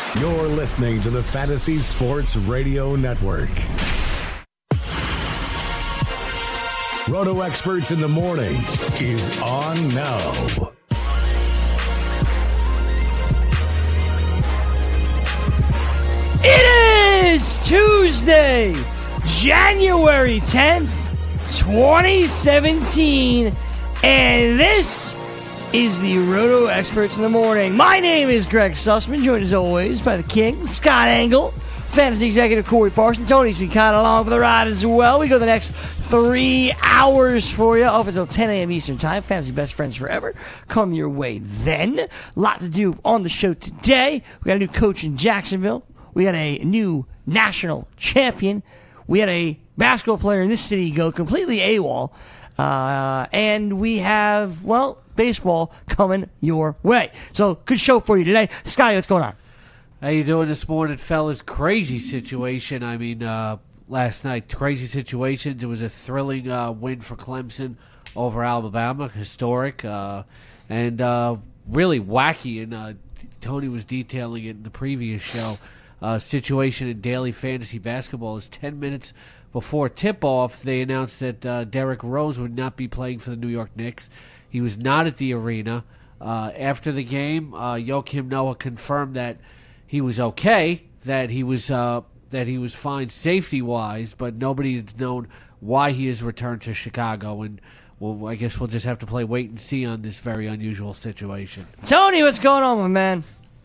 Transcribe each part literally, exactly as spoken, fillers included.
You're listening to the Fantasy Sports Radio Network. Roto Experts in the Morning is on now. It is Tuesday, January tenth, twenty seventeen, and this is the Roto Experts in the Morning. My name is Greg Sussman, joined as always by the King, Scott Engel, Fantasy Executive Corey Parson, Tony Sincata along for the ride as well. We go the next three hours for you up until ten a.m. Eastern Time. Fantasy Best Friends Forever. Come your way then. A lot to do on the show today. We got a new coach in Jacksonville. We got a new national champion. We had a basketball player in this city go completely AWOL. Uh, and we have, well, baseball coming your way. So, good show for you today. Scotty, what's going on? How you doing this morning, fellas? Crazy situation. I mean, uh, last night, crazy situations. It was a thrilling uh, win for Clemson over Alabama, historic, uh, and uh, really wacky. And uh, Tony was detailing it in the previous show. Uh, situation in daily fantasy basketball is ten minutes before tip-off. They announced that uh, Derrick Rose would not be playing for the New York Knicks. He was not at the arena. Uh, after the game, uh, Joakim Noah confirmed that he was okay, that he was uh, that he was fine safety-wise, but nobody has known why he has returned to Chicago. And well, I guess we'll just have to play wait and see on this very unusual situation. Tony, what's going on, my man?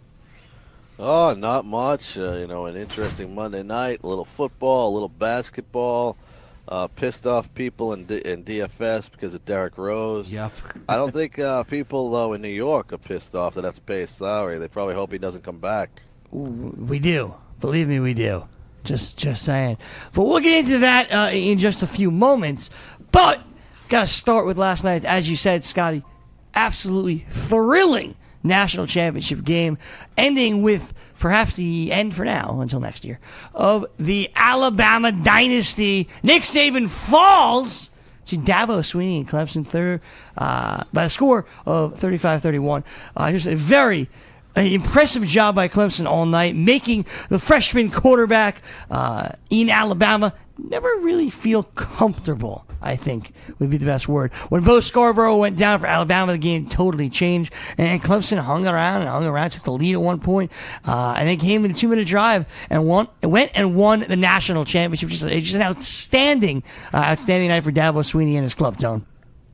Oh, not much. Uh, you know, an interesting Monday night. A little football, a little basketball. Uh, pissed off people in, D- in D F S because of Derrick Rose. Yep. I don't think uh, people, though, in New York are pissed off that have to pay his salary. They probably hope he doesn't come back. We do. Believe me, we do. Just just saying. But we'll get into that uh, in just a few moments. But got to start with last night. As you said, Scotty, absolutely thrilling national championship game, ending with perhaps the end for now, until next year, of the Alabama dynasty. Nick Saban falls to Dabo Swinney and Clemson third, uh, by a score of thirty-five thirty-one. Uh, just a very uh, impressive job by Clemson all night, making the freshman quarterback uh, in Alabama never really feel comfortable, I think would be the best word. When Bo Scarborough went down for Alabama, the game totally changed, and Clemson hung around and hung around, took the lead at one point, uh, and then came in a two-minute drive and won, went and won the national championship. Just, just an outstanding, uh, outstanding night for Dabo Swinney and his club, Tone.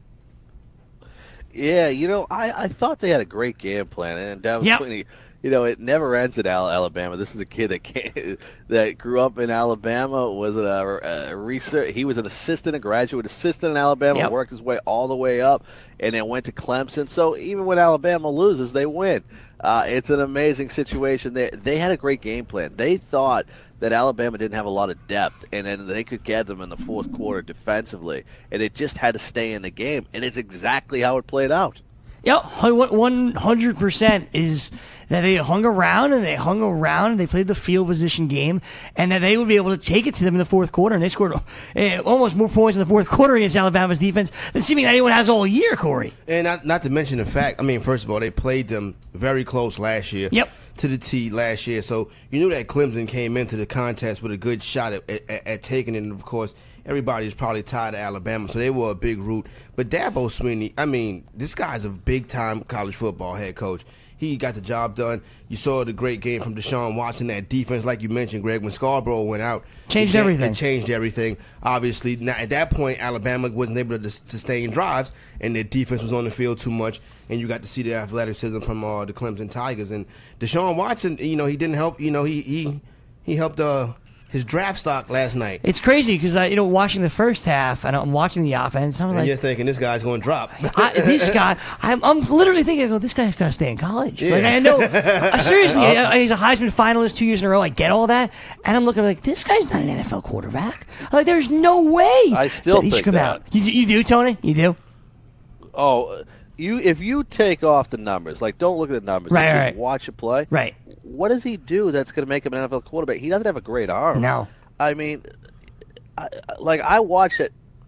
Yeah, you know, I, I thought they had a great game plan, and Dabo Yep. Swinney, you know, it never ends at Alabama. This is a kid that came, that grew up in Alabama. Was a, a research. He was an assistant, a graduate assistant in Alabama. Yep. Worked his way all the way up, and then went to Clemson. So even when Alabama loses, they win. Uh, it's an amazing situation. They they had a great game plan. They thought that Alabama didn't have a lot of depth, and then they could get them in the fourth quarter defensively, and it just had to stay in the game. And it's exactly how it played out. Yep, one hundred percent is that they hung around and they hung around and they played the field position game, and that they would be able to take it to them in the fourth quarter. And they scored uh, almost more points in the fourth quarter against Alabama's defense than seeming anyone has all year, Corey. And not, not to mention the fact, I mean, first of all, they played them very close last year. Yep. To the T last year. So you knew that Clemson came into the contest with a good shot at, at, at taking it. And, of course, everybody's probably tired of Alabama, so they were a big root. But Dabo Swinney, I mean, this guy's a big-time college football head coach. He got the job done. You saw the great game from Deshaun Watson. That defense, like you mentioned, Greg, when Scarborough went out. Changed it, everything. It changed everything. Obviously, now at that point, Alabama wasn't able to sustain drives, and their defense was on the field too much. And you got to see the athleticism from uh, the Clemson Tigers. And Deshaun Watson, you know, he didn't help. You know, he he he helped uh, his draft stock last night. It's crazy because, uh, you know, watching the first half, and I'm watching the offense, and I'm And like, you're thinking this guy's going to drop. I, this guy, I'm, I'm literally thinking, I go, this guy's got to stay in college. Yeah. Like, I know, uh, seriously, uh, he's a Heisman finalist two years in a row. I get all that. And I'm looking like, this guy's not an N F L quarterback. Like, there's no way I still that he should think come that. out. You, you do, Tony? You do? Oh, you if you take off the numbers, like don't look at the numbers, Right, just right. watch it play. Right. What does he do that's going to make him an N F L quarterback? He doesn't have a great arm. No. I mean, I, like I watched it.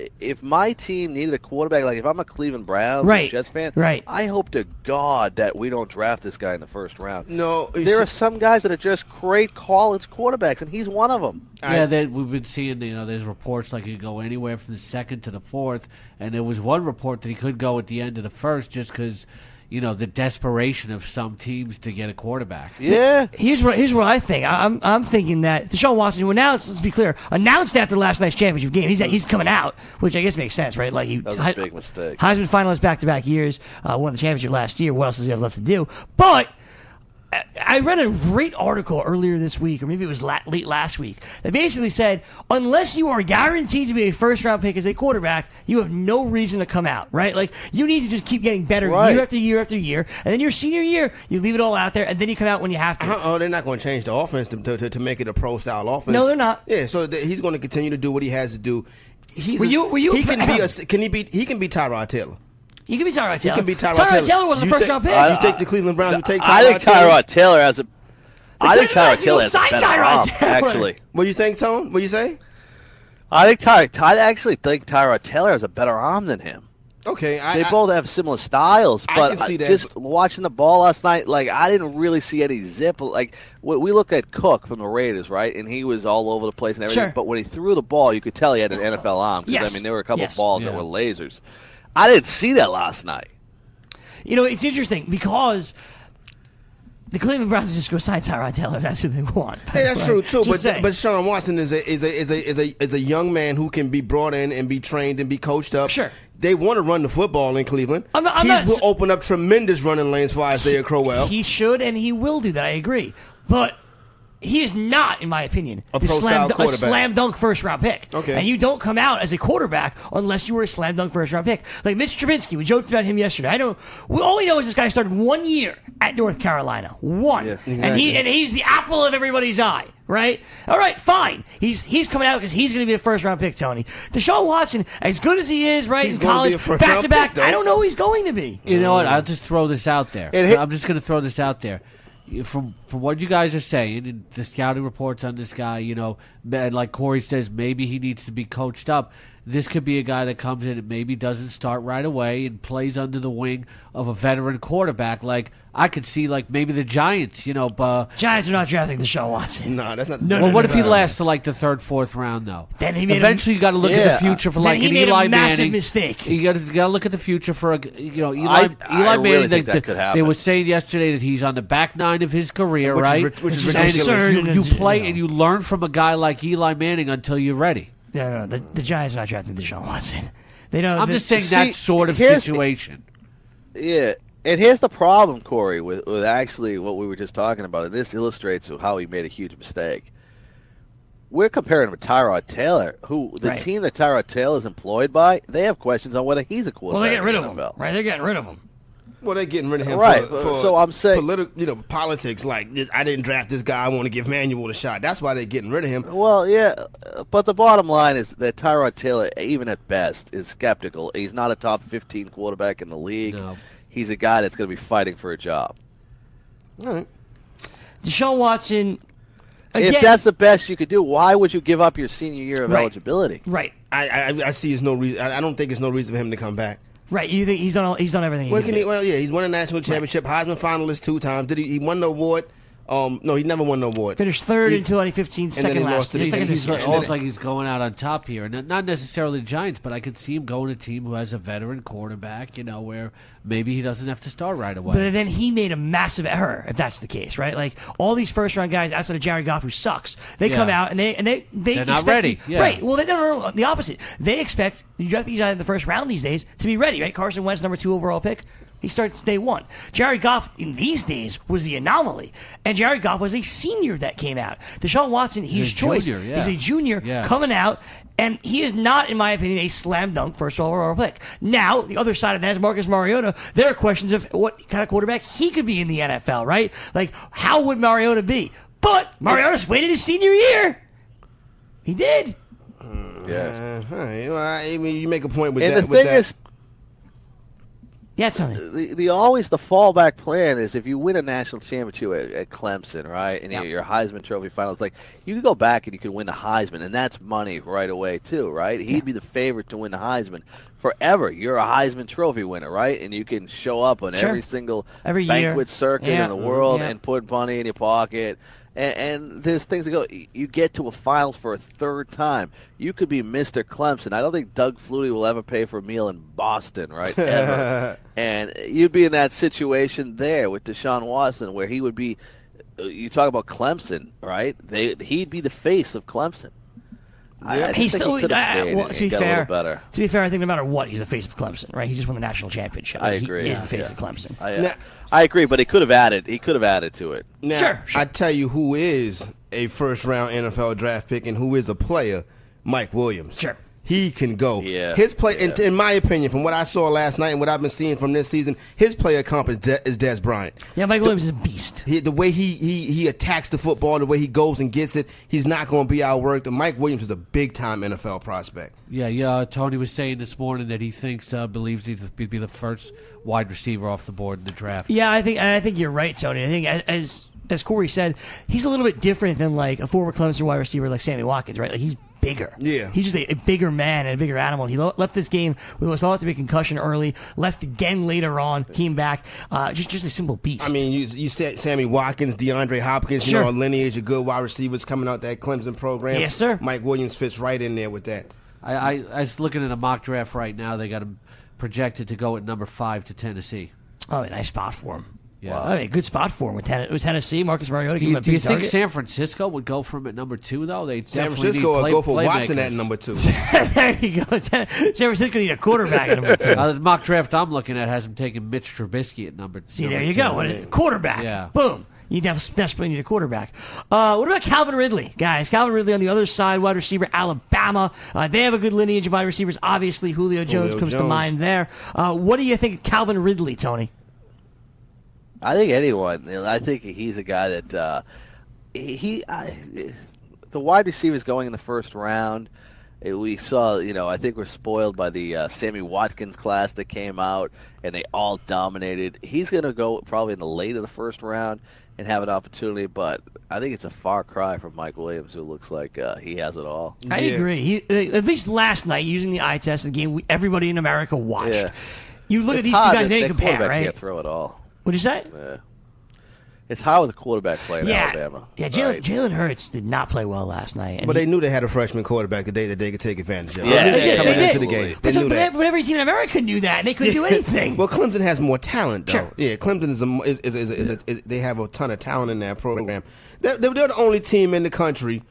if my team needed a quarterback, like if I'm a Cleveland Browns Right. or Jets fan, Right. I hope to God that we don't draft this guy in the first round. No, it's- There are some guys that are just great college quarterbacks, and he's one of them. Yeah, they, we've been seeing, you know, there's reports like he could go anywhere from the second to the fourth, and there was one report that he could go at the end of the first just because, you know, the desperation of some teams to get a quarterback. Yeah. Here's what here's what I think. I- I'm I'm thinking that Deshaun Watson, who announced, let's be clear, announced after last night's championship game, he's he's coming out, which I guess makes sense, right? Like he That was a big mistake. Heisman finalist back to back years, uh, won the championship last year. What else does he have left to do? But I- I read a great article earlier this week, or maybe it was la- late last week, that basically said, unless you are guaranteed to be a first-round pick as a quarterback, you have no reason to come out, right? Like, you need to just keep getting better Right. year after year after year, and then your senior year, you leave it all out there, and then you come out when you have to. Uh, oh, they're not going to change the offense to, to, to make it a pro-style offense. No, they're not. Yeah, so th- he's going to continue to do what he has to do. He's Were a- you- were you- He can be a. Can he be? He can be Tyrod Taylor. You can be Tyrod He Taylor. can be Tyrod, Tyrod Taylor was a You first-round think- pick. You think the Cleveland Browns would take Tyrod I think Taylor? Tyrod Taylor has a. I think Cleveland Tyrod Taylor Browns has a will better sign Tyrod arm, Taylor. actually. What do you think, Tone? What do you say? I think Ty, I actually think Tyrod Taylor has a better arm than him. Okay, I, They I- both have similar styles, I but can see I- that, just but- watching the ball last night, like I didn't really see any zip. Like we we look at Cook from the Raiders, right, and he was all over the place and everything. Sure. But when he threw the ball, you could tell he had an N F L arm. 'Cause, Yes. I mean, there were a couple Yes. of balls that Yeah. were lasers. I didn't see that last night. You know, it's interesting because the Cleveland Browns just go sign Tyrod Taylor if that's who they want. Hey, that's true too. Just But saying. but Sean Watson is a is a is a is a is a young man who can be brought in and be trained and be coached up. Sure. They want to run the football in Cleveland. I'm not- I'm He's not- will open up tremendous running lanes for Isaiah Crowell. He should and he will do that. I agree, but he is not, in my opinion, A the pro-style slam, a quarterback. slam dunk first round pick. Okay. And you don't come out as a quarterback unless you were a slam dunk first round pick. Like Mitch Trubisky, we joked about him yesterday. I don't. We, all we know is this guy started one year at North Carolina, one, Yeah. and Exactly. he and he's the apple of everybody's eye. Right? All right, fine. He's he's coming out because he's going to be a first round pick, Tony. Deshaun Watson, as good as he is, right, He's in gonna be college, a first back round to back, pick, though. I don't know who he's going to be. You know what? I'll just throw this out there. It hit- I'm just going to throw this out there. You- From from what you guys are saying and the scouting reports on this guy, you know, and like Corey says, maybe he needs to be coached up. This could be a guy that comes in and maybe doesn't start right away and plays under the wing of a veteran quarterback. Like I could see, like maybe the Giants, you know. But Giants are not drafting Deshaun Watson. Nah, that's not. No, well, no, what no, if he no. lasts to like the third, fourth round though? Then he made a- Eventually, you got to look at Yeah. the future for Then like he an made a Eli massive Manning. mistake. You got to got to look at the future for a you know Eli I- Eli I Manning. really they, think that could happen. they were saying yesterday that he's on the back nine of his career, Which is right? ri- which is Which is And absurd you, and you it's, you play know. and you learn from a guy like Eli Manning until you're ready. No, no, no. The, the Giants are not drafting Deshaun Watson. They don't. I'm the- just saying see, that sort of here's- situation. Yeah, and here's the problem, Corey, with, with actually what we were just talking about, and this illustrates how he made a huge mistake. We're comparing him to Tyrod Taylor, who the Right. team that Tyrod Taylor is employed by, they have questions on whether he's a quarterback. Well, they're getting rid in of the him, N F L. right? They're getting rid of him. Well, they're getting rid of him Right, for, for so I'm saying- political, you know, politics. Like this, I didn't draft this guy. I want to give Manuel a shot. That's why they're getting rid of him. Well, yeah, uh, but the bottom line is that Tyrod Taylor, even at best, is skeptical. He's not a top fifteen quarterback in the league. No. He's a guy that's going to be fighting for a job. All right. Deshaun Watson. Again, If that's the best you could do, why would you give up your senior year of Right. eligibility? right, I, I I see. There's no reason. I, I don't think there's no reason for him to come back. right. You think he's done? All, he's done everything. Well, he can can he, do. well, yeah, he's won a national championship, Heisman finalist two times. Did he? He won the award. Um, no, he never won the award. Finished third He- in twenty fifteen, then second he last lost to year. the- Second he's- this year. It's almost like he's going out on top here, and not necessarily the Giants, but I could see him going to a team who has a veteran quarterback. You know, where maybe he doesn't have to start right away. But then he made a massive error, if that's the case, right? Like all these first round guys outside of Jared Goff, who sucks, they Yeah. come out and they and they they They're not expect ready. to- Yeah. Right. Well, they don't. The opposite. They expect you draft these guys in the first round these days to be ready, right? Carson Wentz, number two overall pick. He starts day one. Jared Goff in these days was the anomaly, and Jared Goff was a senior that came out. Deshaun Watson, He's his a choice, junior, yeah. he's a junior Yeah. coming out, and he is not, in my opinion, a slam dunk first overall pick. Now, the other side of that is Marcus Mariota. There are questions of what kind of quarterback he could be in the N F L, right? Like, how would Mariota be? But Mariota's waited his senior year. He did. Yes. Uh, all right. Well, I mean, you make a point with And that. the with thing that. is, Yeah, Tony. The, the always the fallback plan is if you win a national championship at, at Clemson, right, and Yeah. you're your Heisman Trophy finals, like you could go back and you could win the Heisman, and that's money right away too, right? He'd Yeah. be the favorite to win the Heisman forever. You're a Heisman Trophy winner, right, and you can show up on Sure. every single Every year. banquet circuit Yeah. in the world Yeah. and put money in your pocket. And, and there's things that go. You get to a finals for a third time. You could be Mister Clemson. I don't think Doug Flutie will ever pay for a meal in Boston, right? Ever. And you'd be in that situation there with Deshaun Watson, where he would be. You talk about Clemson, right? They he'd be the face of Clemson. I, I just He's think still. he could have uh, stayed well, and to be got a fair, little better. to be fair, I think no matter what, he's the face of Clemson, right? He just won the national championship. I He agree. is the face Yeah. of Clemson. I, Now- I agree, but he could have added. He could have added to it. Now, Sure, sure. I tell you who is a first round N F L draft pick and who is a player, Mike Williams. Sure. He can go. Yeah, His play, in, yeah. in my opinion, from what I saw last night and what I've been seeing from this season, his player comp is, De- is Des Bryant. Yeah, Mike Williams is a beast. He, the way he, he he attacks the football, the way he goes and gets it, he's not going to be outworked. And Mike Williams is a big time N F L prospect. Yeah, yeah. Tony was saying this morning that he thinks, uh, believes he'd be the first wide receiver off the board in the draft. Yeah, I think, and I think you're right, Tony. I think as. as As Corey said, he's a little bit different than like a former Clemson wide receiver like Sammy Watkins, right? Like he's bigger. Yeah. He's just a, a bigger man and a bigger animal. He lo- left this game with what was thought to be a concussion early, left again later on, came back. Uh, just just a simple beast. I mean, you, you said Sammy Watkins, DeAndre Hopkins, Sure. you know, a lineage of good wide receivers coming out that Clemson program. Yes, sir. Mike Williams fits right in there with that. I, I, I was looking at a mock draft right now. They got him projected to go at number five to Tennessee. oh, a nice spot for him. Yeah. I mean, good spot for him with, Ten- with Tennessee. Marcus Mariota. Do give him you, a do you big think target. San Francisco would go for him at number two, though? They San definitely Francisco need will play, go for playmakers. Watson at number two. there you go. San Francisco need a quarterback at number two. Uh, the mock draft I'm looking at has him taking Mitch Trubisky at number. See, number there you two. go. What a- Quarterback. Yeah. Boom. You def- desperately need a quarterback. Uh, what about Calvin Ridley, guys? Calvin Ridley on the other side, wide receiver, Alabama. Uh, they have a good lineage of wide receivers. Obviously, Julio Jones Julio comes to Jones. mind there. Uh, what do you think of Calvin Ridley, Tony? I think anyone. you know, I think he's a guy that uh, he. I, the wide receivers going in the first round. eh, We saw, you know, I think we're spoiled by the uh, Sammy Watkins class that came out, and they all dominated. He's going to go probably in the late of the first round and have an opportunity, but I think it's a far cry from Mike Williams, who looks like uh, he has it all. I Yeah. agree. He, uh, at least last night, using the eye test, the game we, everybody in America watched. Yeah. You look at It's these two hard guys, that they that compare, quarterback right? can't throw it all. What'd you say? It's hard with a quarterback playing yeah. Alabama. Yeah, Jalen right? Jalen Hurts did not play well last night. And But he- they knew they had a freshman quarterback today that they could take advantage of. Yeah, they knew yeah, that coming they into the did. game. They But, so, knew but, that. but every team in America knew that, and they couldn't do anything. Well, Clemson has more talent, though. Sure. Yeah, Clemson is a is, is, is, is, a, is they have a ton of talent in that program. They're, they're, they're the only team in the country.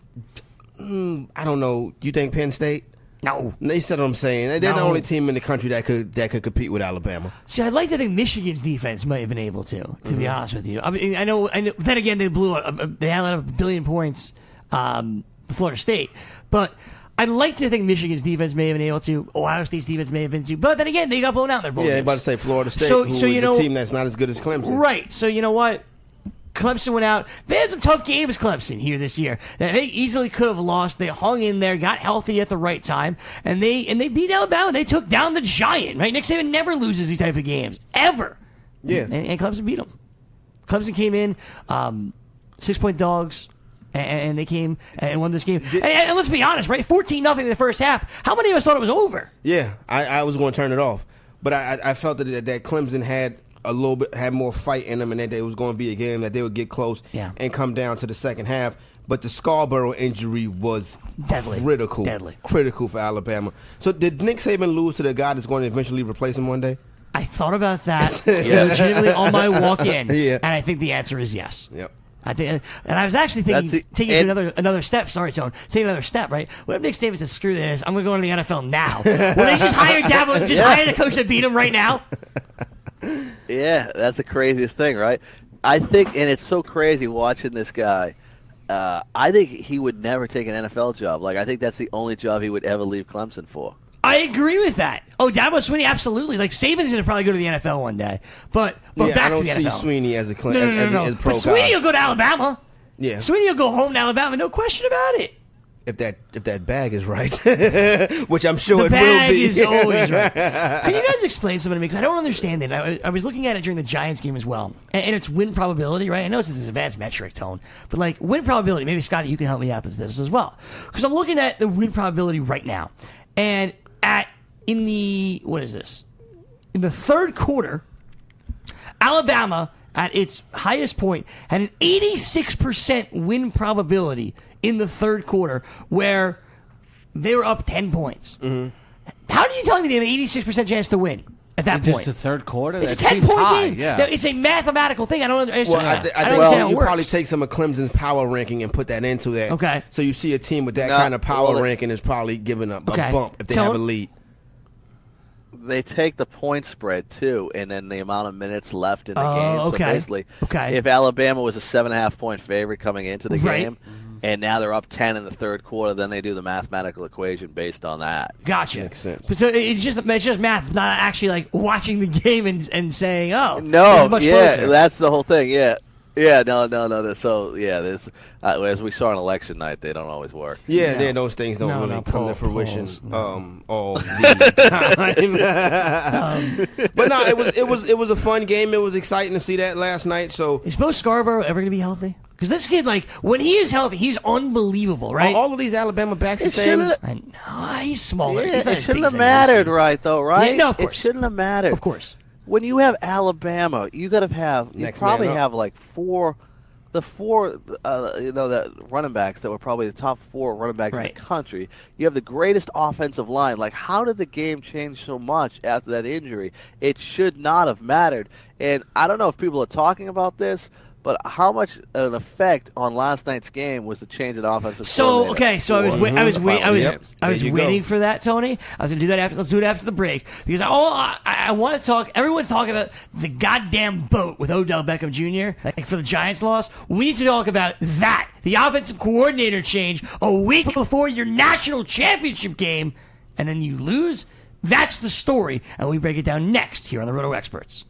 Hmm, I don't know. You think Penn State? no. They said what I'm saying. They're the No. only team in the country that could that could compete with Alabama. See, I'd like to think Michigan's defense might have been able to, to Mm-hmm. be honest with you. I mean, I know, I know. Then again, they blew a, a, they had a billion points, um, to Florida State, but I'd like to think Michigan's defense may have been able to. Ohio State's defense may have been too. But then again, they got blown out. They're both Yeah, games. about to say Florida State, So- who so is you a know- team that's not as good as Clemson. Right. So you know what? Clemson went out. They had some tough games, Clemson, here this year. That they easily could have lost. They hung in there, got healthy at the right time, and they and they beat Alabama. They took down the Giant. Right. Nick Saban never loses these type of games ever. Yeah. And, and Clemson beat them. Clemson came in um, six point dogs. And, and they came and won this game. And, and let's be honest, right? fourteen nothing in the first half. How many of us thought it was over? Yeah, I, I was going to turn it off, but I, I I felt that that Clemson had a little bit had more fight in them, and that it was going to be a game that they would get close Yeah. and come down to the second half. But the Scarborough injury was Deadly. critical, Deadly. critical for Alabama. So did Nick Saban lose to the guy that's going to eventually replace him one day? I thought about that legitimately on my walk in. Yeah. And I think the answer is yes. Yep. I think, and I was actually thinking, That's the- taking it to and- another another step. Sorry, Tone. Taking another step, right? What if Nick Saban says, "Screw this, I'm going to go into the N F L now"? Will they just hire Dabo? Just Yeah. hire the coach that beat him right now? Yeah, that's the craziest thing, right? I think, and it's so crazy watching this guy. Uh, I think he would never take an N F L job. Like, I think that's the only job he would ever leave Clemson for. I agree with that. Oh, Dabo Swinney, absolutely. Like Saban's going to probably go to the N F L one day, but but yeah, back I don't to the see N F L. Sweeney as a Cle- no, no, no, as, no. as, no. as pro But Swinney guy. will go to Alabama. Yeah. Swinney will go home to Alabama, no question about it. if that if that bag is right, which I'm sure The it bag will be. is always right. Can you guys explain something to me? Because I don't understand it. I, I was looking at it during the Giants game as well, and, and it's win probability, right? I know this is advanced metric tone, but like win probability. Maybe Scotty, you can help me out with this as well, because I'm looking at the win probability right now, and at in the what is this? In the third quarter, Alabama at its highest point had an eighty-six percent win probability in the third quarter, where they were up ten points. Mm-hmm. How do you tell me they have an eighty-six percent chance to win at that In point? Just the third quarter? It's that a ten seems point high, game. yeah. Now, it's a mathematical thing. I don't understand. Well, I, th- I I think don't understand how it you works. probably take some of Clemson's power ranking and put that into that. Okay. So you see a team with that No, kind of power well, ranking is probably giving up Okay. a bump if they So- have a lead. They take the point spread too, and then the amount of minutes left in the Oh, game. okay. So basically, Okay. if Alabama was a seven and a half point favorite coming into the Right. game, and now they're up ten in the third quarter, then they do the mathematical equation based on that. Gotcha. Makes sense. But so it's just it's just math, not actually like watching the game and and saying, oh, this No, is much yeah, closer. that's the whole thing. Yeah, yeah, no, no, no. that- So yeah, this uh, as we saw on election night, they don't always work. Yeah, No. then those things don't No, really no, come Paul- to fruition Paul's, no. um, all the time. But no, it was it was it was a fun game. It was exciting to see that last night. So Is Bo Scarborough ever going to be healthy? Because this kid, like, when he is healthy, he's unbelievable, right? are all of these Alabama backs the It same? should've- I know, he's smaller. Yeah, He's not it as shouldn't big have as mattered, N right? Though, right? Yeah, no, of course. It shouldn't have mattered. Of course. When you have Alabama, you got to have you Next probably man up. have like four, the four, uh, you know, that running backs that were probably the top four running backs Right. in the country. You have the greatest offensive line. Like, how did the game change so much after that injury? It should not have mattered. And I don't know if people are talking about this, but how much an effect on last night's game was the change in offensive? So coordinator okay, so I was for wait, I was the wait, I final was game? Yep. I was There you waiting go. for that, Tony. I was gonna do that after. Let's do it after the break because I, oh, I, I want to talk. Everyone's talking about the goddamn boat with Odell Beckham Junior Like for the Giants loss. We need to talk about that. The offensive coordinator change a week before your national championship game, and then you lose. That's the story, and we break it down next here on the Roto Experts.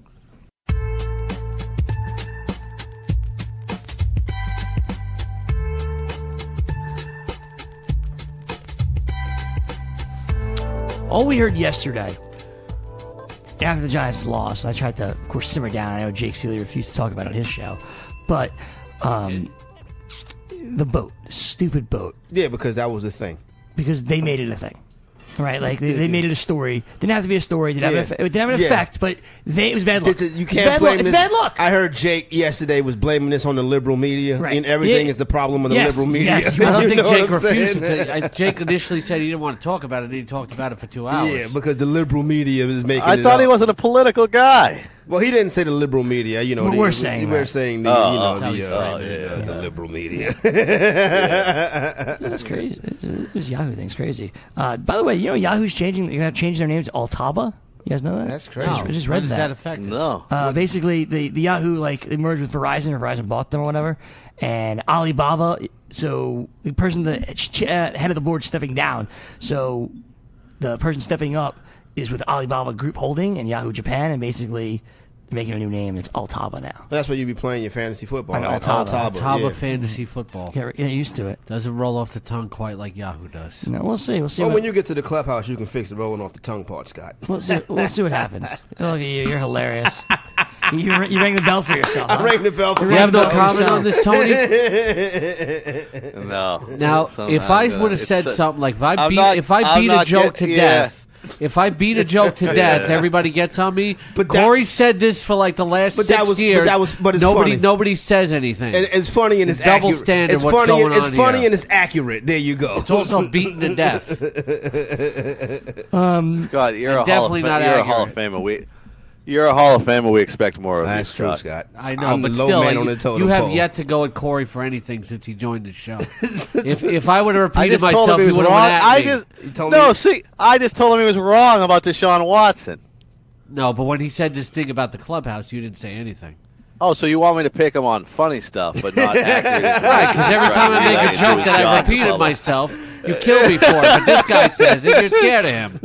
All we heard yesterday, after the Giants lost, I tried to, of course, simmer down. I know Jake Seeley refused to talk about it on his show, but um, the boat, the stupid boat, Yeah, because that was the thing. because they made it a thing. Right, like they, they made it a story. Didn't have to be a story. Didn't have Yeah. an effect, it didn't have an Yeah. effect, but they, it was bad luck. This is- you It's can't bad blame luck. It's this. bad luck. I heard Jake yesterday was blaming this on the liberal media, Right. and everything Yeah. is the problem of the Yes, liberal media. yes. I don't You think know what Jake I'm saying? refused to. I, Jake initially said he didn't want to talk about it, and he talked about it for two hours. Yeah, because the liberal media is making. I it thought up. he wasn't a political guy. Well, he didn't say the liberal media. You know, But the, we're saying we're that. saying the Oh, you know oh, the, how he uh, framed the, it, the liberal media. That's crazy. This, this Yahoo thing's crazy. Uh, by the way, you know Yahoo's changing. They're gonna have to change their name to Altaba. You guys know that? That's crazy. No, I just how read does that. that affect it? No. Uh, basically, the, the Yahoo, like, they merged with Verizon, or Verizon bought them or whatever. And Alibaba, so the person, the ch- uh, head of the board stepping down. So the person stepping up is with Alibaba Group Holding and Yahoo Japan, and basically they're making a new name. It's Altaba now. That's where you be playing your fantasy football. I know, at Altaba. Taba yeah. fantasy football Get, get used to it. doesn't roll off the tongue quite like Yahoo does. No, we'll see. We'll see. Well, what, when you get to the clubhouse, you can fix the rolling off the tongue part, Scott. we'll, see we'll see what happens. Look at you. You're hilarious. you, you rang the bell for yourself. Huh? I rang the bell for You have no myself. comment on this, Tony? No. Now, Somehow, if I uh, would have it's said a- something like, if I I'm beat, not- if I I'm beat a not joke get- to yeah. death, if I beat a joke to death, everybody gets on me. But that- Corey said this for like the last But six that was- but years. that was- but it's nobody, funny. nobody says anything. And it's funny and it's, It's double accurate. standard It's what's funny. going and, it's on funny here. and it's accurate. There you go. It's also beaten to death. Scott, you're a Definitely Hall of, not You're a Hall of accurate. Famer. We, you're a Hall of Famer. We expect more of you, That's true, Scott. Scott. I know, I'm but the low still, man like, on the totem you have pole. yet to go at Corey for anything since he joined the show. if if I would have I repeated just told myself, him he he was would wrong. have went at I me. just He told no. me- See, I just told him he was wrong about Deshaun Watson. No, but when he said this thing about the clubhouse, you didn't say anything. Oh, so you want me to pick him on funny stuff, but not accurate? Right, because every time I make a Right. joke that I Right. repeated Right. myself, You kill me for it, but this guy says it. You're scared of him.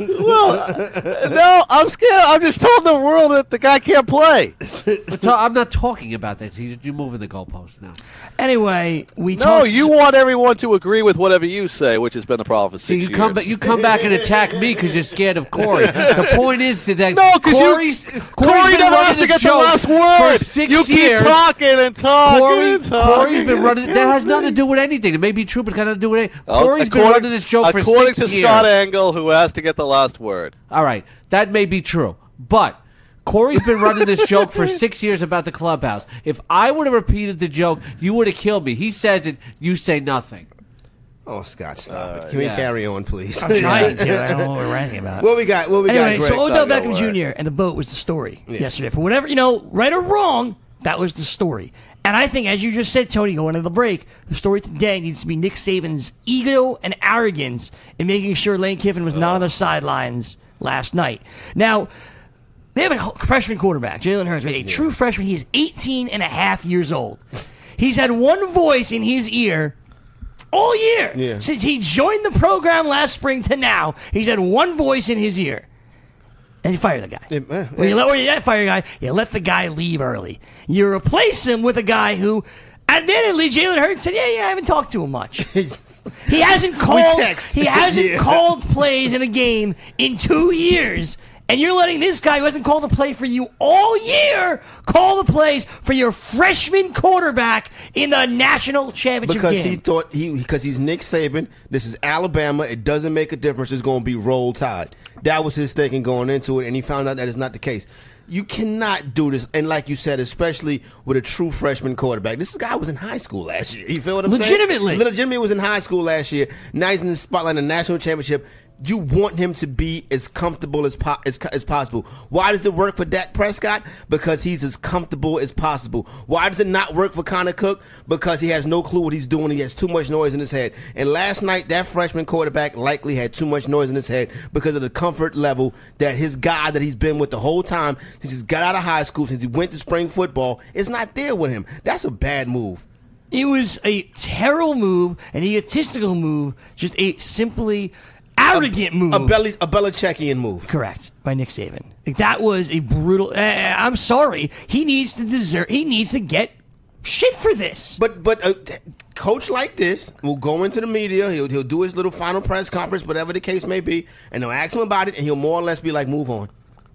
Well, no, I'm scared. I'm just told the world that the guy can't play. But ta- I'm not talking about that. See, you're moving the goalpost now. Anyway, we No, talked. you want everyone to agree with whatever you say, which has been the problem for So six you years. come back. You come back and attack me because you're scared of Corey. The point is that No, because Corey's, you, Corey's Corey been never running has to this get the joke last for word. six You keep years. talking and talking Corey, and talking. Corey's been running. That has nothing to do with anything. It may be true, but it got nothing to do with it. Oh, Corey's been according- running this joke for According six to years. Scott Engel, who has to get the last word. All right, that may be true, but Corey's been running this joke for six years about the clubhouse. If I would have repeated the joke, you would have killed me. He says it, you say nothing. Oh, Scott, stop Uh, it. Can we yeah. carry on, please? I'm trying to. I don't know what we're ranting about. What we got? What we Anyway, got, so Greg? Odell Not Beckham gonna Junior and the boat was the story yesterday. For whatever, you know, right or wrong, that was the story. And I think, as you just said, Tony, going into the break, the story today needs to be Nick Saban's ego and arrogance in making sure Lane Kiffin was not on the sidelines last night. Now, they have a freshman quarterback, Jalen Hurts, right? A true freshman. He is eighteen and a half years old. He's had one voice in his ear all year. Yeah. Since he joined the program last spring to now, he's had one voice in his ear. And you fire the guy. Yeah, uh, when you let when you fire a guy, you let the guy leave early. You replace him with a guy who, admittedly, Jalen Hurts said, "Yeah, yeah, I haven't talked to him much. He hasn't called. text. He hasn't Yeah. called plays in a game in two years." And you're letting this guy who hasn't called a play for you all year call the plays for your freshman quarterback in the national championship Because game. he thought he because he's Nick Saban. This is Alabama. It doesn't make a difference. It's going to be roll tide. That was his thinking going into it, and he found out that is not the case. You cannot do this, and like you said, especially with a true freshman quarterback. This guy was in high school last year. You feel what I'm Legitimately. saying? Legitimately was in high school last year. Now he's in the spotlight in the national championship. You want him to be as comfortable as, po- as as possible. Why does it work for Dak Prescott? Because he's as comfortable as possible. Why does it not work for Connor Cook? Because he has no clue what he's doing. He has too much noise in his head. And last night, that freshman quarterback likely had too much noise in his head because of the comfort level that his guy that he's been with the whole time, since he's got out of high school, since he went to spring football, is not there with him. That's a bad move. It was a terrible move, an egotistical move, just a simply arrogant move. A, Bel- a Belichickian move. Correct, by Nick Saban. Like, that was a brutal. Uh, I'm sorry. He needs to deserve. He needs to get shit for this. But but a coach like this will go into the media. He'll he'll do his little final press conference, whatever the case may be, and they'll ask him about it, and he'll more or less be like, "Move on.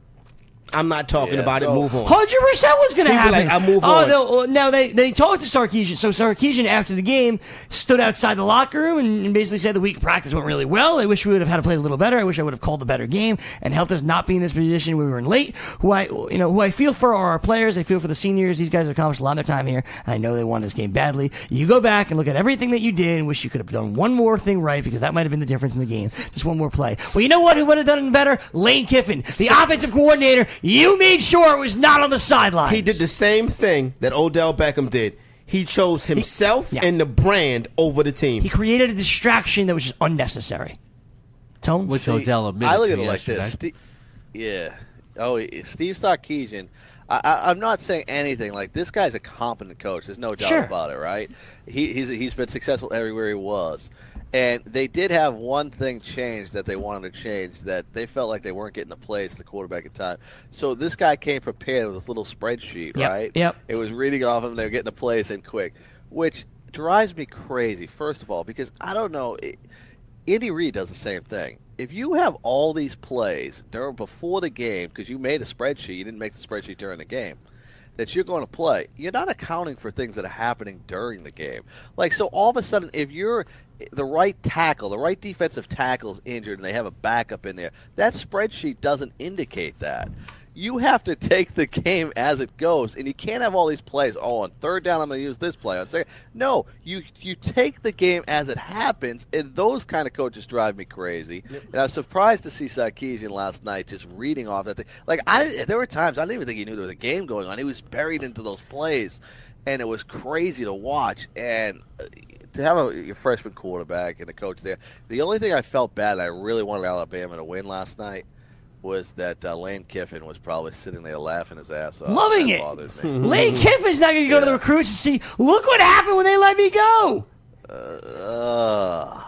I'm not talking Yeah, about so- it. Move on." Hundred percent was going to He'd be happen. like, "I'll move oh, on." they'll- now they they talked to Sarkisian. So Sarkisian after the game stood outside the locker room and, and basically said the week of practice went really well. I wish we would have had to play a little better. I wish I would have called a better game and helped us not be in this position. We were in late. Who I you know who I feel for are our players. I feel for the seniors. These guys have accomplished a lot of their time here, and I know they won this game badly. You go back and look at everything that you did and wish you could have done one more thing right because that might have been the difference in the game. Just one more play. Well, you know what? Who would have done it better? Lane Kiffin, the offensive coordinator. You made sure it was not on the sidelines. He did the same thing that Odell Beckham did. He chose himself yeah. and the brand over the team. He created a distraction that was just unnecessary. Tone? Which See, Odell admitted I look to at it like yesterday. this. Steve, yeah. Oh, yeah, Steve Sarkisian. I, I, I'm not saying anything. Like, this guy's a competent coach. There's no doubt Sure. about it, right? He, he's he's been successful everywhere he was. And they did have one thing change that they wanted to change, that they felt like they weren't getting the plays the quarterback in time. So this guy came prepared with this little spreadsheet, Yep, right? yep. It was reading off him. They were getting the plays in quick, which drives me crazy, first of all, because I don't know. It, Andy Reid does the same thing. If you have all these plays during before the game, because you made a spreadsheet, you didn't make the spreadsheet during the game, that you're going to play, you're not accounting for things that are happening during the game. Like, so all of a sudden, if you're the right tackle, the right defensive tackle's injured and they have a backup in there, that spreadsheet doesn't indicate that. You have to take the game as it goes, and you can't have all these plays. Oh, on third down, I'm going to use this play. On second, no, you you take the game as it happens, and those kind of coaches drive me crazy. Yep. And I was surprised to see Sarkisian last night just reading off that thing. Like, I there were times I didn't even think he knew there was a game going on. He was buried into those plays, and it was crazy to watch. And to have a, a freshman quarterback and a coach there, the only thing I felt bad, and I really wanted Alabama to win last night, was that uh, Lane Kiffin was probably sitting there laughing his ass off. Loving That it. bothers me. Lane Kiffin's not going to go to the Yeah. recruits and see, look what happened when they let me go. Uh, uh,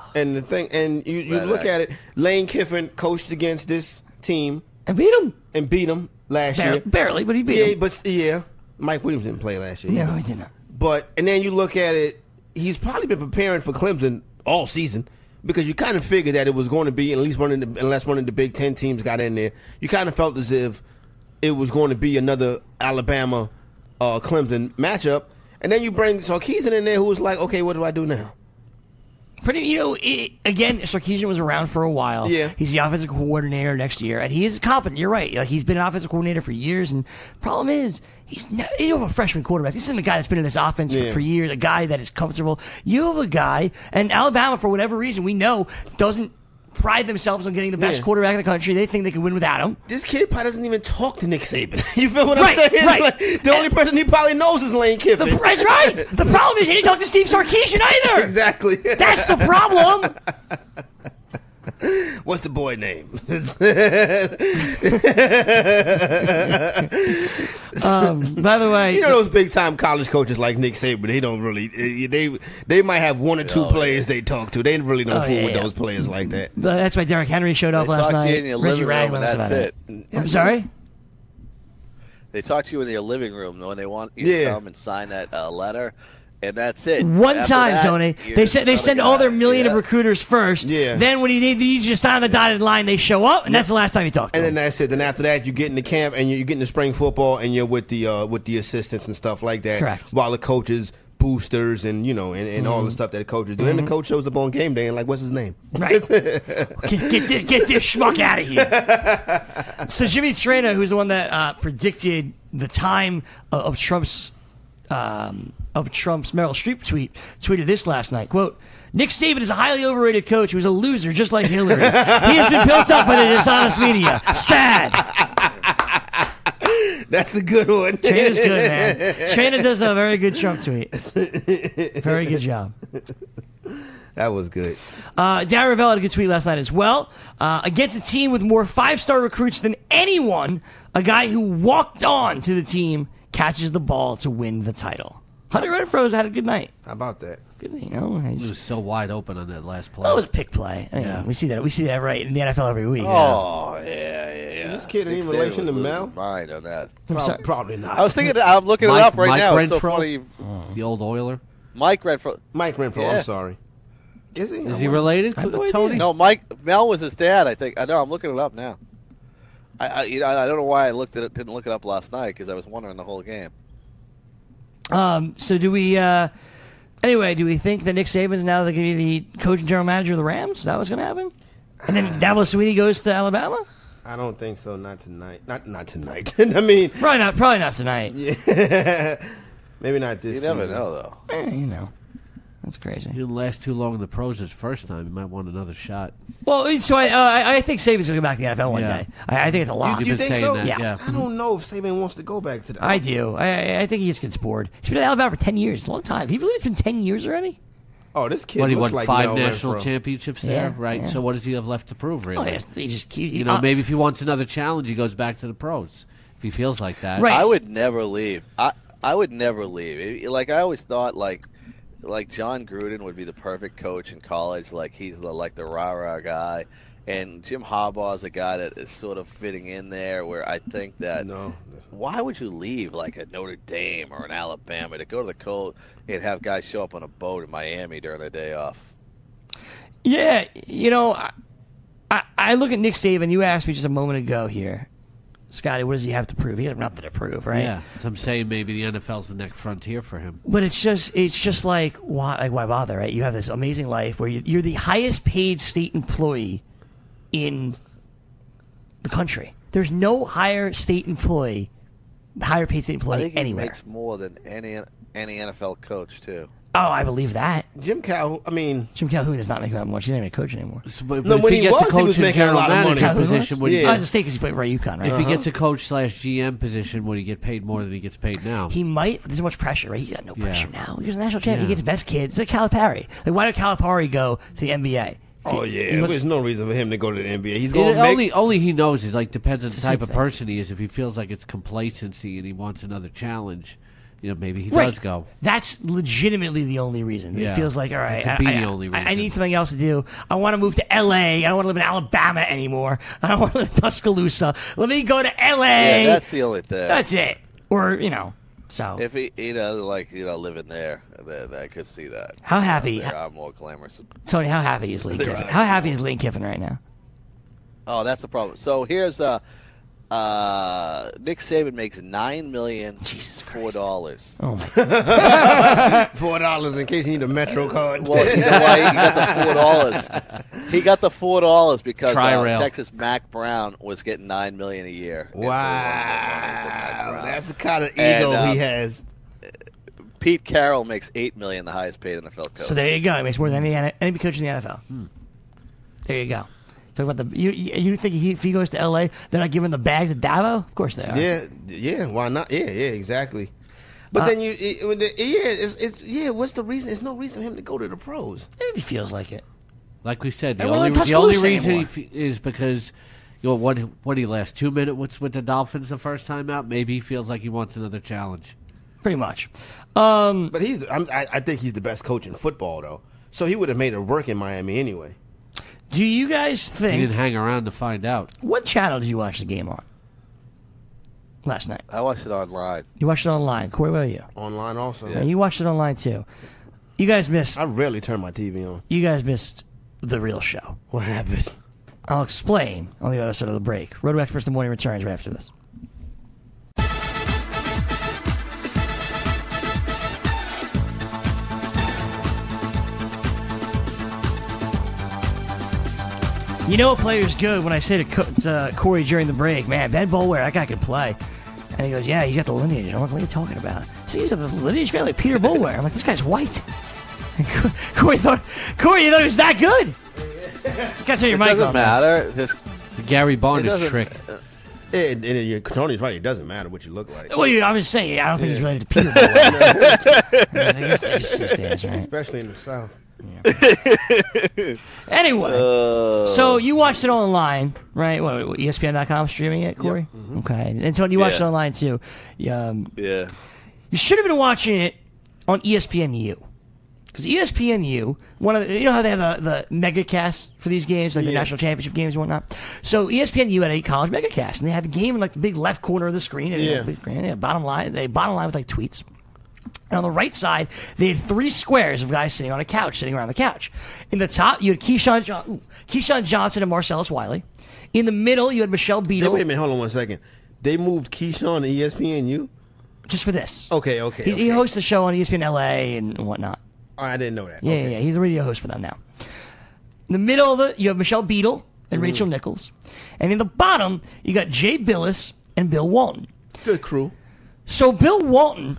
And the thing, and you, you Right, look right. at it, Lane Kiffin coached against this team And beat him. and beat them last Bar- year. barely, but he beat Yeah, him. but yeah, Mike Williams didn't play last year. No, either. he did not. But and then you look at it, he's probably been preparing for Clemson all season because you kind of figured that it was going to be at least one of the, unless one of the Big Ten teams got in there. You kind of felt as if it was going to be another Alabama uh, Clemson matchup, and then you bring Sarkisian in there, who was like, okay, what do I do now? Pretty, you know, it, again, Sarkisian was around for a while. Yeah. He's the offensive coordinator next year, and he is confident. You're right. Like, he's been an offensive coordinator for years, and problem is, he's not, you have a freshman quarterback. This isn't a guy that's been in this offense Yeah. for, for years, a guy that is comfortable. You have a guy, and Alabama, for whatever reason, we know, doesn't pride themselves on getting the best Yeah. quarterback in the country. They think they can win without him. This kid probably doesn't even talk to Nick Saban. You feel what Right, I'm saying? right. Like, the only person he probably knows is Lane Kiffin. The, that's right. The problem is, he didn't talk to Steve Sarkisian either. Exactly. That's the problem. What's the boy name? Um, by the way, You know those big time college coaches like Nick Saban, they don't really they they might have one or two players they talk to. They really don't Oh, fool yeah, with yeah. those players like that. But that's why Derrick Henry showed up They last talk to night. you in your Reggie living room, Ragland, and that's that's about it. I'm sorry? They talk to you in your living room when they want you Yeah. to come and sign that uh, letter, and that's it. One After time, that, Tony, you're they just send they another send all their guy. million Yeah. of recruiters first. Yeah. Then when you need, you just sign on the dotted line, they show up, and that's the last time you talk to And them. then that's it. Then after that, you get into camp and you you get into spring football and you're with the uh, with the assistants and stuff like that. Correct. While the coaches boosters and you know and, and all the stuff that the coaches do. Then the coach shows up on game day and like, what's his name? Right. get, get, get, get this schmuck out of here. So Jimmy Traina, who's the one that uh, predicted the time of, of Trump's um, of Trump's Meryl Streep tweet, tweeted this last night. Quote, Nick Saban is a highly overrated coach who is a loser just like Hillary. He has been built up by the dishonest media. Sad. That's a good one. Traina's good, man. Traina does a very good Trump tweet. Very good job. That was good. Uh, Darren Rovell had a good tweet last night as well. Uh, against a team with more five-star recruits than anyone, a guy who walked on to the team catches the ball to win the title. Hunter Renfrow had a good night. How about that? Good, you know, He he's, was so wide open on that last play. that was a pick play. I mean, Yeah. We see that. We see that right in the N F L every week. Oh yeah, yeah, yeah. Is this kid Nick in Saban relation was to losing Mel? his mind on that. I'm Prob- sorry. Probably not. I was thinking. I'm looking it Mike- up right Mike now. It's so Renfro? funny. The old Oiler. Mike Renfro. Mike Renfro. Yeah. I'm sorry. Is he? Is he related I have to no Tony? idea. No, Mike Mel was his dad. I think. I know. I'm looking it up now. I, I you know I don't know why I looked at it. Didn't look it up last night because I was wondering the whole game. Um, so do we? Uh, anyway, do we think that Nick Saban's now going to be the coach and general manager of the Rams? Is that what's going to happen? And then Dabo Swinney goes to Alabama? I don't think so. Not tonight. Not not tonight. I mean, Probably not. Probably not tonight. yeah. Maybe not this. You never season. know though. Eh, you know, that's crazy. He didn't last too long in the pros his first time. He might want another shot. Well, so I, uh, I I think Saban's going to come back to the N F L one Yeah. day. I, I think it's a lock. You've You been think saying so? that, Yeah. yeah. I don't know if Saban wants to go back to the. I do. I, I think he just gets bored. He's been at Alabama for ten years. It's a long time. Can you believe it's been ten years already? Oh, this kid What, he looks won like five Mel national Renfro. championships Yeah, there, right? yeah. So what does he have left to prove, really? Oh, he, just, he just keeps. You know, uh, maybe if he wants another challenge, he goes back to the pros. If he feels like that. Right. I would never leave. I I would never leave. It- like I always thought, like like John Gruden would be the perfect coach in college. Like he's the like the rah rah guy, and Jim Harbaugh is a guy that is sort of fitting in there. Where I think that No. why would you leave like a Notre Dame or an Alabama to go to the cold and have guys show up on a boat in Miami during their day off? Yeah, you know, I, I, I look at Nick Saban. You asked me just a moment ago here, Scotty. What does he have to prove? He has nothing to prove, right? Yeah. So I'm saying maybe the N F L's the next frontier for him. But it's just it's just like why like why bother, right? You have this amazing life where you, you're the highest paid state employee in the country. There's no higher state employee, higher paid state I employee think he anywhere. makes more than any any N F L coach too. Oh, I believe that. Jim Calhoun. I mean, Jim Calhoun does not make that much. He's not even a coach anymore. So, but, No, but when if he, he gets was, a he coach was and making a general lot of money. manager Calhoun position, was? would he, Yeah. Oh, it's a state because he played for UConn, right? if he gets a coach slash G M position, would he get paid more than he gets paid now? He might, but there's so much pressure, right? He got no Yeah. pressure now. He's a national champion. Yeah. He gets best kids. It's like Calipari. Like, why did Calipari go to the N B A? oh He- yeah, he must- there's no reason for him to go to the N B A. He's It- going to make. only only he knows. It like depends on the It's the same type of thing. person he is. If he feels like it's complacency and he wants another challenge, you know, maybe he Right. does go. That's legitimately the only reason. Yeah. It feels like, all right, That could be I, the I- only I- I reason. need something else to do. I want to move to L A. I don't want to live in Alabama anymore. I don't want to live in Tuscaloosa. Let me go to L A. Yeah, that's the only thing. That's it. Or, you know, so. If he, he doesn't like, you know, living there, then I could see that. How happy, They are more glamorous. Tony, how happy is Lane They're Kiffin? right. How happy is Lane Kiffin right now? Oh, that's the problem. So here's uh, uh, Nick Saban makes nine million Jesus four dollars. Oh, my Four dollars in case you need a Metro card. Well, you know why he got the four dollars? He got the four dollars because uh, Tri-rail. Texas Mac Brown was getting nine million a year. And so he wanted more money than Mac Wow, Brown. that's the kind of ego And, uh, he has. Pete Carroll makes eight million, the highest paid N F L coach. So there you go. He makes more than any any coach in the N F L. Hmm. There you go. Talk about the you. You you think he, if he goes to L A, they're not giving the bag to Davo? Of course they are. Yeah, yeah. Why not? Yeah, yeah, exactly. But Uh, then you, it, when the, yeah, it's, it's yeah. What's the reason? There's no reason for him to go to the pros. Maybe he feels like it. Like we said, the They won't only let the only Tuscaloosa reason he anymore. f- is because you know what what he last two minutes what's with the Dolphins the first time out. Maybe he feels like he wants another challenge. Pretty much. Um, But he's, I'm, I, I think he's the best coach in football, though. So he would have made it work in Miami anyway. do you guys He think didn't hang around to find out. what channel did you watch the game on last night? I watched it online. You watched it online. Corey, what about you? Online also. Yeah, you watched it online too. You guys missed. I rarely turn my T V on. You guys missed the real show. What happened? I'll explain on the other side of the break. Roto Experts in the Morning returns right after this. You know a player's good when I say to, Co- to uh, Corey during the break, man, Ben Boulware, that guy can play. And he goes, yeah, he's got the lineage. I'm like, what are you talking about? So he's got the lineage family, Peter Boulware. I'm like, this guy's white. And Co- Corey thought, Corey, you thought he was that good? You gotta turn your It mic doesn't off. man. matter. It's just The Gary it Barnidge doesn't- trick. Yeah, and, and you- Tony's right. It doesn't matter what you look like. Well, yeah, I'm just saying, I don't think he's related to Peter Boulware. I guess they just sisters, right? Especially in the South. Anyway, Uh, so you watched it online, right? What, E S P N dot com streaming it, Corey? Okay. And Tony, you watched Yeah. it online too. Um, yeah. you should have been watching it on E S P N U. Because E S P N U, one of the, you know how they have the, the mega cast for these games, like the Yeah. national championship games and whatnot? So E S P N U had a college mega cast, and they had the game in like the big left corner of the screen. And Yeah. big screen. They had bottom line, they bottom line with like tweets. And on the right side, they had three squares of guys sitting on a couch, sitting around the couch. In the top, you had Keyshawn, John- ooh, Keyshawn Johnson and Marcellus Wiley. In the middle, you had Michelle Hey, Beadle, wait a minute. Hold on one second. They moved Keyshawn to E S P N U? just for this. Okay, okay. He, okay. he hosts the show on E S P N L A and whatnot. Oh, I didn't know that. Yeah, okay. yeah, yeah. He's a radio host for them now. In the middle of it, you have Michelle Beadle and Rachel Nichols. And in the bottom, you got Jay Billis and Bill Walton. Good crew. So Bill Walton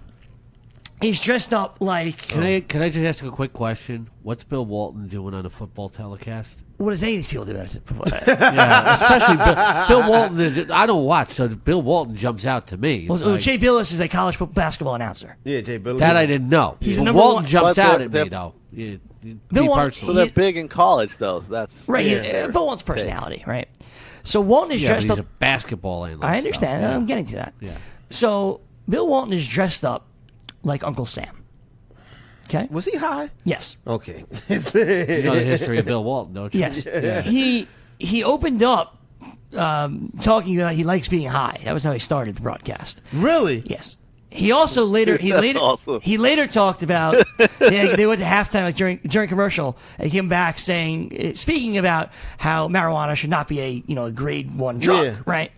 is dressed up like... Can I can I just ask a quick question? What's Bill Walton doing on a football telecast? What does any of these people do? at it? Yeah, especially Bill, Bill Walton. is- I don't watch, so Bill Walton jumps out to me. It's Well, well, like- Jay Billis is a college football basketball announcer. Yeah, Jay Billy. that I didn't know. He's But the number Walton one- jumps But out they're- at they're- me though. Yeah, Bill me Walton- personally. So they're He- big in college, though. So that's Right, yeah, he, uh, their Bill Walton's take. personality, right? So Walton is Yeah, but dressed he's up... a basketball analyst. I understand. though. Yeah. I'm getting to that. Yeah. So Bill Walton is dressed up like Uncle Sam. Okay? Was he high? Yes. Okay. You know the history of Bill Walton, don't you? Yes. He he opened up um, talking about he likes being high. That was how he started the broadcast. Really? Yes. He also later he That's later awesome. he later talked about they, they went to halftime like during during commercial and he came back saying uh, speaking about how marijuana should not be a you know a grade one drug, Yeah. right?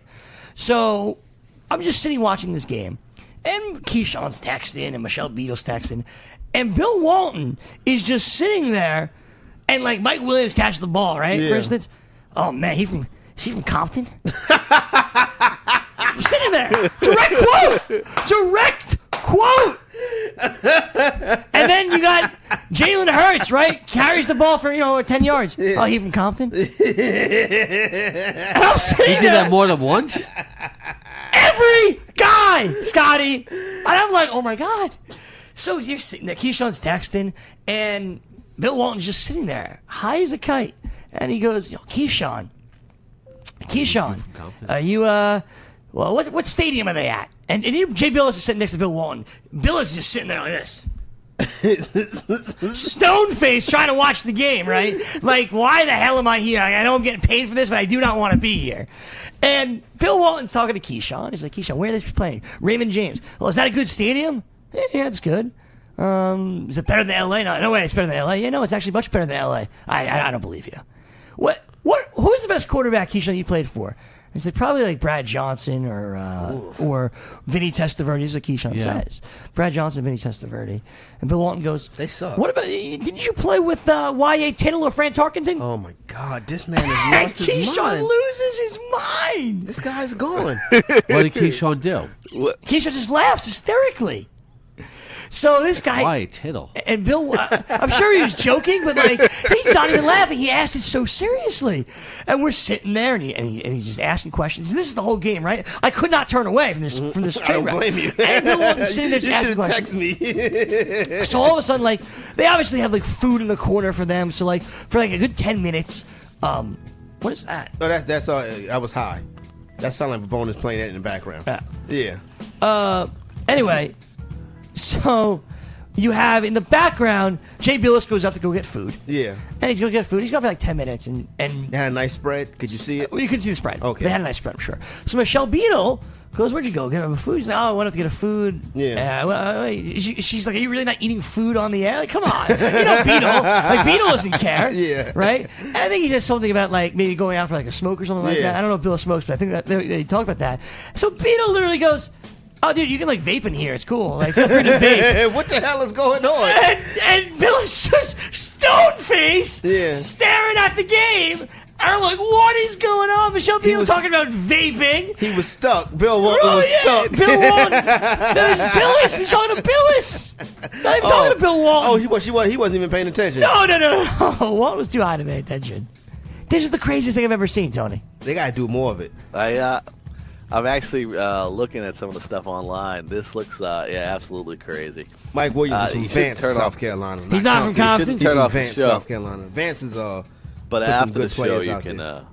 So I'm just sitting watching this game, and Keyshawn's texting and Michelle Beadle's texting, and Bill Walton is just sitting there, and like Mike Williams catches the ball, right? For Yeah. instance, oh man, he from is he from Compton? He's sitting there. Direct quote. Direct quote. And then you got Jalen Hurts, right? Carries the ball for, you know, ten yards. Oh, he from Compton? And I'm sitting He did there. that more than once. Every guy, Scotty. And I'm like, oh my God. So you're sitting there. Keyshawn's texting, and Bill Walton's just sitting there, high as a kite. And he goes, Yo, Keyshawn, Keyshawn, are you, uh, well, what, what stadium are they at? And, and you know, Jay Billis is sitting next to Bill Walton. Billis is just sitting there like this. Stone face trying to watch the game, right? Like, why the hell am I here? Like, I know I'm getting paid for this, but I do not want to be here. And Bill Walton's talking to Keyshawn. He's like, Keyshawn, where are they playing? Raymond James. Well, is that a good stadium? Yeah, yeah, it's good. Um, is it better than L A? No, no way, it's better than L A. Yeah, no, it's actually much better than L A. I, I, I don't believe you. What? What? Who's the best quarterback, Keyshawn, you played for? He said probably like Brad Johnson or uh, or Vinny Testaverde is what Keyshawn Yeah. says. Brad Johnson, Vinny Testaverde, and Bill Walton goes, They suck. What about? Didn't you play with uh, Y A Tittle or Fran Tarkenton? Oh my God, this man has And lost his Keyshawn mind. loses his mind. This guy's gone. What did Keyshawn do? Keyshawn just laughs hysterically. So this guy Why Tittle? and Bill, uh, I'm sure he was joking, but like he's not even laughing. He asked it so seriously, and we're sitting there, and, he, and, he, and he's just asking questions. And this is the whole game, right? I could not turn away from this from this I train don't wreck. blame you. And Bill Walton's sitting there You just should asking have questions. texted me. So all of a sudden, like they obviously have like food in the corner for them. So like for like a good ten minutes, um, what is that? No, that's that's uh, I was high. That sounded like Vavona's playing that in the background. Yeah. Yeah. Uh, anyway, so you have in the background, Jay Billis goes up to go get food. Yeah. And he's going to get food. He's gone for like ten minutes. And, and They had a nice spread. Could you see it? well, you couldn't see the spread. Okay. They had a nice spread, I'm sure. So Michelle Beadle goes, where'd you go? Get him a food? He's like, oh, I went up to get a food. Yeah. Uh, well, uh, she, she's like, are you really not eating food on the air? Like, come on. You know Beadle. Like, Beadle doesn't care. Yeah. Right? And I think he says something about, like, maybe going out for, like, a smoke or something like Yeah. that. I don't know if Bill smokes, but I think that they, they talk about that. So Beadle literally goes, oh, dude, you can, like, vape in here. It's cool. Like, feel free to vape. What the hell is going on? And, and Bill is just stone face, Yeah. staring at the game. And I'm like, what is going on? Michelle Beadle was- talking about vaping. He was stuck. Bill Walton Oh, was yeah, stuck. Bill Walton. No, this is Billis. He's talking to Billis. Not even talking to Bill Walton. Oh, he was. She was. He wasn't even paying attention. no, no, no, no. Walton was too high to pay attention. This is the craziest thing I've ever seen, Tony. They gotta do more of it. I, uh, I'm actually uh, looking at some of the stuff online. This looks, uh, yeah, absolutely crazy. Mike Williams Uh, is from you should Vance, turn South off- Carolina. He's not from Compton. Compton? He's Turn from off the Vance, show. South Carolina. Vance is uh. But Put some after good the show, players you out can, there. uh,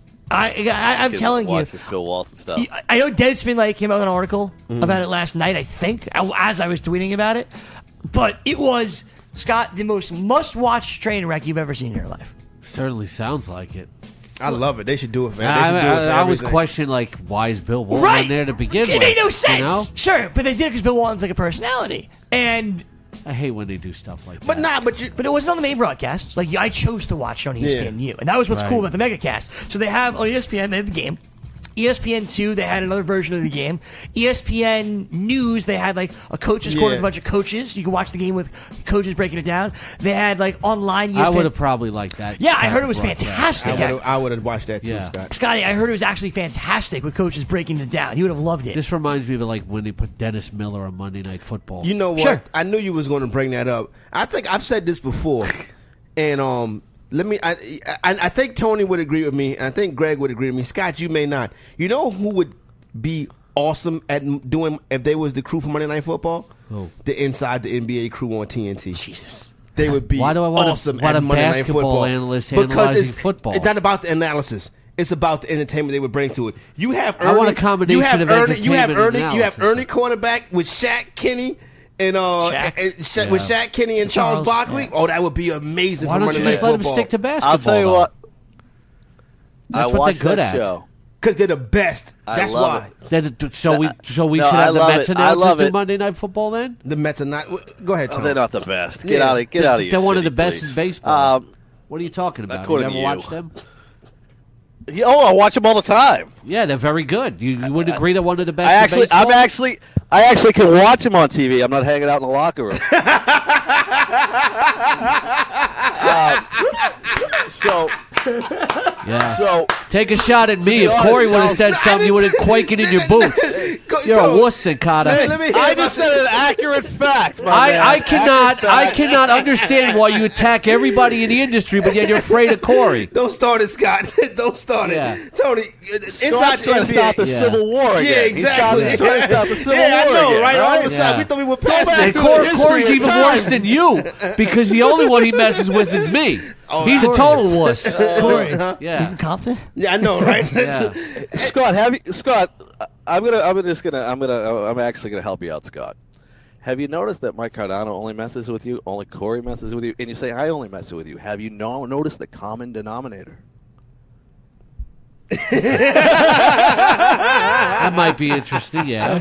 I, I, I'm can telling you. watch this Bill Walton stuff. I- I know Deadspin like came out with an article Mm. about it last night. I think as I was tweeting about it, but it was Scott the most must-watch train wreck you've ever seen in your life. Certainly sounds like it. I love it. They should do it, man. They I, should do it for I, I was everything. questioning, like, why is Bill Walton Right in there to begin It with? made no sense. You know? Sure, but they did it because Bill Walton's like a personality, and I hate when they do stuff like that. But nah, but you. but it wasn't on the main broadcast. Like I chose to watch on E S P N U, and that was what's Right. cool about the MegaCast. So they have on E S P N they have the game. E S P N two, they had another version of the game. E S P N News, they had like a coaches corner with a Yeah. bunch of coaches. You could watch the game with coaches breaking it down. They had like online. E S P N I would have probably liked that. Yeah, I type heard it of was broadcast. fantastic. I would. I would have watched that too, Yeah. Scott. Scotty, I heard it was actually fantastic with coaches breaking it down. You would have loved it. This reminds me of like when they put Dennis Miller on Monday Night Football. You know what? Sure. I knew you was going to bring that up. I think I've said this before, and um, let me. I, I I think Tony would agree with me, and I think Greg would agree with me. Scott, you may not. You know who would be awesome at m- doing if they was the crew for Monday Night Football? Who? The Inside the N B A crew on T N T. Jesus. They would be Why do I want a- awesome want at a Monday Night basketball Football analyst because analyzing it's, football? It's not about the analysis. It's about the entertainment they would bring to it. You have Ernie, I want a combination you have of Ernie, you have entertainment Ernie, and you have analysis. Ernie quarterback with Shaq Kenny and uh Shaq. and Sha- with Shaq Kenny and Charles, Charles, Barkley. yeah. Oh, that would be amazing Why for don't Monday you Night just let him Football. stick to basketball? I'll tell you though? what. That's I what watched they're good that at. show. Because they're the best. I That's love why. Then- so we so we No, should I have the love Mets it. I announcers love do it. Monday Night Football then. The Mets are not. Go ahead, Oh, Tom. they're not the best. Get Yeah. out of get out of your They're one of city, the best please. in baseball. Um, What are you talking about? You according never to you. watched them? yeah, oh, I watch them all the time. Yeah, they're very good. You, you wouldn't agree they're one of the best I in actually, baseball? I'm actually, I actually can watch them on T V. I'm not hanging out in the locker room. uh, so, Yeah. so Take a shot at me. be If honest, Corey would have Charles, said I something, you would have didn't- quaking in your boots. Go- You're a Tom, wuss, Carter. Let me, let me hear I about just said an accurate fact. My man. I, I Accurate cannot I fact. cannot understand why you attack everybody in the industry, but yet you're afraid of Corey. Don't start it, Scott. Don't start it. Yeah. Tony, inside Scott's the trying N to B A. stop the Yeah. Civil War again. Yeah, He's exactly. trying to- trying to stop the Civil yeah, War I know, again, right? All of a Yeah. sudden, we thought we were back past And to that. Cor- history Corey's of even time. worse than you because the only one he messes with is me. Oh, He's a Corey. total wuss. Corey, Yeah. you from Compton? Yeah, I know, right? Yeah. Scott, have you, Scott? I'm gonna. I'm just gonna. I'm gonna. I'm actually gonna help you out, Scott. Have you noticed that Mike Cardano only messes with you? Only Corey messes with you, and you say I only mess with you. Have you no- noticed the common denominator? That might be interesting. Yeah.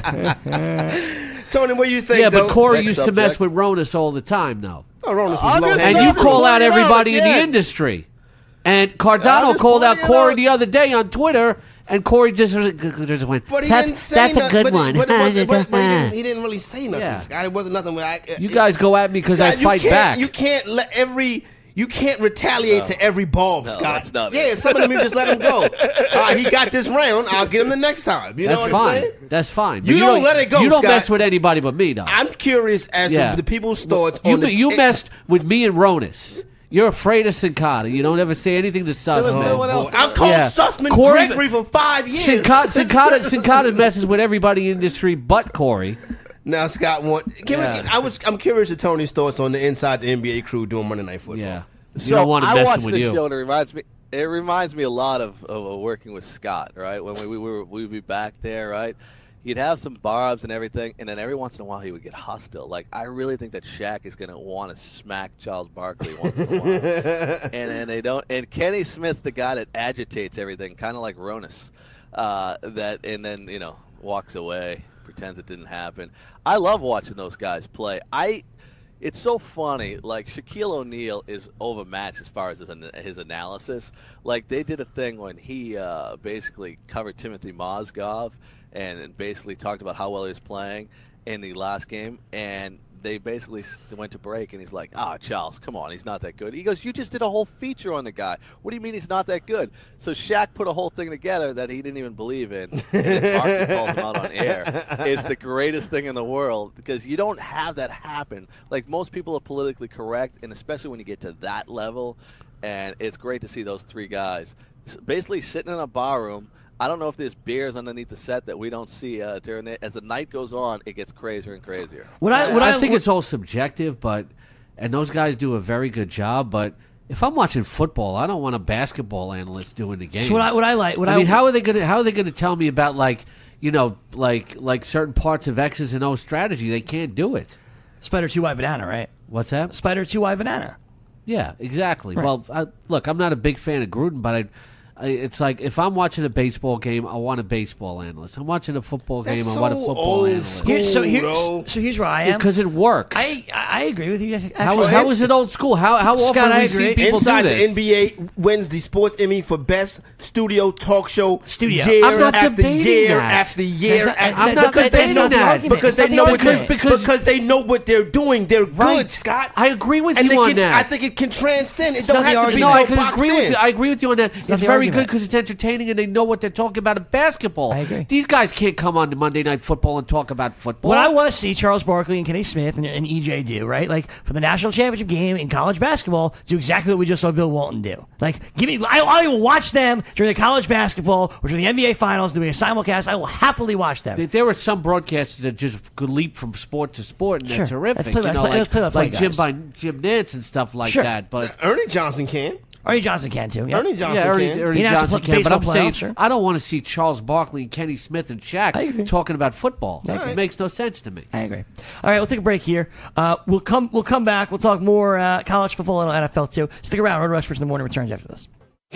Tony, what do you think? Yeah, but though? Corey Next used to mess subject. with Ronus all the time, though. Oh, Ronus was I'm low just And hanging you saying- fruit. call out Pointing it out everybody in the again. industry. And I'm Cardano just called out pointing it Corey out. the other day on Twitter, and Corey just, just went, But he that's, didn't say that's a nothing. good but, one. But, but, but, but, but he, didn't, he didn't really say nothing, Yeah. Scott. It wasn't nothing. Where I, You guys go at me because I Scott, fight you can't, back. You can't let every. You can't retaliate No. to every ball, No, Scott. that's not yeah, it. some of them you just let him go. Uh, he got this round. I'll get him the next time. You That's know what fine. I'm saying? That's fine. You don't let it go, You don't Scott. mess with anybody but me, though. I'm curious as Yeah. to the people's thoughts you on the. you messed with me and Ronus. You're afraid of Sincata. You don't ever say anything to There was no Sussman. one else. I called Yeah. Sussman Corey- Gregory for five years. Sincata, Sincata, Sincata messes with everybody in the industry but Corey. Now Scott want. Can Yeah. we, I was. I'm curious of Tony's thoughts on the inside the N B A crew doing Monday Night Football. Yeah. You So don't want to I mess watched with this you. show, and it reminds me. It reminds me a lot of, of, of working with Scott, right? When we, we were we'd be back there, right? He'd have some barbs and everything, and then every once in a while he would get hostile. Like I really think that Shaq is going to want to smack Charles Barkley once in a while, and then they don't. And Kenny Smith's the guy that agitates everything, kind of like Ronus. Uh, that and then you know walks away, pretends it didn't happen. I love watching those guys play. I. It's so funny. Like Shaquille O'Neal is overmatched as far as his, his analysis. Like they did a thing when he uh, basically covered Timothy Mozgov and, and basically talked about how well he was playing in the last game. And they basically went to break, and he's like, "Ah, oh, Charles, come on, he's not that good." He goes, "You just did a whole feature on the guy. What do you mean he's not that good?" So Shaq put a whole thing together that he didn't even believe in, and then Barkley calls him out on air. It's the greatest thing in the world because you don't have that happen. Like most people are politically correct, and especially when you get to that level, and it's great to see those three guys basically sitting in a bar room. I don't know if there's beers underneath the set that we don't see uh, during it. As the night goes on, it gets crazier and crazier. What I, what I, I, think what- it's all subjective, but and those guys do a very good job. But if I'm watching football, I don't want a basketball analyst doing the game. So what I, what I like, what I I, mean, how are they going to how are they going to tell me about like you know like like certain parts of X's and O's strategy? They can't do it. Spider two Y banana, right? What's that? Spider two Y banana. Yeah, exactly. Right. Well, I, look, I'm not a big fan of Gruden, but I. I- It's like if I'm watching a baseball game, I want a baseball analyst. I'm watching a football game, That's I want a so football old analyst. school. Here, so here, bro. so here's where I am. Because it works. I I agree with you. Actually. how, how is it old school? How how often Scott, do I we see agree. people Inside do the this? N B A wins the Sports Emmy for Best Studio Talk Show. Studio. Year I'm not after debating year that. after year. That's not- after, I'm not because they debating know that. because That's they not know the because, argument. because Because- they know what they're doing. They're Right. good, Scott. I agree with and you they on can, that. I think it can transcend. It not don't the have to be argument. No, I so can boxed agree with in. you. I agree with you on that. It's, not the very argument. good because it's entertaining and they know what they're talking about in basketball. I agree. These guys can't come on to Monday Night Football and talk about football. What I want to see Charles Barkley and Kenny Smith and, and E J do, right? Like for the national championship game in college basketball, do exactly what we just saw Bill Walton do. Like, give me, I, I will watch them during the college basketball or during the N B A finals doing a simulcast. I will happily watch them. There- There are some broadcasters that just could leap from sport to sport, and Sure. they're terrific. That's play- you know, play- like, that's play-by-play like Jim, guys. by, Jim Nance and stuff like Sure. that. But Ernie Johnson can. Ernie Johnson can too. Yeah. Ernie Johnson yeah, Ernie, can. Ernie He has to Johnson play can. But I'm baseball saying playoffs, sure. I don't want to see Charles Barkley and Kenny Smith and I agree. Shaq talking about football. agree. It makes no sense to me. I agree. All right, we'll take a break here. Uh, we'll come. We'll come back. We'll talk more uh, college football and N F L too. Stick around. Road Experts in the morning returns after this.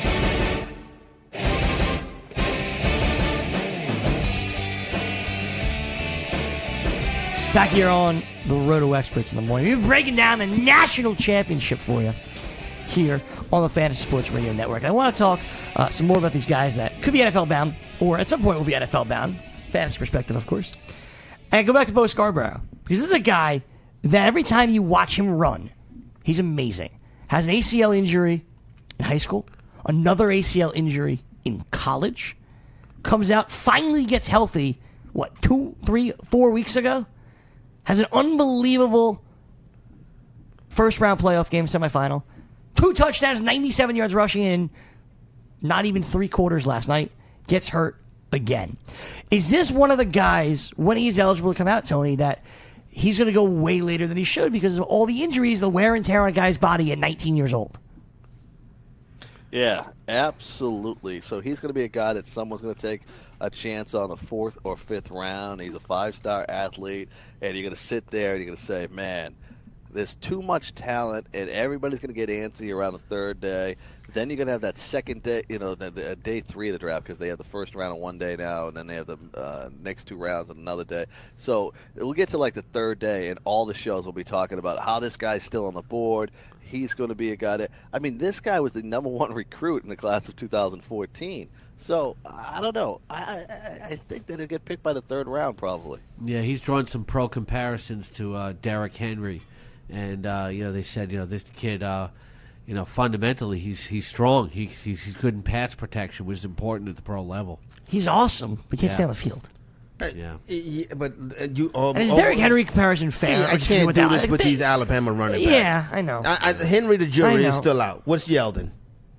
Back here on the Roto Experts in the morning. We're breaking down the national championship for you here on the Fantasy Sports Radio Network. I want to talk uh, some more about these guys that could be N F L bound, or at some point will be N F L bound. Fantasy perspective, of course. And go back to Bo Scarborough, because this is a guy that every time you watch him run, he's amazing. Has an A C L injury in high school, another A C L injury in college, comes out, finally gets healthy, what, two, three, four weeks ago? Has an unbelievable first round playoff game semifinal. Two touchdowns, ninety-seven yards rushing in not even three quarters last night. Gets hurt again. Is this one of the guys, when he's eligible to come out, Tony, that he's going to go way later than he should because of all the injuries, the wear and tear on a guy's body at nineteen years old? Yeah, absolutely. So he's going to be a guy that someone's going to take a chance on the fourth or fifth round. He's a five-star athlete, and you're going to sit there and you're going to say, man, there's too much talent, and everybody's going to get antsy around the third day. Then you're going to have that second day, you know, the, the day three of the draft, because they have the first round on one day now, and then they have the uh, next two rounds on another day. So we'll get to like the third day, and all the shows will be talking about how this guy's still on the board. He's going to be a guy that, I mean, this guy was the number one recruit in the class of two thousand fourteen. So I don't know. I, I, I think that he'll get picked by the third round probably. Yeah, he's drawn some pro comparisons to uh, Derrick Henry, and uh, you know they said you know this kid, uh, you know fundamentally he's he's strong. He, he's he's good in pass protection, which is important at the pro level. He's awesome, but can't Yeah. stay on the field. Yeah. Yeah, but uh, you. Um, And is oh, Derrick Henry comparison fair? See, I Or just can't with do Al- this with they- these Alabama running backs. Yeah, I know. I, I, Henry, the I jury know. is still out. What's Yeldon?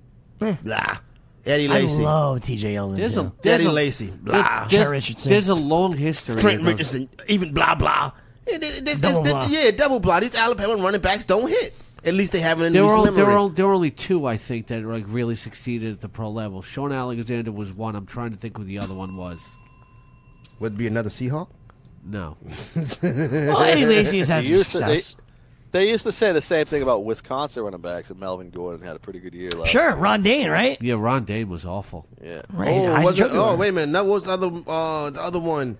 Blah. Eddie I Lacy. love T J Yeldon There's too. a there's Eddie a, Lacy. there- Blah. there's, Trent Richardson. there's a long history. Trent of those- Richardson. Even blah blah. Yeah, this- this- Double this- blah. yeah, double blah. These Alabama running backs don't hit. At least they haven't in There were, recent only, there, memory. were, only- there were only two, I think, that like really succeeded at the pro level. Sean Alexander was one. I'm trying to think who the other one was. Would it be another Seahawk? No. Well, Eddie Lacy has had They some used, to, they, success. they used to say the same thing about Wisconsin running backs, and Melvin Gordon had a pretty good year last Sure, Ron Dane, right? Yeah, Ron Dane was awful. year. Yeah. Right. Oh, Heisman was it, Trophy oh winner. wait a minute. That was the other, uh, the other one.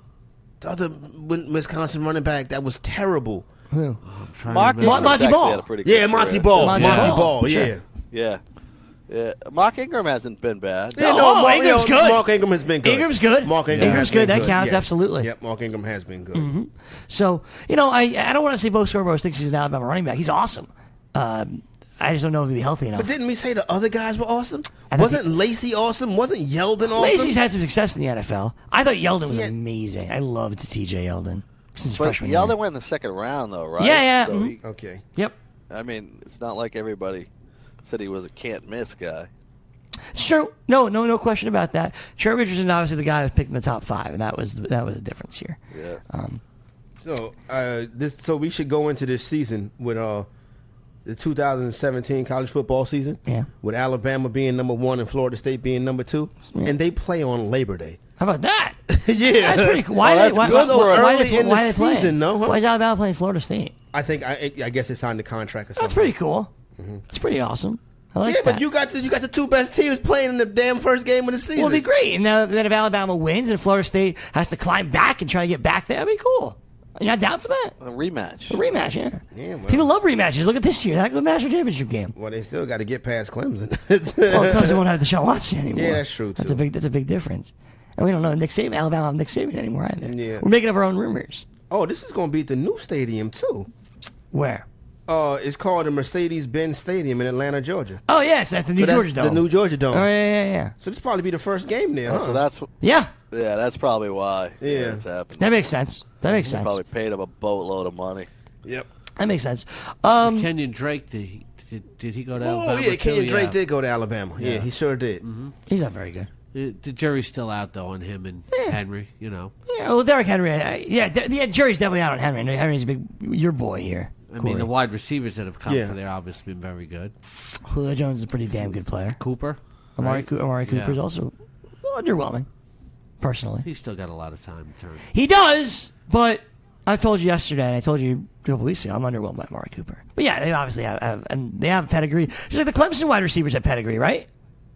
The other Wisconsin running back that was terrible. I'm trying Mark to remember. Mon- Monty Ingram's actually Ball. had a pretty good Yeah, Monty career. Ball. Monty Monty, Ball. Ball. Sure. Yeah. Yeah. Yeah. Mark Ingram hasn't been bad. Yeah, Oh, no, Mark, Ingram's you know, good. Mark Ingram has been good. Ingram's good. Mark Ingram Ingram's has been good. That good. counts, yes. absolutely. Yep, Mark Ingram has been good. So, you know, I I don't want to say Bo Scarborough thinks he's an Alabama running back. He's awesome. Um, I just don't know if he'd be healthy enough. But didn't we say the other guys were awesome? I thought Wasn't Lacey awesome? Wasn't Yeldon awesome? Lacey's had some success in the N F L. I thought Yeldon was Yeah. amazing. I loved T J Yeldon since But freshman Yeldon year. went in the second round, though, right? Yeah, yeah, So mhm. he, Okay. Yep. I mean, it's not like everybody said he was a can't-miss guy. It's true. No, no, no question about that. Trent Richardson, obviously the guy who was picked in the top five, and that was that was the difference here. Yeah. Um, So uh, this, so we should go into this season with uh, the two thousand seventeen college football season. Yeah. With Alabama being number one and Florida State being number two, Yeah. and they play on Labor Day. How about that? Yeah, That's pretty cool. Why Oh, they, that's why, good why, for why, why early they, in the why they playing? season, no, huh? Why is Alabama playing Florida State? I think I, I guess they signed the contract or something. That's pretty cool. That's pretty awesome. I like Yeah, that. but you got the, you got the two best teams playing in the damn first game of the season. Well, it'd be great. And now, then if Alabama wins and Florida State has to climb back and try to get back there, that'd be cool. You're not down for that? A rematch. A rematch, yeah. Yeah, well. People love rematches. Look at this year. That was the national championship game. Well, they still got to get past Clemson. Well, Clemson won't have Deshaun Watson anymore. Yeah, that's true, That's too. a big. That's a big difference. And we don't know Nick Saban. Alabama don't have Nick Saban anymore either. Yeah. We're making up our own rumors. Oh, this is going to be at the new stadium too. Where? Uh, it's called the Mercedes-Benz Stadium in Atlanta, Georgia. Oh yes, that's the New So that's Georgia Dome. the New Georgia Dome. Oh yeah, yeah, yeah. So this probably be the first game there, huh? So that's Yeah, yeah, that's probably why. Yeah. it's happened. that makes sense. That makes They sense. probably paid him a boatload of money. Yep. That makes sense. Um, Kenyon Drake, did he, did, did he go to Oh Alabama? yeah, too? Kenyon Drake Yeah. did go to Alabama. Yeah, Yeah. he sure did. he's not very good. The, the jury's still out, though, on him and Yeah. Henry, you know. Yeah, well, Derrick Henry. I, yeah, the, the jury's definitely out on Henry. Henry's a big your boy here. I Corey. mean, the wide receivers that have come Yeah. for there obviously been very good. Julio Jones is a pretty damn good player. Cooper, Amari, right? Coo- Amari Cooper's Yeah. also underwhelming, personally. He's still got a lot of time to turn. He does, but I told you yesterday, and I told you a couple weeks ago, I'm underwhelmed by Amari Cooper. But yeah, they obviously have, have and they have pedigree. Just like the Clemson wide receivers have pedigree, right?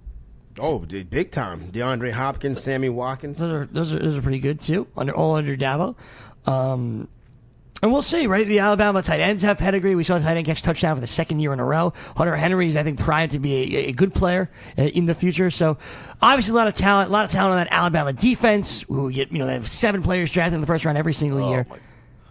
Oh, the- big time. DeAndre Hopkins, Sammy Watkins. Those are those are those are pretty good too. Under all under Dabo. Um, and we'll see, right? The Alabama tight ends have pedigree. We saw the tight end catch touchdown for the second year in a row. Hunter Henry is, I think, primed to be a, a good player uh, in the future. So, obviously, a lot of talent, a lot of talent on that Alabama defense. Who get, you know, they have seven players drafted in the first round every single Oh year. my!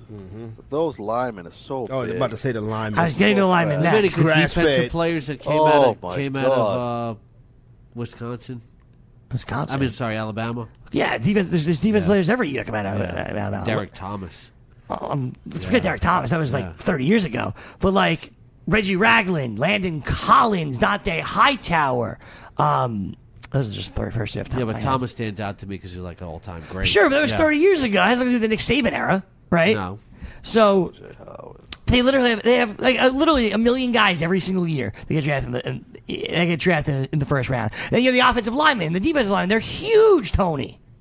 Those linemen are so Oh, I was big. about to say the lineman. I was getting to the lineman Many next. good Grass-fed. defensive players that came Oh, out of, my came out God. of uh, Wisconsin. Wisconsin. I mean, sorry, Alabama. yeah, defense. There's, there's defense players every year come out of Yeah. Alabama. Derek Thomas. Um, let's forget Derek Thomas. That was like Yeah. thirty years ago. But like Reggie Ragland, Landon Collins, Dante Hightower. Um, those are just the first year. Yeah, but Thomas stands out to me because he's like an all-time great. Sure, but that was Yeah. thirty years ago. I had to do the Nick Saban era, right? No. So they literally have, they have like uh, literally a million guys every single year. They get drafted in the in, they get drafted in the first round. Then you have the offensive linemen, the defensive linemen. They're huge, Tony.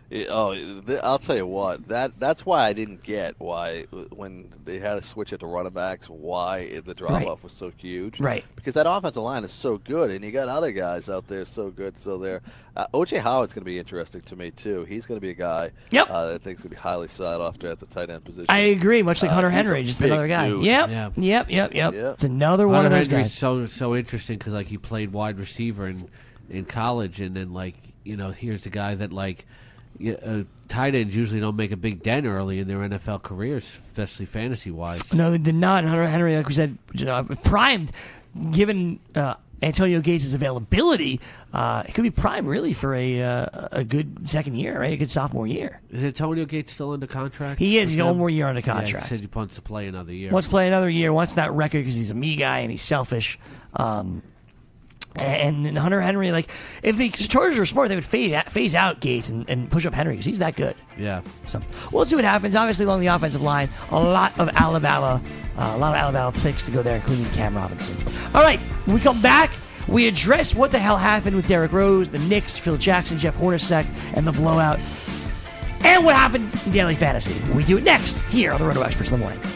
Yeah, oh, th- I'll tell you what. That that's why I didn't get why when they had to switch it to running backs. Why the drop Right. off was so huge. Right. Because that offensive line is so good, and you got other guys out there so good. So there, uh, O J Howard's going to be interesting to me too. He's going to be a guy. Yep. Uh, that I think is going to be highly sought after at the tight end position. I agree. Much like Uh, Hunter he's Henry, a just big another guy. dude. Yep. Yeah. Yep. Yep. Yep. Yep. It's another one Hunter of those Henry's guys. so so interesting because like he played wide receiver in in college, and then like you know here's the guy that like y- uh, tight ends usually don't make a big dent early in their N F L careers, especially fantasy wise. No, they did not. Hunter Henry, like we said, you know, primed, given uh, Antonio Gates' availability, uh, it could be primed really for a uh, a good second year, right? A good sophomore year. Is Antonio Gates still under contract? He is. with He's got them? one more year under Yeah, contract. he said he wants to play another year. Wants to play another year. Wants that record because he's a me guy and he's selfish. Um, and, and Hunter Henry, like, if the Chargers were smart, they would fade out, phase out Gates and, and push up Henry because he's that good. Yeah. So we'll see what happens. Obviously, along the offensive line, a lot of Alabama, uh, a lot of Alabama picks to go there, including Cam Robinson. All right, when we come back, we address what the hell happened with Derrick Rose, the Knicks, Phil Jackson, Jeff Hornacek, and the blowout, and what happened in daily fantasy. We do it next here on the Roto Experts in the Morning.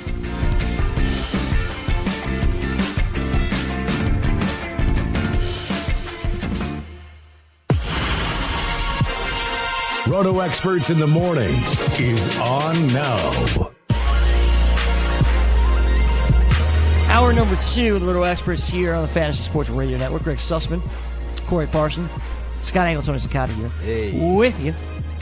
Roto Experts in the Morning is on now. Hour number two of the Roto Experts here on the Fantasy Sports Radio Network. Greg Sussman, Corey Parson, Scott Engel, Tony Cicada here Hey. with you.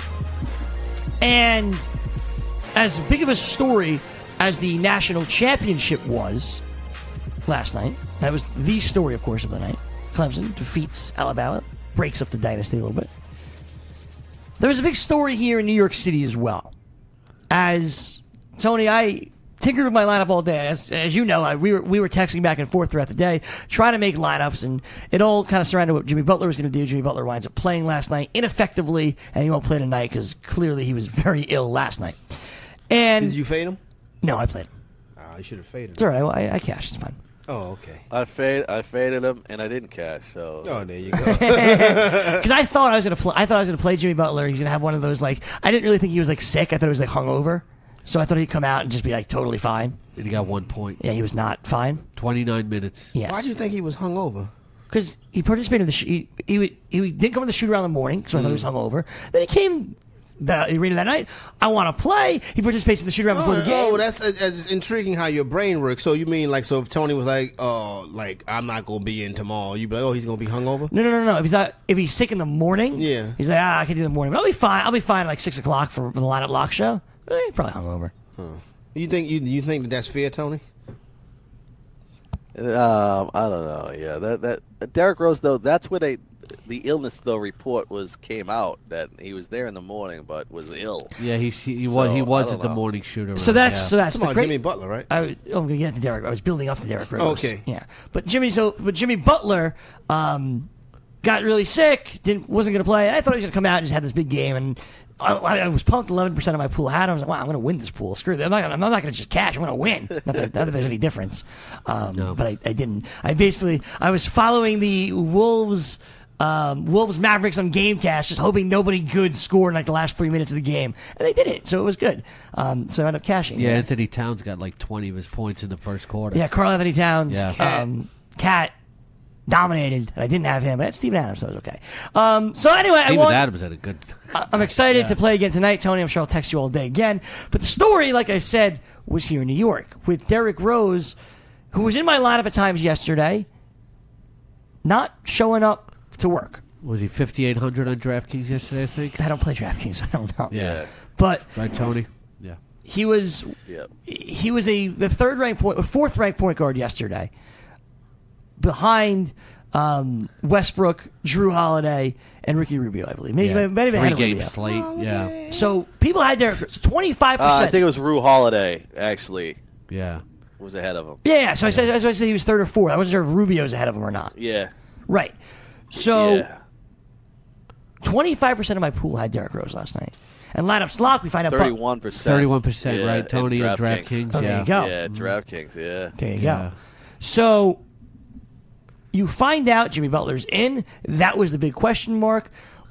And as big of a story as the national championship was last night, that was the story, of course, of the night. Clemson defeats Alabama, breaks up the dynasty a little bit. There was a big story here in New York City as well. As Tony, I tinkered with my lineup all day. As, as you know, I, we were we were texting back and forth throughout the day, trying to make lineups, and it all kind of surrounded what Jimmy Butler was going to do. Jimmy Butler winds up playing last night ineffectively, and he won't play tonight because clearly he was very ill last night. And Did you fade him? no, I played him. Oh, you should have faded It's him. all right. I, I cashed. It's fine. Oh, okay. I fade, I faded him, and I didn't cash. So Oh, there you go. Because I thought I was going to play. I thought I was going to play Jimmy Butler. He's going to have one of those like. I didn't really think he was like sick. I thought he was like hungover. So I thought he'd come out and just be like totally fine. And he got one point. Yeah, he was not fine. twenty-nine minutes. Yes. Why do you think he was hungover? Because he participated in the sh- he, he he didn't come to the shoot around in the morning, so I thought he was hungover. Then he came the arena that night. I want to play. He participates in the shoot around before Oh, the game. oh, that's uh, it's intriguing how your brain works. So you mean like so if Tony was like, oh, like I'm not gonna be in tomorrow, you'd be like, oh, he's gonna be hungover? No, no, no, no. If he's not, if he's sick in the morning, Yeah. he's like, ah, I can do the morning, but I'll be fine. I'll be fine at like six o'clock for the lineup lock show. Eh, he's probably hungover. You think you you think that that's fair, Tony? Um, I don't know. Yeah, that that Derrick Rose though. That's where they the illness though report was came out that he was there in the morning but was ill. Yeah, he he, he So, was he I was don't at the know. morning shooter. So that's yeah. so that's Come the on, great. Jimmy Butler, right? I was, oh, I'm gonna get to Derrick. I was building up to Derrick Rose. Okay. Yeah, but Jimmy. So, but Jimmy Butler um, got really sick. Didn't wasn't gonna play. I thought he was gonna come out and just have this big game. And I, I was pumped. eleven percent of my pool had him. I was like, wow, I'm gonna win this pool. Screw that. I'm not gonna, I'm not gonna just cash. I'm gonna win. Not that, not that there's any difference. Um, No. But I, I didn't. I basically I was following the Wolves. Um, Wolves Mavericks on GameCast, just hoping nobody good scored in like the last three minutes of the game, and they did it, so it was good. Um, so I ended up cashing. Yeah, Anthony Towns got like twenty of his points in the first quarter. Yeah, Karl Anthony Towns. Yeah. Um, Cat dominated, and I didn't have him, but I had Steven Adams, so it was okay. Um, so anyway, I Steven want, Adams had a good. I- I'm excited to play again tonight, Tony. I'm sure I'll text you all day again. But the story, like I said, was here in New York with Derrick Rose, who was in my lineup at times yesterday, not showing up to work. Was he fifty-eight hundred on DraftKings yesterday? I think. I don't play DraftKings, so I don't know. Yeah. But Right, Tony. Yeah. he was Yep. he was a the third ranked point, or fourth ranked point guard yesterday, behind um, Westbrook, Drew Holiday, and Ricky Rubio, I believe. Maybe, yeah. maybe Three ahead of game Rubio. slate. Yeah. So people had their twenty-five Uh, I percent. think it was Rue Holiday actually Yeah. was ahead of him. yeah, yeah. So I said, that's why I said he was third or fourth. I wasn't sure if Rubio's ahead of him or not. Yeah. Right. So yeah. twenty-five percent of my pool had Derrick Rose last night. And lineups lock, we find out. But, Thirty-one percent. Thirty-one percent. Yeah, Right, Tony in on DraftKings. Oh, there yeah. you go. Yeah, DraftKings. Yeah. there you Yeah. go. So you find out Jimmy Butler's in. That was the big question mark.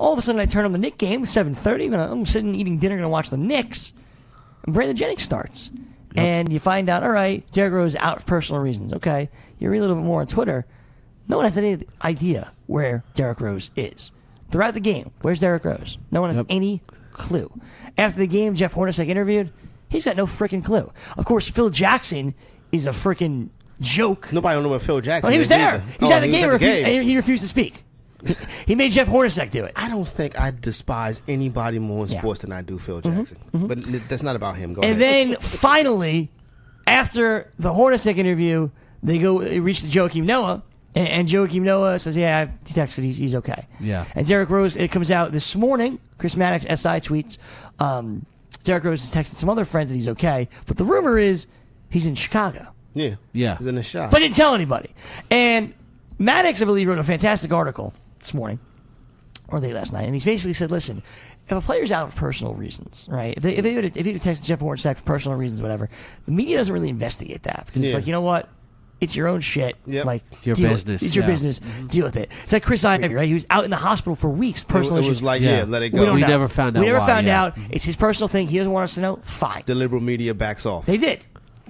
All of a sudden, I turn on the Knicks game, seven thirty. I'm sitting eating dinner, going to watch the Knicks. And Brandon Jennings starts. Yep. And you find out, all right, Derrick Rose out for personal reasons. Okay. You read a little bit more on Twitter. No one has any idea where Derrick Rose is. Throughout the game, where's Derrick Rose? No one has yep. any clue. After the game, Jeff Hornacek interviewed. He's got no freaking clue. Of course, Phil Jackson is a freaking joke. Nobody don't know what Phil Jackson well, he was is there. either. He's oh, at the he game. was at the refused, game. He refused to speak. He made Jeff Hornacek do it. I don't think I despise anybody more in Yeah. sports than I do Phil Jackson. Mm-hmm. But that's not about him. Go and ahead. then finally, after the Hornacek interview, they go they reach to Joakim Noah, and, and Joakim Noah says, "Yeah, I've he texted. He's, he's okay." Yeah. And Derrick Rose, it comes out this morning. Chris Maddox S I tweets, um, Derrick Rose has texted some other friends that he's okay, but the rumor is he's in Chicago. Yeah, Yeah. he's in the shot. But didn't tell anybody. And Maddox, I believe, wrote a fantastic article this morning, or late last night, and he basically said, listen, if a player's out for personal reasons, right, if they if they would if he would text Jeff Hornacek for personal reasons, whatever, the media doesn't really investigate that because it's Yeah. like, you know what? It's your own shit. Yep. Like, It's your deal with- business, It's your yeah. business. Deal with it. It's like Chris Ivey, right? He was out in the hospital for weeks, it, personal it issues. was like, Yeah. yeah, let it we go. don't We know. never found out We never why, found yeah. out. It's his personal thing. He doesn't want us to know. Fine. The liberal media backs off. They did.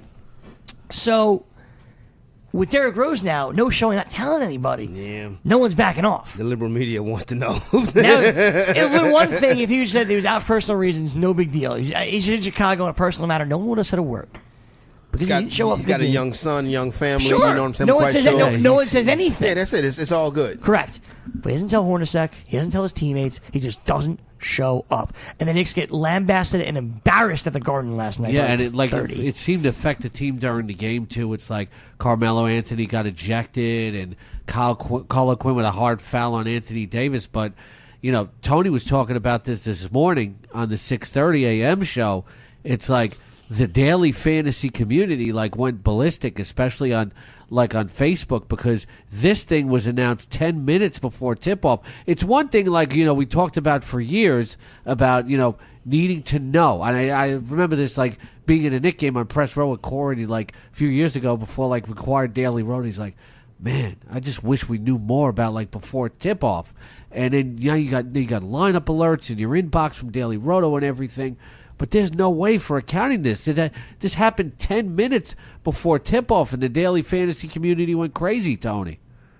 So, with Derrick Rose now, no showing, not telling anybody. Yeah. No one's backing off. The liberal media wants to know. Now, it would been one thing if he said he was out for personal reasons, no big deal. He's, he's in Chicago on a personal matter. No one would have said a word. Because He's got, he didn't show up. he's at the got a game. young son, young family. Sure. You know what I'm saying? No I'm one quite says sure. that, no, no one says anything. Yeah, that's it. It's, it's all good. Correct. But he doesn't tell Hornacek. He doesn't tell his teammates. He just doesn't show up. And the Knicks get lambasted and embarrassed at the Garden last night. Yeah, by and it like thirty. it seemed to affect the team during the game too. It's like Carmelo Anthony got ejected, and Kyle Qu- Carlo Quinn with a hard foul on Anthony Davis. But you know, Tony was talking about this this morning on the six thirty a.m. show. It's like the daily fantasy community like went ballistic, especially on like on Facebook, because this thing was announced ten minutes before tip-off. It's one thing, like, you know, we talked about for years about, you know, needing to know. And I, I remember this, like, being in a Knick game on press row with Corey, like, a few years ago before, like, required daily road. He's like, man, I just wish we knew more about, like, before tip-off. And then, you know, you got, you got lineup alerts in your inbox from Daily Roto and everything. But there's no way for accounting this. It, this happened ten minutes before tip-off, and the daily fantasy community went crazy, Tony.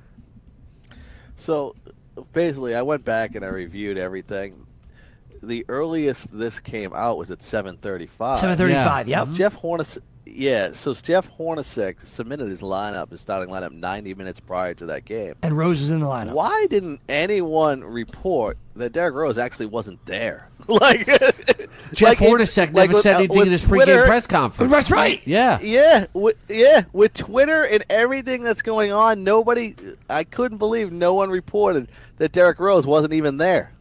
So, basically, I went back and I reviewed everything. The earliest this came out was at seven thirty-five. seven thirty-five, Yeah. yep. Jeff Hornacek, yeah, so Jeff Hornacek submitted his lineup, his starting lineup, ninety minutes prior to that game. And Rose was in the lineup. Why didn't anyone report that Derrick Rose actually wasn't there? like Jeff like it- Hornacek like never with- said uh, anything with in his Twitter- pregame press conference. That's right. Yeah. Yeah, with, yeah, with Twitter and everything that's going on, nobody, I couldn't believe no one reported that Derrick Rose wasn't even there.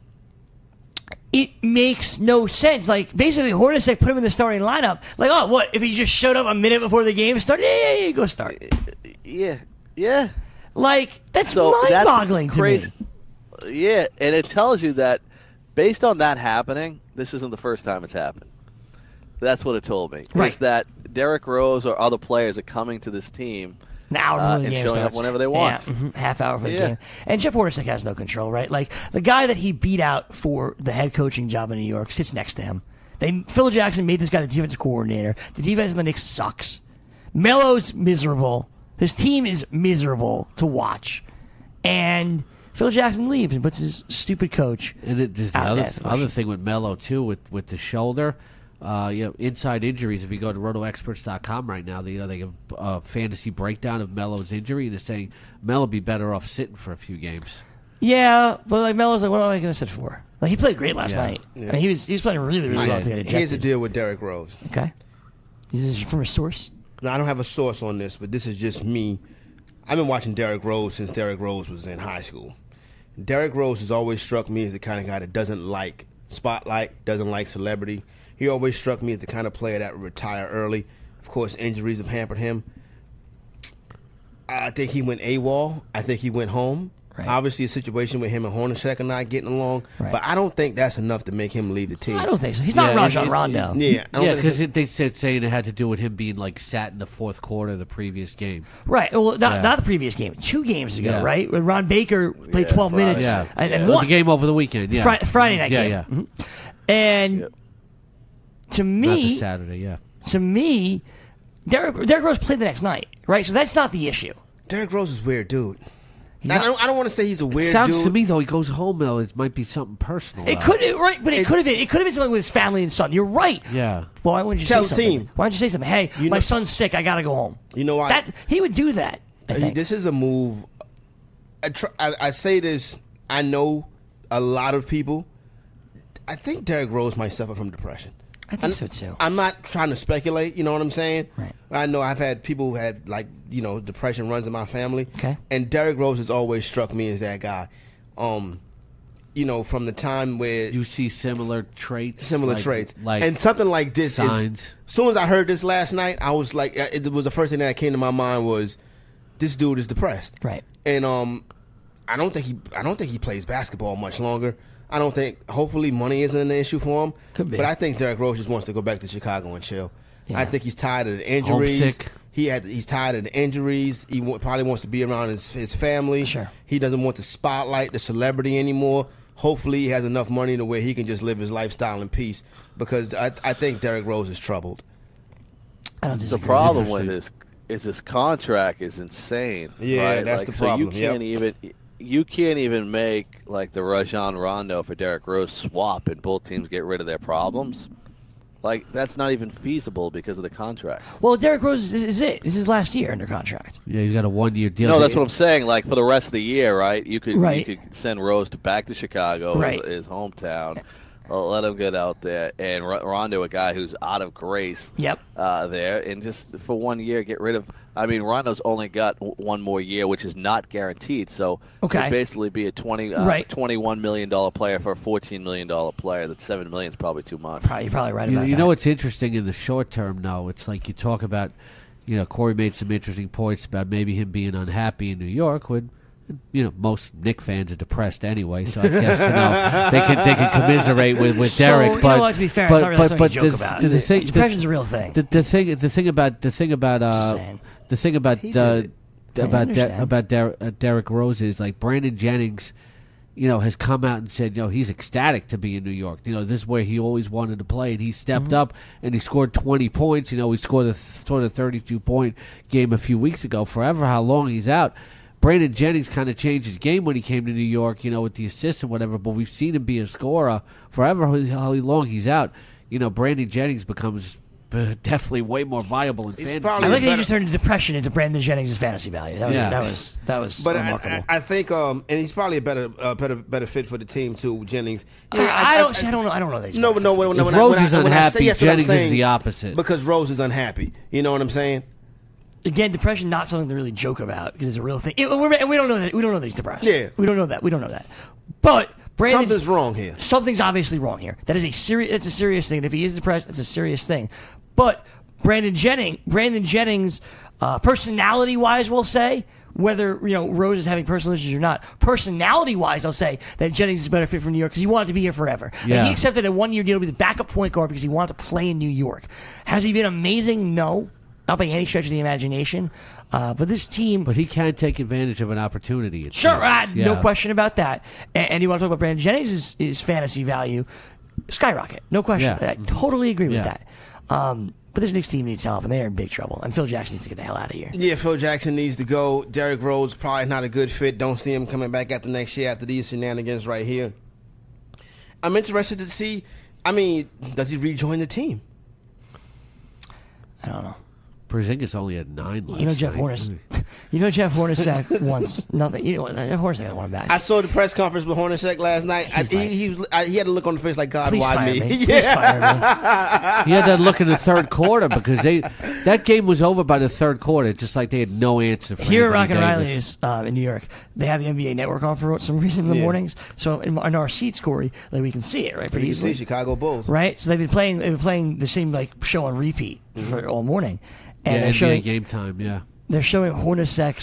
It makes no sense. Like, basically, Hornacek put him in the starting lineup. Like, oh, what? If he just showed up a minute before the game started? Yeah, yeah, yeah, go start. Yeah, yeah. Like, that's So that's mind-boggling to crazy. me. Yeah, and it tells you that based on that happening, this isn't the first time it's happened. That's what it told me. Right. Is that Derrick Rose or other players are coming to this team Now uh, the and game showing starts. up whenever they want. Yeah, mhm, half hour for the Yeah. game. And Jeff Hornacek has no control, right? Like, the guy that he beat out for the head coaching job in New York sits next to him. They Phil Jackson made this guy the defensive coordinator. The defense in the Knicks sucks. Melo's miserable. His team is miserable to watch. And Phil Jackson leaves and puts his stupid coach And it, the out other, there. other thing with Melo, too, with, with the shoulder, uh, you know, inside injuries, if you go to roto experts dot com right now, they, you know, they give a fantasy breakdown of Melo's injury, and they're saying Melo be better off sitting for a few games. Yeah, but like Melo's like, what am I going to sit for? Like, he played great last Yeah. night. Yeah. I mean, he was he was playing really, really well to get ejected. Here's the deal with Derrick Rose. Okay. This is from a source. Now, I don't have a source on this, but this is just me. I've been watching Derrick Rose since Derrick Rose was in high school. Derrick Rose has always struck me as the kind of guy that doesn't like spotlight, doesn't like celebrity. He always struck me as the kind of player that would retire early. Of course, injuries have hampered him. I think he went AWOL. I think he went home. Right. Obviously, a situation with him and Hornacek are not getting along, Right. but I don't think that's enough to make him leave the team. I don't think so. He's not Yeah, Rajon it- it- Rondo. Yeah, I don't Yeah, think because it's- they said saying it had to do with him being like sat in the fourth quarter of the previous game. Right. Well, not, Yeah. not the previous game. Two games ago, Yeah. right? When Ron Baker played Yeah, twelve Friday. minutes Yeah, and, and Well, won. the game over the weekend. Yeah, Fri- Friday night yeah, game. Yeah, Mhm. And to Not the me, Saturday. Yeah. to me, Derrick, Derrick Rose played the next night, right? So that's not the issue. Derrick Rose is a weird dude. I not- don't, I don't want to say he's a weird Sounds dude. to me though he goes home though it might be something personal. It though. could, it, right? But it, It- could have been. It could have been something with his family and son. You're right. Yeah. Well, why wouldn't you Tell say the something? team. Why don't you say something? Hey, You my know- son's sick. I gotta go home. You know why? That he would do that. I Uh, think. This is a move. I, tr- I, I say this. I know a lot of people. I think Derrick Rose might suffer from depression. I think I'm- so too. I'm not trying to speculate. You know what I'm saying? Right. I know I've had people who had like you know depression runs in my family. Okay. And Derrick Rose has always struck me as that guy. Um, you know, from the time where You see similar traits. similar like, traits, Like and something like this signs. is. As soon as I heard this last night, I was like, uh, it was the first thing that came to my mind was, this dude is depressed. Right. And um, I don't think he, I don't think he plays basketball much longer. I don't think. Hopefully, money isn't an issue for him. Could be. But I think Derrick Rose just wants to go back to Chicago and chill. Yeah. I think he's tired of the injuries. Homesick. He had. He's tired of the injuries. He wa- probably wants to be around his, his family. Sure. He doesn't want the spotlight, the celebrity anymore. Hopefully, he has enough money to where he can just live his lifestyle in peace. Because I, I think Derrick Rose is troubled. I don't The disagree. problem with Interesting. this is his contract is insane. Yeah, right? that's Like, the so problem, you can't yep. even you can't even make like the Rajon Rondo for Derrick Rose swap and both teams get rid of their problems. Like that's not even feasible because of the contract. Well, Derrick Rose is, is it. This is last year under contract. Yeah, you got a one year deal. No, that's what I'm saying. Like for the rest of the year, right? You could Right. you could send Rose to back to Chicago, Right. his, his hometown. Uh, let him get out there, and R- Rondo, a guy who's out of grace, Yep. uh, there, and just for one year get rid of. I mean, Rondo's only got w- one more year, which is not guaranteed. So Okay. he'd basically be a twenty, uh, Right. twenty-one million dollar player for a fourteen million dollar player. That seven million is probably too much. Probably, you're probably right You, about you that. know what's interesting in the short term, though? It's like you talk about, you know, Corey made some interesting points about maybe him being unhappy in New York. When, you know, most Knicks fans are depressed anyway, so I guess you know they can they can commiserate with, with So, Derek. you know but what, to be fair, but, it's not really but, something but you the, joke about. The, the thing, Depression's the, a real thing. The, the thing the thing about the thing about uh, saying. the thing about He uh, did I about De- understand. about Der- uh, Derrick Rose is like Brandon Jennings. You know, has come out and said, you know, he's ecstatic to be in New York. You know, this is where he always wanted to play, and he stepped Mm-hmm. up and he scored twenty points. You know, he scored a scored a thirty-two point game a few weeks ago. Forever, how long he's out. Brandon Jennings kind of changed his game when he came to New York, you know, with the assists and whatever. But we've seen him be a scorer forever. How long he's out, you know, Brandon Jennings becomes uh, definitely way more viable in He's fantasy. probably- I like that you better- just turned depression into Brandon Jennings' fantasy value. That was Yeah. that was that was But I, remarkable. I, I think, um, and he's probably a better, uh, better, better fit for the team too, Jennings. I, I don't. see, I don't know. I don't know that. he's No, better no, fit. when, If when, when, Rose I, is when I unhappy, say yes, what I'm Jennings is saying, the opposite. because Rose is unhappy. You know what I'm saying? Again, depression not something to really joke about because it's a real thing. It- we're- and we don't know that. We don't know that he's depressed. Yeah. we don't know that. We don't know that. But Brandon, Something's wrong here. Something's obviously wrong here. That is a serious. It's a serious thing. And if he is depressed, it's a serious thing. But Brandon Jennings, Brandon Jennings, uh, personality-wise, we'll say whether you know Rose is having personal issues or not. Personality-wise, I'll say that Jennings is a better fit for New York because he wanted to be here forever. Like, Yeah. he accepted a one-year deal to be the backup point guard because he wanted to play in New York. Has he been amazing? No. Not by any stretch of the imagination. Uh, but this team. But he can take advantage of an opportunity. it Sure, seems. uh, no Yeah. question about that. And, and you want to talk about Brandon Jennings' his, his fantasy value, skyrocket, no question. Yeah. I totally agree with Yeah. that. Um, but this Knicks team needs help, and they are in big trouble. And Phil Jackson needs to get the hell out of here. Yeah, Phil Jackson needs to go. Derrick Rose probably not a good fit. Don't see him coming back after next year after these shenanigans right here. I'm interested to see. I mean, does he rejoin the team? I don't know. Porzingis only had nine last You know Jeff night. Hornacek. You know Jeff Hornacek wants nothing. You know what? Jeff Hornacek want him back. I saw the press conference with Hornacek last night. I, He's he, like- he, was, I, he had a look on the face like, God, Please why fire me? me. Please yeah. fire me. He had that look in the third quarter because they that game was over by the third quarter, just like they had no answer for Here at Anthony Rock and Davis. Riley's um, in New York, they have the N B A Network on for some reason in the Yeah. mornings. So in, in our seats, Corey, like we can see it right pretty You easily. see Chicago Bulls. Right, so they've been playing. They've been playing the same like show on repeat for all morning, and Yeah, they're N B A showing game time. Yeah, they're showing Hornacek's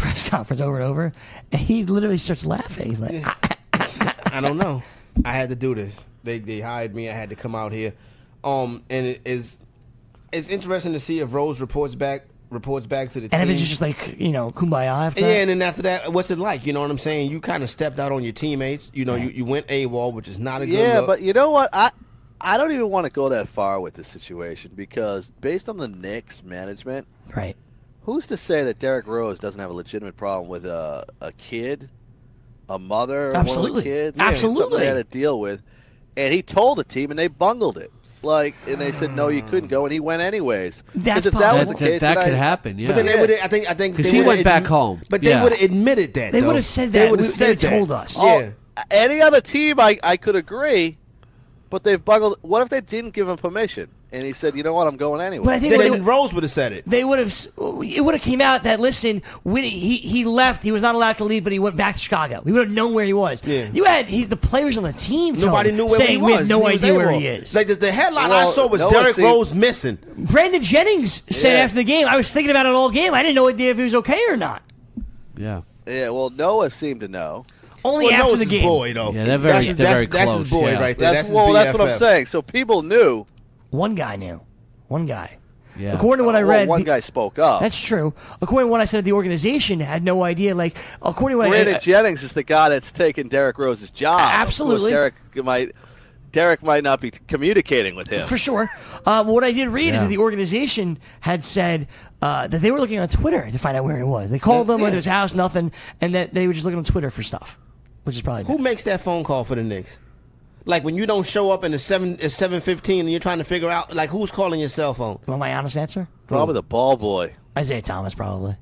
press conference over and over, and he literally starts laughing. He's like, I don't know. I had to do this. They they hired me. I had to come out here. Um, and it is it's interesting to see if Rose reports back reports back to the and team. if it's just like, you know, kumbaya after Yeah, that. and then after that, what's it like? You know what I'm saying? You kind of stepped out on your teammates. You know, you, you went AWOL, which is not a good Yeah, look. but you know what? I I don't even want to go that far with this situation because based on the Knicks management, Right. who's to say that Derrick Rose doesn't have a legitimate problem with a a kid, a mother, of one of Absolutely. the kids? Absolutely. Something they had to deal with, and he told the team, and they bungled it. Like, and they said no, you couldn't go, and he went anyways. 'Cause That's if that possible. was That, the case, that, that then could I- happen, yeah. But then they Yeah. would. I think. I think 'Cause they he would've went back admi- home. But they Yeah. would have admitted that. They though. would have said They that. would We- have they said would've that. told us. Oh, Yeah. any other team, I, I could agree, but they've bungled. What if they didn't give him permission, and he said, "You know what? I'm going anyway." But I think Then, they, then Rose would have said it. they would have. It would have came out that listen, we, he he left. He was not allowed to leave, but he went back to Chicago. We would have known where he was. Yeah. You had he, the players on the team. tell Nobody him, knew where saying he was. we have no He was idea where AWOL. he is. Like the, the headline Well, I saw was Noah Derrick seemed- Rose missing. Brandon Jennings said Yeah. after the game, I was thinking about it all game. I didn't know idea if he was okay or not. yeah. yeah, well, Noah seemed to know. Only Well, after Noah's the his game. boy though. Yeah, they're very- that's his, they're that's, very that's his close, boy yeah. right there. That's, That's, his well, that's what I'm B F F. saying. So people knew. One guy knew. One guy. Yeah. According to what I Well, read, one the- guy spoke up. That's true. According to what I said, the organization had no idea. Like, according to what Brandon I, Jennings is the guy that's taken Derrick Rose's job. Absolutely. Of course, Derrick might. Derek might not be communicating with him. for sure. Uh, what I did read is Yeah. that the organization had said uh, that they were looking on Twitter to find out where he was. They called them, Yeah. went to his house, nothing, and that they were just looking on Twitter for stuff, which is probably Who makes that phone call for the Knicks? Like when you don't show up and it's seven it's seven fifteen and you're trying to figure out like who's calling your cell phone. You want my honest answer? Probably the ball boy. Isaiah Thomas, probably.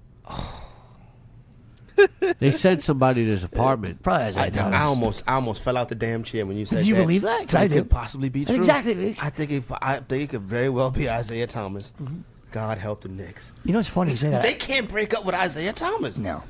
They sent somebody to his apartment. Probably Isaiah I, Thomas. I almost I almost fell out the damn chair when you said Do you that. believe that? 'Cause I It do. could possibly be true. Exactly. I think it I think it could very well be Isaiah Thomas. God help the Knicks. You know, it's funny you say that. They can't break up with Isaiah Thomas. No.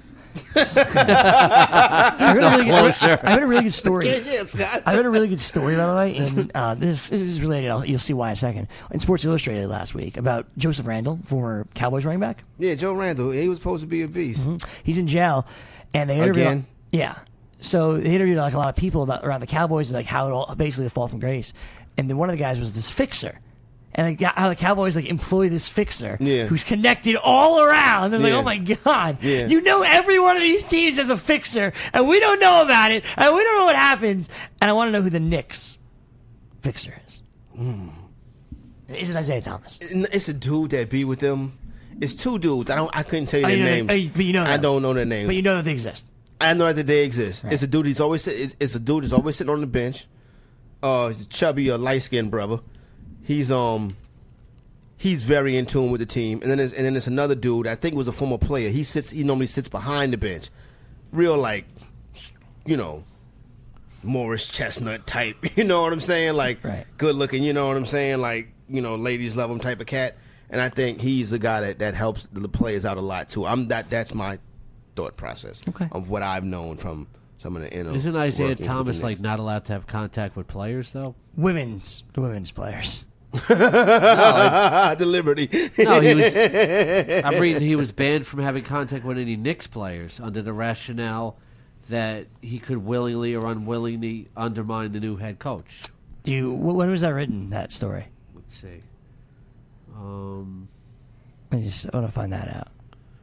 I, heard a really good, I, heard, I heard a really good story. Yeah, yeah, Scott. I read a really good story, by the way, and uh, this, this is related. I'll, you'll see why in a second. In Sports Illustrated last week about Joseph Randle, former Cowboys running back. Yeah, Joe Randall. He was supposed to be a beast. He's in jail, and they interviewed. Again? Yeah. So they interviewed like a lot of people about around the Cowboys and like how it all basically the fall from grace. And then one of the guys was this fixer. And like how the Cowboys like employ this fixer Yeah. who's connected all around. They're Yeah. like, oh my god, Yeah. you know every one of these teams has a fixer, and we don't know about it, and we don't know what happens. And I want to know who the Knicks fixer is. Is it Isaiah Thomas? It's a dude that be with them. It's two dudes. I don't. I couldn't tell you Oh, their you know names. that- oh, you- but you know I them. don't know their names. But you know that they exist. I know that they exist. It's a dude. He's always. It's, it's a dude. That's always sitting on the bench. Uh, he's a chubby, uh, light skinned brother. He's um. He's very in tune with the team, and then there's, and then there's another dude. I think was a former player. He sits. He normally sits behind the bench, real like, you know, Morris Chestnut type. You know what I'm saying? Like Right. good looking. You know what I'm saying? Like you know, ladies love him type of cat. And I think he's the guy that, that helps the players out a lot too. I'm that. That's my thought process Okay. of what I've known from some of the inner. Isn't Isaiah workings with the Thomas like Knicks. not allowed to have contact with players though? Women's, the women's players. the Liberty? No, he was. I'm reading he was banned from having contact with any Knicks players under the rationale that he could willingly or unwillingly undermine the new head coach. Do you? wh- When was that written? That story. Let's see. Um, I just want to find that out.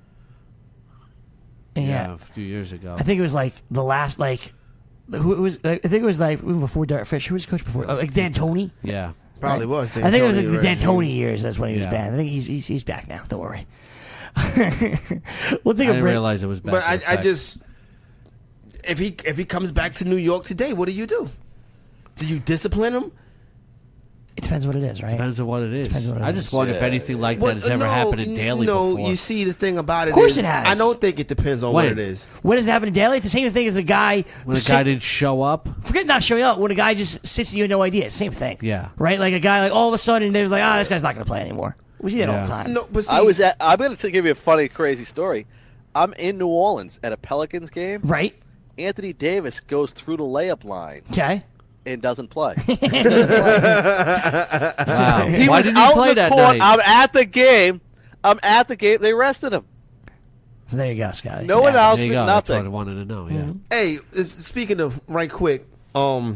And yeah, yeah, a few years ago. I think it was like the last like who it was. I think it was like even before Derek Fisher. Who was coach before? Oh, like Dan Toney. yeah. Probably was. I think it was like D'Antoni, the right? Dan Toney years. That's when he was Yeah. banned. I think he's he's, he's back now. Don't worry. We'll take I a didn't break. realize it was back. But I, in I effect. just if he if he comes back to New York today, what do you do? Do you discipline him? It depends what it is, right? Depends on what it is. Depends on what it I just is. wonder if Yeah. anything like Well, that has ever no, happened in Daly No, before. you see the thing about it. Of course is, it has. I don't think it depends on When? what it is. When does it happen in Daly? It's the same thing as a guy. when a who guy sit- didn't show up. forget not showing up. When a guy just sits and you have no idea. Same thing. Yeah. Right. Like a guy like all of a sudden they're like, ah, this guy's not going to play anymore. We see that all Yeah. the time. No, but see, I was at. I'm going to give you a funny, crazy story. I'm in New Orleans at a Pelicans game. Right. Anthony Davis goes through the layup line Okay. and doesn't play. Wow. He Why was didn't he out play in the that court. night? I'm at the game. I'm at the game. They rested him. So there you go, Scotty. No Yeah. announcement, There you go. nothing. That's what I wanted to know. Yeah. Hey, it's- speaking of right quick, um,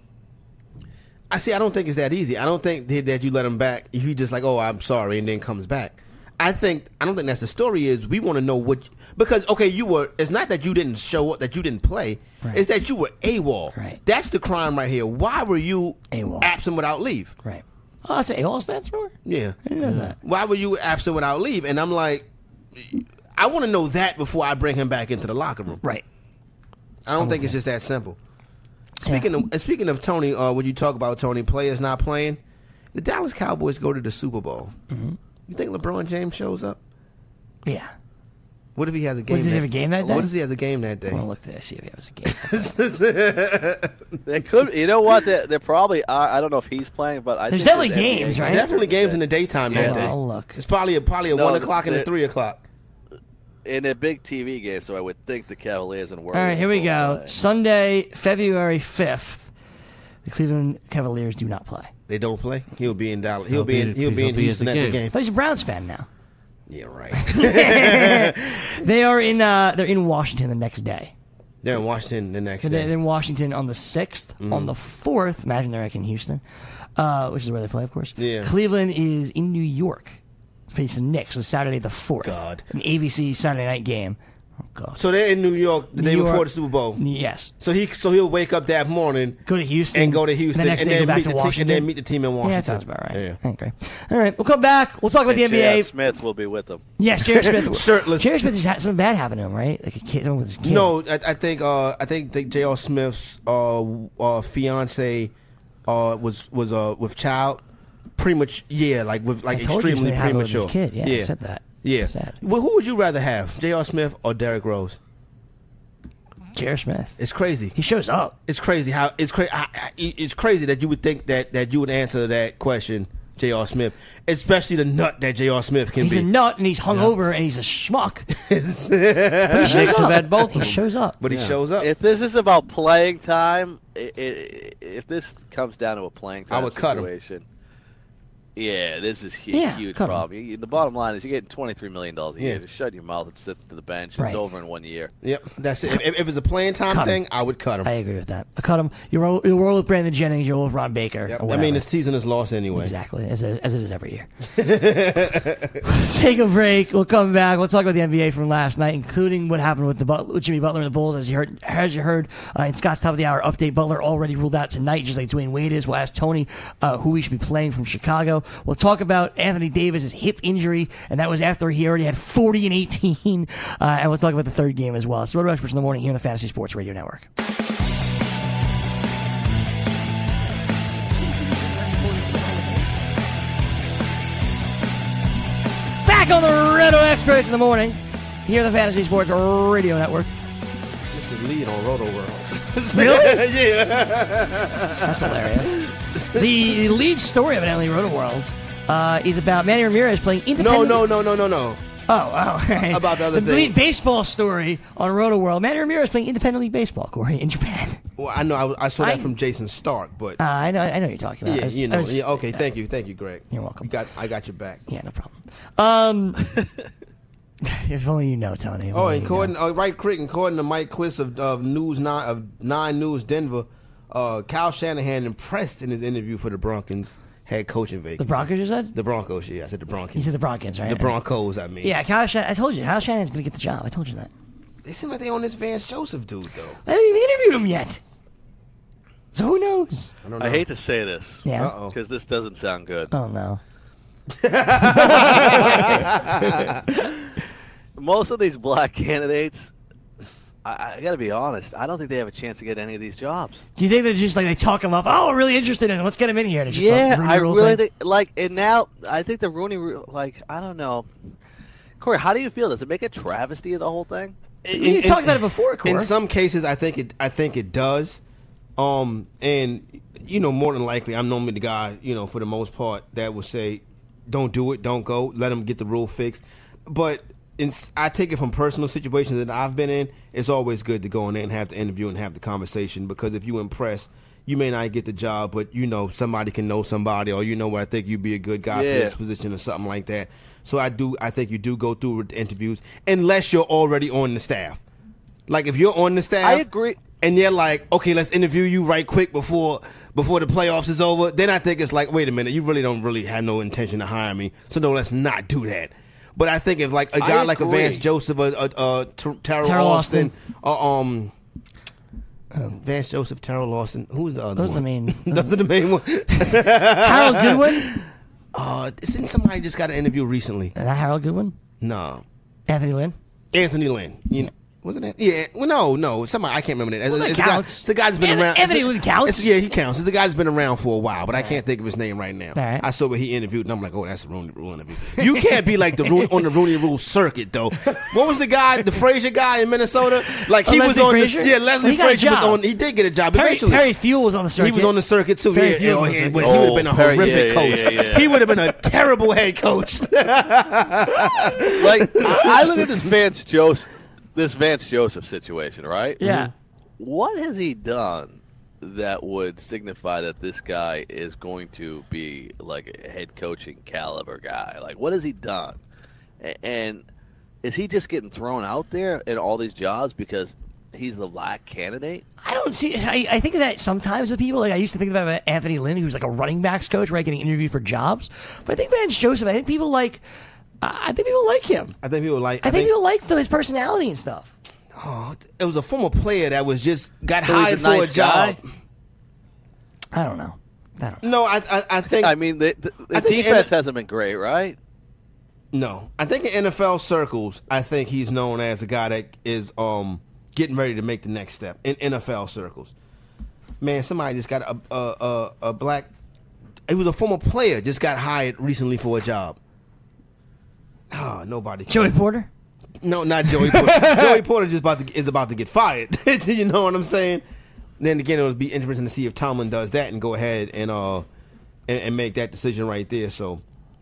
I see. I don't think it's that easy. I don't think that that you let him back. If you just like, oh, I'm sorry, and then comes back. I think I don't think that's the story. Is we want to know what because okay, you were. It's not that you didn't show up, that you didn't play. Right. It's that you were AWOL. Right. That's the crime right here. Why were you AWOL. absent without leave? Right. Oh, that's what AWOL stands for? Yeah. I didn't know that. Why were you absent without leave? And I'm like, I want to know that before I bring him back into the locker room. Right. I don't think it's just that simple. Speaking Yeah. of speaking of Tony, uh, when you talk about Tony, players not playing, the Dallas Cowboys go to the Super Bowl. Mm-hmm. You think LeBron James shows up? Yeah. What if he has a game? does he have a game that day? What if he has a game that day? I want to look to see if he has a game. They could. You know what? They're, they're probably. I, I don't know if he's playing, but I There's think definitely N B A games, right? Definitely games in the daytime that Hold on, day. I'll look. It's probably a, probably a No, one o'clock and a the- three o'clock. In a big T V game, so I would think the Cavaliers and Warriors. All right, here we will go. play. Sunday, February fifth. The Cleveland Cavaliers do not play. They don't play. He'll be in Dallas. He'll, He'll be be in. at- He'll be he'll in be at Houston the at the game. game. But he's a Browns fan now. Yeah, right. They are in. Uh, they're in Washington the next day. They're in Washington the next So they're day. in Washington on the sixth. Mm-hmm. On the fourth, imagine they're like in Houston, uh, which is where they play, of course. Yeah. Cleveland is in New York, facing Knicks on Saturday the fourth. God. An A B C Sunday night game. Oh God. So they're in New York the New day York- before the Super Bowl. Yes. So he so he'll wake up that morning, Go to Houston and go to Houston, And the next and day then go back meet to the te- Washington. and then meet the team in Washington. Yeah, that sounds about right. Yeah. Okay. All right, we'll come back. We'll talk about the And N B A. J R. Smith will be with them. Yes, Jerry Smith. Shirtless. Jerry Smith has had something bad happen to him, right? Like a kid, someone with his kid. No, I, I think uh, I think that J R. Smith's uh, uh, fiance uh, was was uh, with child premature. Yeah, like with like I told you extremely something happened with premature. his kid. Yeah, I said that. Yeah. Sad. Well, who would you rather have, J R. Smith or Derrick Rose? Jerry Smith. It's crazy. He shows up. It's crazy how it's crazy. It's crazy that you would think that that you would answer that question, J R. Smith, especially the nut that J R. Smith can He's be. a nut and he's hungover and he's a schmuck. But he shows Makes up. him at both he of them. shows up. but he shows up. If this is about playing time, i i if this comes down to a playing time I would cut him. situation, yeah, this is a Yeah, huge cut him. problem. You- the bottom line is you're getting twenty-three million dollars a year. Yeah. Just shut your mouth and sit to the bench. Right. It's over in one year. Yep, that's it. If, if it's a playing time Cut him. thing, I would cut him. I agree with that. I cut him. You roll, you roll with Brandon Jennings. You roll with Ron Baker. Yep. or I whatever. mean, the season is lost anyway. Exactly, as it, as it is every year. Take a break. We'll come back. We'll talk about the N B A from last night, including what happened with the But- with Jimmy Butler and the Bulls. As you heard, as you heard uh, in Scott's top of the hour update, Butler already ruled out tonight, just like Dwayne Wade is. We'll ask Tony uh, who he should be playing from Chicago. We'll talk about Anthony Davis' hip injury, and that was after he already had forty and eighteen. Uh, and we'll talk about the third game as well. It's Roto Experts in the morning here on the Fantasy Sports Radio Network. Back on the Roto Experts in the morning here on the Fantasy Sports Radio Network. Just the lead on Roto World. Really? yeah. That's hilarious. The lead story of evidently Roto World uh, is about Manny Ramirez playing No, independent. no, no, no, no, no. Oh, oh. Right. About the other thing. lead baseball story on Roto World. Manny Ramirez playing independent league baseball, Corey, in Japan. Well, I know I, I saw that I- from Jason Stark, but Uh, I know, I know what you're talking about. I yeah, was- you I know, was- yeah, okay, thank you, thank you, Greg. You're welcome. You got, I got your back. Yeah, no problem. Um, if only you know, Tony. If Oh, only and you according, know. uh, right quick, according to Mike Kliss of, of News Nine of Nine News Denver, uh, Kyle Shanahan impressed in his interview for the Broncos head coaching vacancy. The Broncos, you said? The Broncos, yeah, I said the Broncos. You said the Broncos, right? The Broncos, I mean. Yeah, Kyle Shanahan. I told you, Kyle Shanahan's going to get the job. I told you that. They seem like they on this Vance Joseph dude, though. I haven't even interviewed him yet. So who knows? I don't know. I hate to say this, Yeah. Uh-oh. because this doesn't sound good. Oh, no. Most of these black candidates, I, I got to be honest, I don't think they have a chance to get any of these jobs. Do you think they're just like, they talk him up? Oh, we're really interested in it. Let's get him in here. And it's just Yeah, a Rooney I Rule really thing? think, like, and now I think the Rooney Rule, like, I don't know. Corey, how do you feel? Does it make a travesty of the whole thing? You talked about it before, Corey. In some cases, I think it. I think it does. Um, and you know, more than likely, I'm normally the guy, you know, for the most part, that will say, "Don't do it, don't go, let them get the rule fixed." But in, I take it from personal situations that I've been in. It's always good to go in there and have the interview and have the conversation, because if you impress, you may not get the job, but you know somebody can know somebody, or you know what, I think you'd be a good guy Yeah. for this position or something like that. So I do. I think you do go through with the interviews unless you're already on the staff. Like if you're on the staff, I agree. and they're like, okay, let's interview you right quick before before the playoffs is over. Then I think it's like, wait a minute, you really don't really have no intention to hire me, so no, let's not do that. But I think if like a guy I like a agree. Vance Joseph, or uh, uh, Ter- Terrell Terrell Austin, or um. Vance Joseph, Terrell Lawson. Who's the other Those are one? the main. Those are the main one. Harold Goodwin? Uh, isn't somebody just got an interview recently? Is that Harold Goodwin? No, Anthony Lynn? Anthony Lynn. You know, wasn't it? Yeah. Well, no, no. Somebody I can't remember that. Well, that it's, a guy, counts. it's a guy that's been Anthony- around. Anthony it's a- Lynn counts? it's- yeah, he counts. It's a guy that's been around for a while, but I can't think of his name right now. All right. I saw what he interviewed, and I'm like, oh, that's a Rooney Rule interview. You can't be like the Rooney, on the Rooney Rule circuit, though. What was the guy, the Frazier guy in Minnesota? Like he Oh, was Leslie on. Frazier? The, yeah, Leslie He got a Frazier was job. on. He did get a job Perry, eventually. Perry Fuel was on the circuit. He was on the circuit too. Perry Yeah, Fuels oh, on the yeah, circuit. but he would have Oh, been a Perry, horrific yeah, coach. yeah, yeah. He would have been a terrible head coach. Like I, I look at this Vance Joseph, this Vance Joseph situation, right? Yeah. What has he done that would signify that this guy is going to be like a head coaching caliber guy? Like, what has he done? A- And is he just getting thrown out there in all these jobs because he's the black candidate? I don't see. I, I think of that sometimes with people. Like I used to think about Anthony Lynn, who's like a running backs coach, right, getting interviewed for jobs. But I think Vance Joseph. I think people like. I think people like him. I think people like. I think people like the, his personality and stuff. Oh, it was a former player that was just got So he's hired a for nice a job. guy? I don't know. I don't know. No, I, I, I think I mean, the, the, the I think defense in- hasn't been great, right? no. I think in N F L circles, I think he's known as a guy that is um getting ready to make the next step in N F L circles. Man, somebody just got a a, a, a black. He was a former player, just got hired recently for a job. Oh, nobody. Joey Porter. No, not Joey Porter. Joey Porter just about to, is about to get fired. You know what I'm saying? Then again, it would be interesting to see if Tomlin does that and go ahead and uh and, and make that decision right there. So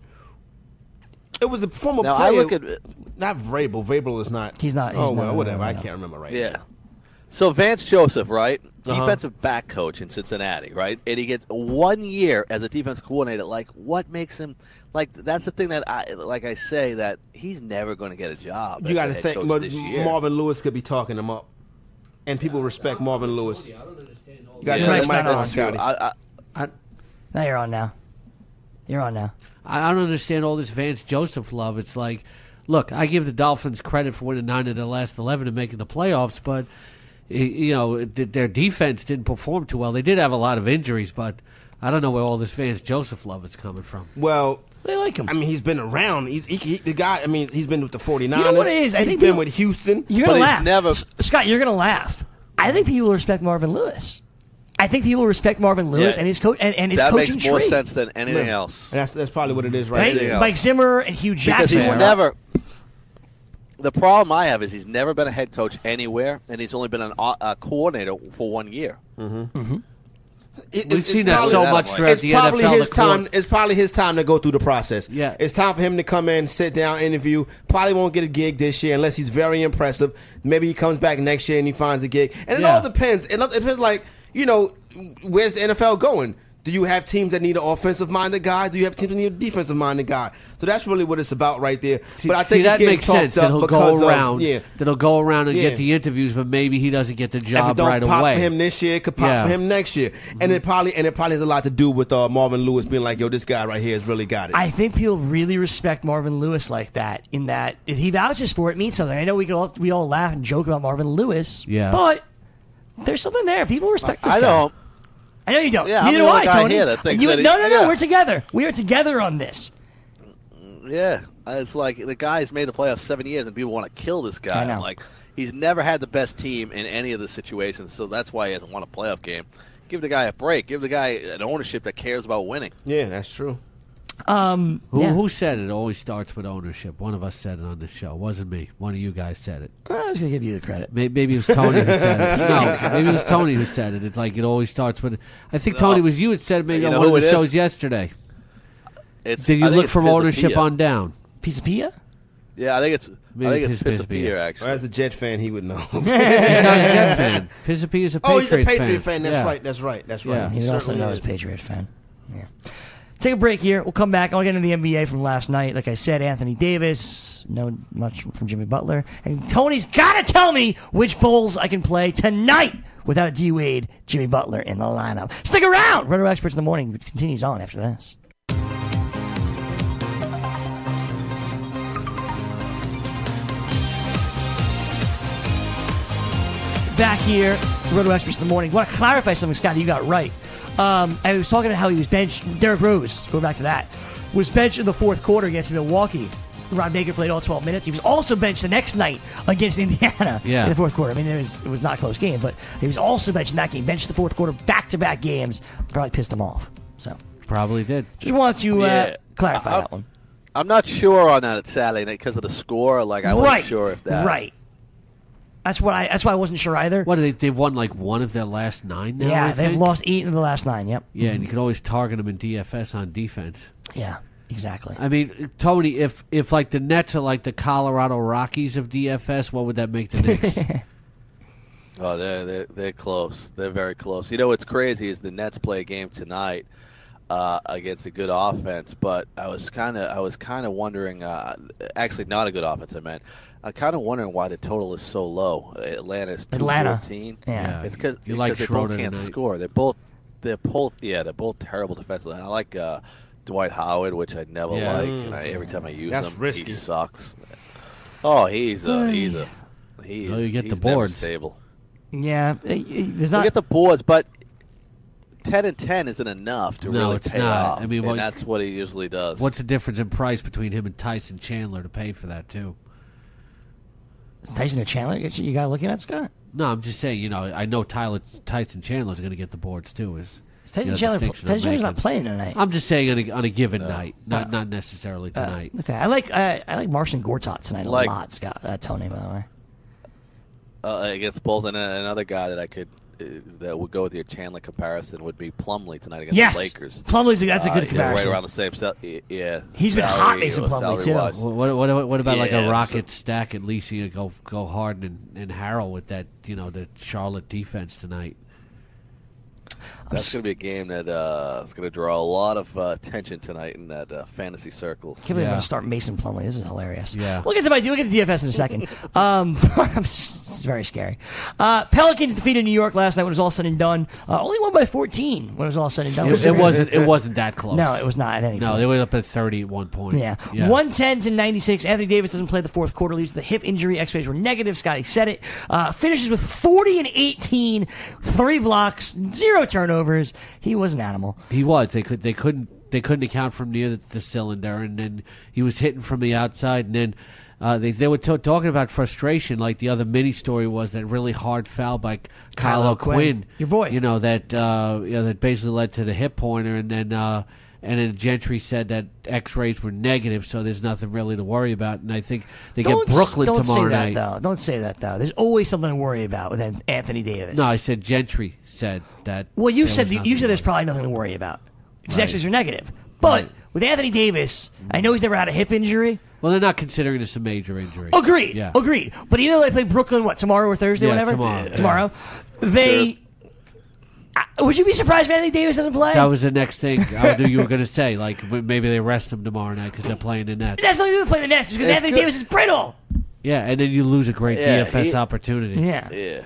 it was a former Now, player. I look at not Vrabel. Vrabel is not. He's not- he's oh not- well, no, whatever. no, I no. can't remember right Yeah. now. So Vance Joseph, right? Uh-huh. Defensive back coach in Cincinnati, right? And he gets one year as a defense coordinator. Like, what makes him like? That's the thing that I like. I say that he's never going to get a job. You as got a to head think coach but this year. Marvin Lewis could be talking him up, and people respect Marvin Lewis. You got to Yeah, turn Mike's the mic not on, on. Scotty. I, I, I, Now you're on now. You're on now. I don't understand all this Vance Joseph love. It's like, look, I give the Dolphins credit for winning nine of the last eleven and making the playoffs, but you know th- their defense didn't perform too well. They did have a lot of injuries, but I don't know where all this Vance Joseph love is coming from. Well, They like him. I mean, he's been around. He's he, he, the guy. I mean, he's been with the 49ers. You know what it is? I He's think been people- with Houston. You're But gonna he's laugh, never- S- Scott. You're gonna laugh. I think people respect Marvin Lewis. I think people respect Marvin Lewis Yeah. and his coach and, and his that coaching makes more tree. sense than anything else. That's that's probably what it is right, Right? Anything there. else. Mike Zimmer and Hugh Because Jackson. he's were- never. The problem I have is he's never been a head coach anywhere, and he's only been an, a coordinator for one year. It- We've it's- seen it's that probably- so that much I'm like- throughout It's the probably N F L. his the court- time. It's probably his time to go through the process. Yeah. It's time for him to come in, sit down, interview. Probably won't get a gig this year unless he's very impressive. Maybe he comes back next year and he finds a gig. And it Yeah. all depends. It, it depends, like you know, where's the N F L going? Do you have teams that need an offensive-minded guy? Do you have teams that need a defensive-minded guy? So that's really what it's about right there. See, but I see, think that it's getting makes talked sense. That up he'll because go of- around. yeah. That he'll go around and Yeah. get the interviews, but maybe he doesn't get the If it job don't right pop away. for him this year, it could pop Yeah. for him next year. And it probably and it probably has a lot to do with uh, Marvin Lewis being like, "Yo, this guy right here has really got it." I think people really respect Marvin Lewis like that. In that, if he vouches for it, it means something. I know we could all we all laugh and joke about Marvin Lewis. Yeah. but there's something there. People respect this I guy. don't. I know you don't. Yeah, I'm Neither the do only I, guy Tony. here that thinks You- that he- no, no, no. yeah. We're together. We are together on this. Yeah, it's like the guy's made the playoffs seven years, and people want to kill this guy. I know. I'm like, he's never had the best team in any of the situations, so that's why he hasn't won a playoff game. Give the guy a break. Give the guy an ownership that cares about winning. yeah, that's true. Um, Who, yeah. who said it always starts with ownership? One of us said it on the show. It wasn't me. One of you guys said it. I was gonna give you the credit. Maybe, maybe it was Tony who said it. No, maybe it was Tony who said it. It's like it always starts with. I think Tony was you. It said maybe You on know one of who the it shows is? yesterday. It's, Did I you think look it's from ownership Pisapia. on down? Piece of Pia? Yeah, I think it's Maybe I think it's Piss- Pisapia Pisapia. here, Well, actually. as a Jet fan, he would know. He's not a Jet fan. Pisapia is a Oh, Patriots he's a Patriot fan. fan. That's Yeah. right. That's right. That's right. Yeah. He would also certainly know is. his Patriots fan. Yeah. Take a break here. We'll come back. I'll get into the N B A from last night. Like I said, Anthony Davis, no much from Jimmy Butler. And Tony's got to tell me which Bulls I can play tonight without D Wade, Jimmy Butler in the lineup. Stick around. Roto Experts in the Morning continues on after this. Back here, Roto Experts in the Morning. Want to clarify something, Scott? You got right. Um, I was talking about how he was benched. Derrick Rose, go back to that, was benched in the fourth quarter against Milwaukee. Ron Baker played all twelve minutes. He was also benched the next night against Indiana Yeah. in the fourth quarter. I mean, it was, it was not a close game, but he was also benched in that game. Benched the fourth quarter, back-to-back games. Probably pissed him off. So, Probably did. just want to uh, Yeah. clarify I- that one. I'm not sure on that Saturday night because of the score. Like I wasn't right, sure if that. right. That's what I. That's why I wasn't sure either. What, they, they've won like one of their last nine now, yeah, I they've think? lost eight in the last nine. Yep. Yeah, and you can always target them in D F S on defense. Yeah, exactly. I mean, Tony, if if like the Nets are like the Colorado Rockies of D F S, what would that make the Knicks? Oh, they're they're they're close. They're very close. You know what's crazy is the Nets play a game tonight uh, against a good offense, but I was kind of I was kind of wondering. Uh, actually, not a good offense. I meant. I'm kind of wondering why the total is so low. Atlanta's two Atlanta. fourteen. Yeah. It's cause, You because like they Schroeder both can't tonight. score. They're both they're both yeah they're both terrible defensively. And I like uh, Dwight Howard, which I never Yeah. like. And I, every time I use That's him, risky. he sucks. Oh, he's a he's a he Oh, is, you get the he's never boards. stable. Yeah, eh, eh, there's We not. get the boards, but ten and ten isn't enough to No, really it's pay not. off. I mean, and what- that's what he usually does. What's the difference in price between him and Tyson Chandler to pay for that too? Is Tyson and Chandler you you got looking at, Scott? No, I'm just saying. You know, I know Tyler Tyson Chandler's going to get the boards too. Is Is Tyson you know, Chandler? distinction Tyson I'm Chandler's not making. playing tonight. I'm just saying on a, on a given night, not not necessarily Uh, tonight. okay, I like uh, I like Marcin Gortat tonight a Like- lot, Scott. Uh, Tony, by the way. uh, against the Bulls, and uh, another guy that I could uh, that would go with your Chandler comparison would be Plumlee tonight against Yes, the Lakers. Plumlee's a, that's a Uh, good you know, comparison. right around the same stuff. Yeah, He's been salary hot, Mason or Plumlee, too. salary-wise. What, what, what, what about like Yeah, a so- Rocket stack? At least you go go hard and, and Harrell with that, you know, the Charlotte defense tonight. That's going to be a game that uh, is going to draw a lot of uh, attention tonight in that uh, fantasy circles. Can't believe I'm Yeah. going to start Mason Plumlee. This is hilarious. Yeah. We'll get to my we'll get to D F S in a second. Um, it's very scary. Uh, Pelicans defeated New York last night when it was all said and done. Uh, only won by fourteen when it was all said and done. It, it wasn't it wasn't that close. No, it was not at any No, point. they were up at thirty at one point. Yeah. one ten to ninety-six. Anthony Davis doesn't play the fourth quarter, leads to the hip injury. X-rays were negative. Scotty said it. Uh, finishes with forty and eighteen, three blocks, zero turnovers. He was an animal. He was. They could. They couldn't. They couldn't account from near the, the cylinder, and then he was hitting from the outside, and then uh, they they were t- talking about frustration. Like the other mini story was that really hard foul by Kyle, Kyle O'Quinn, O'Quinn, your boy. You know that uh, you know that basically led to the hip pointer, and then uh, and then Gentry said that X-rays were negative, so there's nothing really to worry about. And I think they Don't, get Brooklyn don't tomorrow say that, night. though. Don't say that, though. There's always something to worry about with An- Anthony Davis. No, I said Gentry said that. Well, you there said was the, nothing you to said there's worry probably nothing to worry about because Right. X-rays are negative. But Right. with Anthony Davis, I know he's never had a hip injury. Well, they're not considering this a major injury. Agreed. Yeah. Agreed. But even though they play Brooklyn, what, tomorrow or Thursday, Yeah, whatever? tomorrow. Yeah. Tomorrow. They. I- would you be surprised if Anthony Davis doesn't play? That was the next thing I knew you were going to say. Like m- maybe they rest him tomorrow night because they're playing the Nets. That's not even play the Nets because It's Anthony good. Davis is brittle. Yeah, and then you lose a great Yeah, D F S he- opportunity. Yeah. Yeah.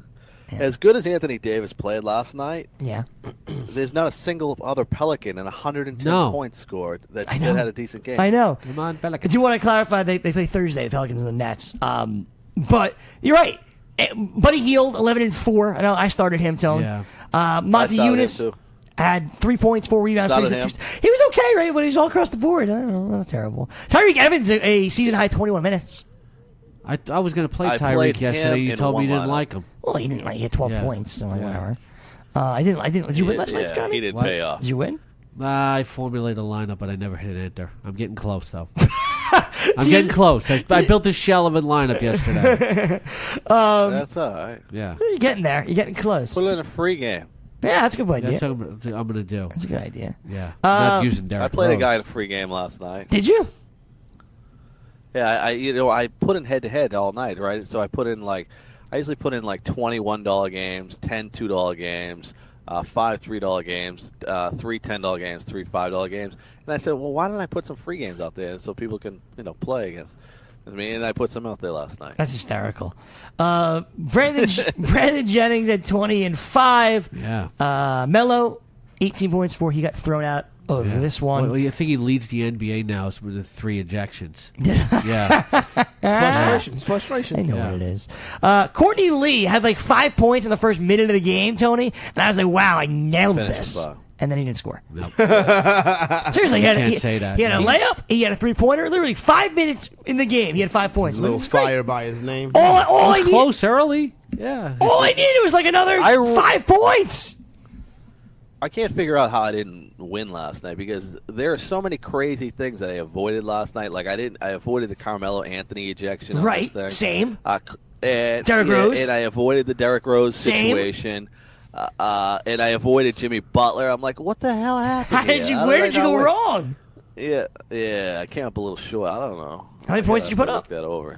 As good as Anthony Davis played last night, Yeah. there's not a single other Pelican in one hundred ten No. points scored that, I that know. had a decent game. I know. Come on, I Pelicans. do want to clarify they, they play Thursday, the Pelicans and the Nets. Um, but you're right. Eh, Buddy Hield, eleven and four. I know I started him, Tone. Yeah. Uh, Monty started him, Eunice too. had three points, four rebounds, three Started assists. He was okay, right? But he was all across the board. I don't know. Not terrible. Tyreek Evans, a, a season high twenty-one minutes. I, I was going to play I played Tyreek yesterday. him You in told me you one didn't lineup. like him. Well, he didn't like he had twelve Yeah. points, so like, Yeah. whatever. Uh, I didn't. I didn't. Did you win Yeah, last night, yeah, Scotty? he didn't What? pay off. Did you win? Uh, I formulated a lineup, but I never hit enter. I'm getting close, though. I'm getting close. I, I built a shell of a lineup yesterday. That's all right. Yeah. You're getting there. You're getting close. Put it in a free game. Yeah, that's a good idea. That's what I'm, I'm going to do. That's a good idea. Yeah. Um, Not using Derek I played a Rose. guy in a free game last night. Did you? Yeah, I, I you know I put in head to head all night, right? So I put in like I usually put in like twenty one dollar games, ten two dollar games, uh, five three dollar games, uh, three ten dollar games, three five dollar games, and I said, well, why don't I put some free games out there so people can you know play against me? And I put some out there last night. That's hysterical. Uh, Brandon Brandon Jennings at twenty and five. Yeah. Uh, Melo, eighteen points for he got thrown out of yeah. this one. Well, I think he leads the N B A now with the three ejections. yeah. Frustration. Frustration. I know yeah. what it is. Uh, Courtney Lee had like five points in the first minute of the game, Tony, and I was like, wow, I nailed Finish this. the And then he didn't score. Nope. Seriously, he had, Can't he, say that. he had a layup, he had a three-pointer, literally five minutes in the game. He had five points. A little This is great. fire by his name. All, all, I need, Close early. Yeah. all I needed was like another I- five points. I can't figure out how I didn't win last night because there are so many crazy things that I avoided last night. Like I didn't, I avoided the Carmelo Anthony ejection. on Right, this thing. same. Uh, and, Derrick yeah, Rose. and I avoided the Derrick Rose Same. situation. Uh, uh, and I avoided Jimmy Butler. I'm like, what the hell happened? How did here? you? How Where I did you not go win? wrong? Yeah, yeah, I came up a little short. I don't know. How many I points gotta did you put have to up? Look that over.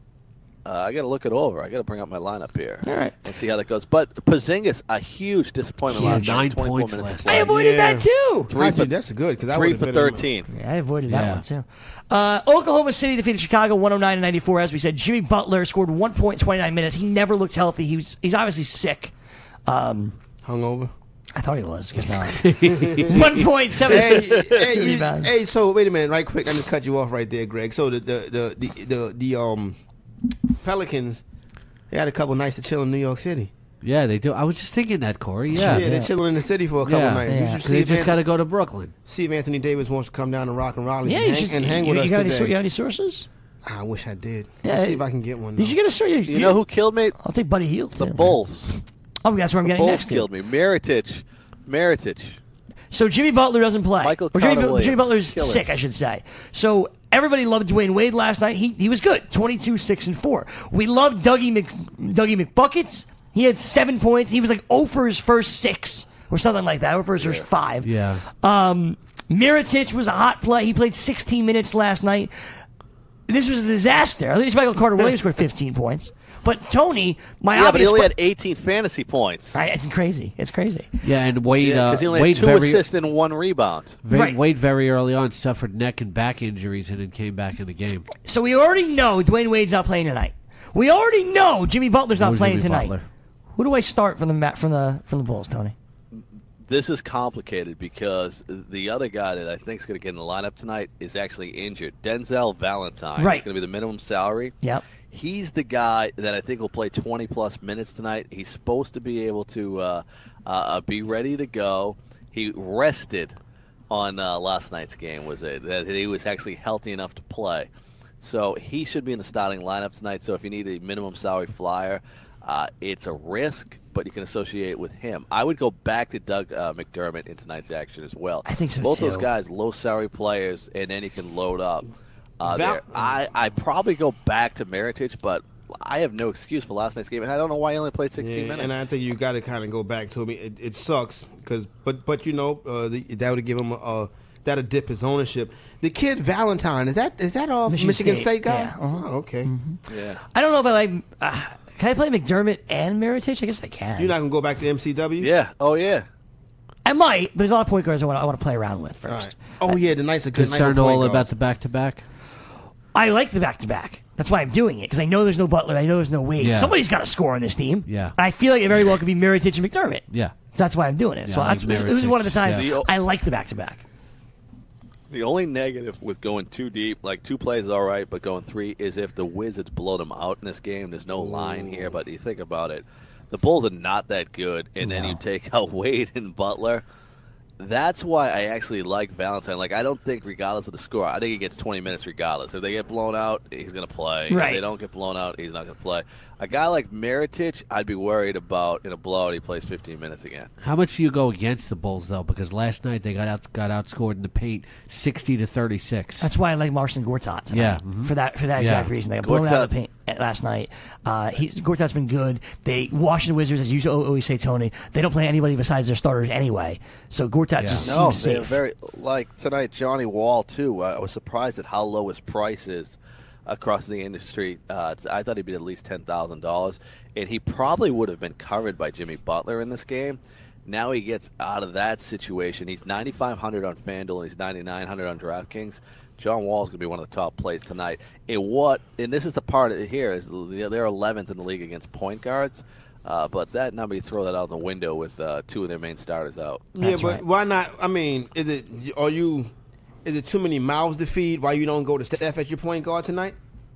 Uh, I got to look it over. I got to bring up my lineup here. All right. And see how that goes. But Porzingis, a huge disappointment Huge. last night. Nine twenty-four points minutes last of I play. avoided Yeah. that too. Three Actually, for- that's good because I Three would for have been in- thirteen. Yeah, I avoided that Yeah. one too. Uh, Oklahoma City defeated Chicago one oh nine to ninety-four. As we said, Jimmy Butler scored one point twenty-nine minutes. He never looked healthy. He was he's obviously sick. Um, Hungover. I thought he was. Guess not. one point seven Hey, six hey, you- rebounds. hey, so wait a minute, right quick. I'm gonna cut you off right there, Greg. So the the the the, the, the um Pelicans, they had a couple nights to chill in New York City. Yeah, they do. I was just thinking that, Corey. Yeah, Yeah. they're chilling in the city for a couple Yeah. nights. Yeah. You should 'Cause see they if, just An- got to go to Brooklyn. see if Anthony Davis wants to come down to Rock and Raleigh Yeah, and, you hang, should, and hang you, with you us got any, today. you got any sources? I wish I did. Yeah, Let's see if I can get one. Did though. you get a story? You know who killed me? I'll take Buddy Hield. The too. Bulls. Oh, that's where I'm getting Bulls next to. killed me. Meritich. Meritich. So Jimmy Butler doesn't play. Michael or Jimmy, Carter-Williams. Jimmy Butler's Killers. sick, I should say. So everybody loved Dwayne Wade last night. He he was good. twenty-two, six, and four. We loved Dougie Mc, Dougie McBuckets. He had seven points. He was like oh for his first six or something like that. oh for his first five. Yeah. Um, Mirotic was a hot play. He played sixteen minutes last night. This was a disaster. At least Michael Carter-Williams scored fifteen points. But Tony, my Yeah, but he obvious only que- had eighteen fantasy points. Right, it's crazy. It's crazy. Yeah, and Wade, Yeah, uh, because he only Wade had two very, assists and one rebound. Wade, Right. Wade very early on suffered neck and back injuries and then came back in the game. So we already know Dwayne Wade's not playing tonight. We already know Jimmy Butler's not Who's playing Jimmy tonight. Butler? Who do I start from the ma- from the from the Bulls, Tony? This is complicated because the other guy that I think is going to get in the lineup tonight is actually injured. Denzel Valentine. Right. It's going to be the minimum salary. Yep. He's the guy that I think will play twenty plus minutes tonight. He's supposed to be able to uh, uh, be ready to go. He rested on uh, last night's game. Was it that he was actually healthy enough to play? So he should be in the starting lineup tonight. So if you need a minimum salary flyer, uh, it's a risk, but you can associate it with him. I would go back to Doug uh, McDermott in tonight's action as well. I think so, Both too. those guys, low salary players, and then he can load up. Uh, Val- there. I I probably go back to Meritich, but I have no excuse for last night's game, and I don't know why he only played sixteen Yeah, minutes. and I think you got to kind of go back to him. It, it sucks because, but but you know, uh, the, that would give him a, a that'll dip his ownership. The kid Valentine is that is that off Michigan Michigan, State, State, guy? yeah, uh-huh. Oh, okay. yeah. I don't know if I like. Uh, can I play McDermott and Mirotic? I guess I can. You're not gonna go back to M C W? Yeah. Oh, yeah. I might, but there's a lot of point guards I want. I want to play around with All first. right. Oh yeah, the night's a good night. Concerned for point all about guards. the back to back. I like the back to back. That's why I'm doing it because I know there's no Butler. I know there's no Wade. Yeah. Somebody's got to score on this team. Yeah. And I feel like it very well could be Mirotic and McDermott. Yeah. So that's why I'm doing it. so I that's think it was one of the times Mirotic, yeah. I like the back to back. The only negative with going too deep, like two plays is all right, but going three is if the Wizards blow them out in this game. There's no line here, but you think about it. The Bulls are not that good, and then No. you take out Wade and Butler. That's why I actually like Valentine. Like, I don't think, regardless of the score, I think he gets twenty minutes regardless. If they get blown out, he's going to play. Right. If they don't get blown out, he's not going to play. A guy like Meritich, I'd be worried about in a blowout he plays fifteen minutes again. How much do you go against the Bulls though? Because last night they got out got outscored in the paint, sixty to thirty six. That's why I like Marcin Gortat tonight. Yeah. Mhm. For that for that Yeah. exact reason. They got blown out of Gortat- the paint last night. Uh, he's, Gortat's been good. They Washington Wizards, as you always say, Tony, they don't play anybody besides their starters anyway. So Gortat just No, seems they're safe. very like tonight. Johnny Wall too. I was surprised at how low his price is. across the industry. Uh, I thought he'd be at least ten thousand dollars, and he probably would have been covered by Jimmy Butler in this game. Now he gets out of that situation. He's ninety-five hundred on FanDuel, and he's ninety-nine hundred on DraftKings. John Wall is going to be one of the top plays tonight. And what? And this is the part here is they're eleventh in the league against point guards. Uh, but that number, you throw that out the window with uh, two of their main starters out. Yeah, That's but right. why not? I mean, is it are you? Is it too many mouths to feed? Why you don't go to Steph at your point guard tonight?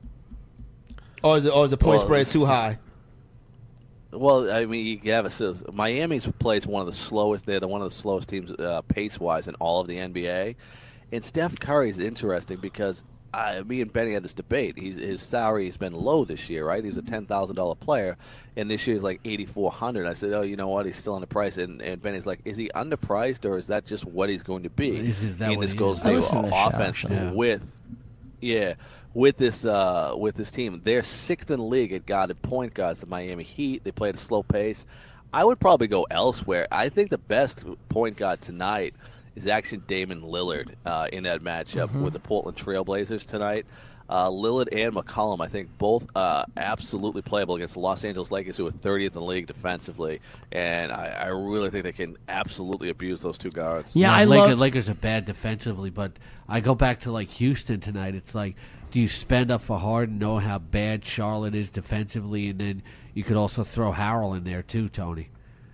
Or is the, or is the point Well, spread too high? Well, I mean, you have a Miami's plays one of the slowest. They're the one of the slowest teams uh, pace-wise in all of the N B A. And Steph Curry is interesting because I, me and Benny had this debate. He's, his salary has been low this year, right? He was a ten thousand dollar player, and this year he's like eighty four hundred. I said, oh, you know what? He's still underpriced. And, and Benny's like, is he underpriced, or is that just what he's going to be? Is it that and what this he goes is? I to listened to this show, offense actually. Yeah. with, yeah, with this uh, with this team. They're sixth in the league at guarded point guards. The Miami Heat. They play at a slow pace. I would probably go elsewhere. I think the best point guard tonight is actually Damon Lillard uh, in that matchup Mm-hmm. with the Portland Trailblazers tonight. Uh, Lillard and McCollum, I think, both uh, absolutely playable against the Los Angeles Lakers, who are thirtieth in the league defensively. And I, I really think they can absolutely abuse those two guards. Yeah, I Lakers, love. Lakers are bad defensively, but I go back to like Houston tonight. It's like, do you spend up for Harden, know how bad Charlotte is defensively, and then you could also throw Harrell in there too, Tony?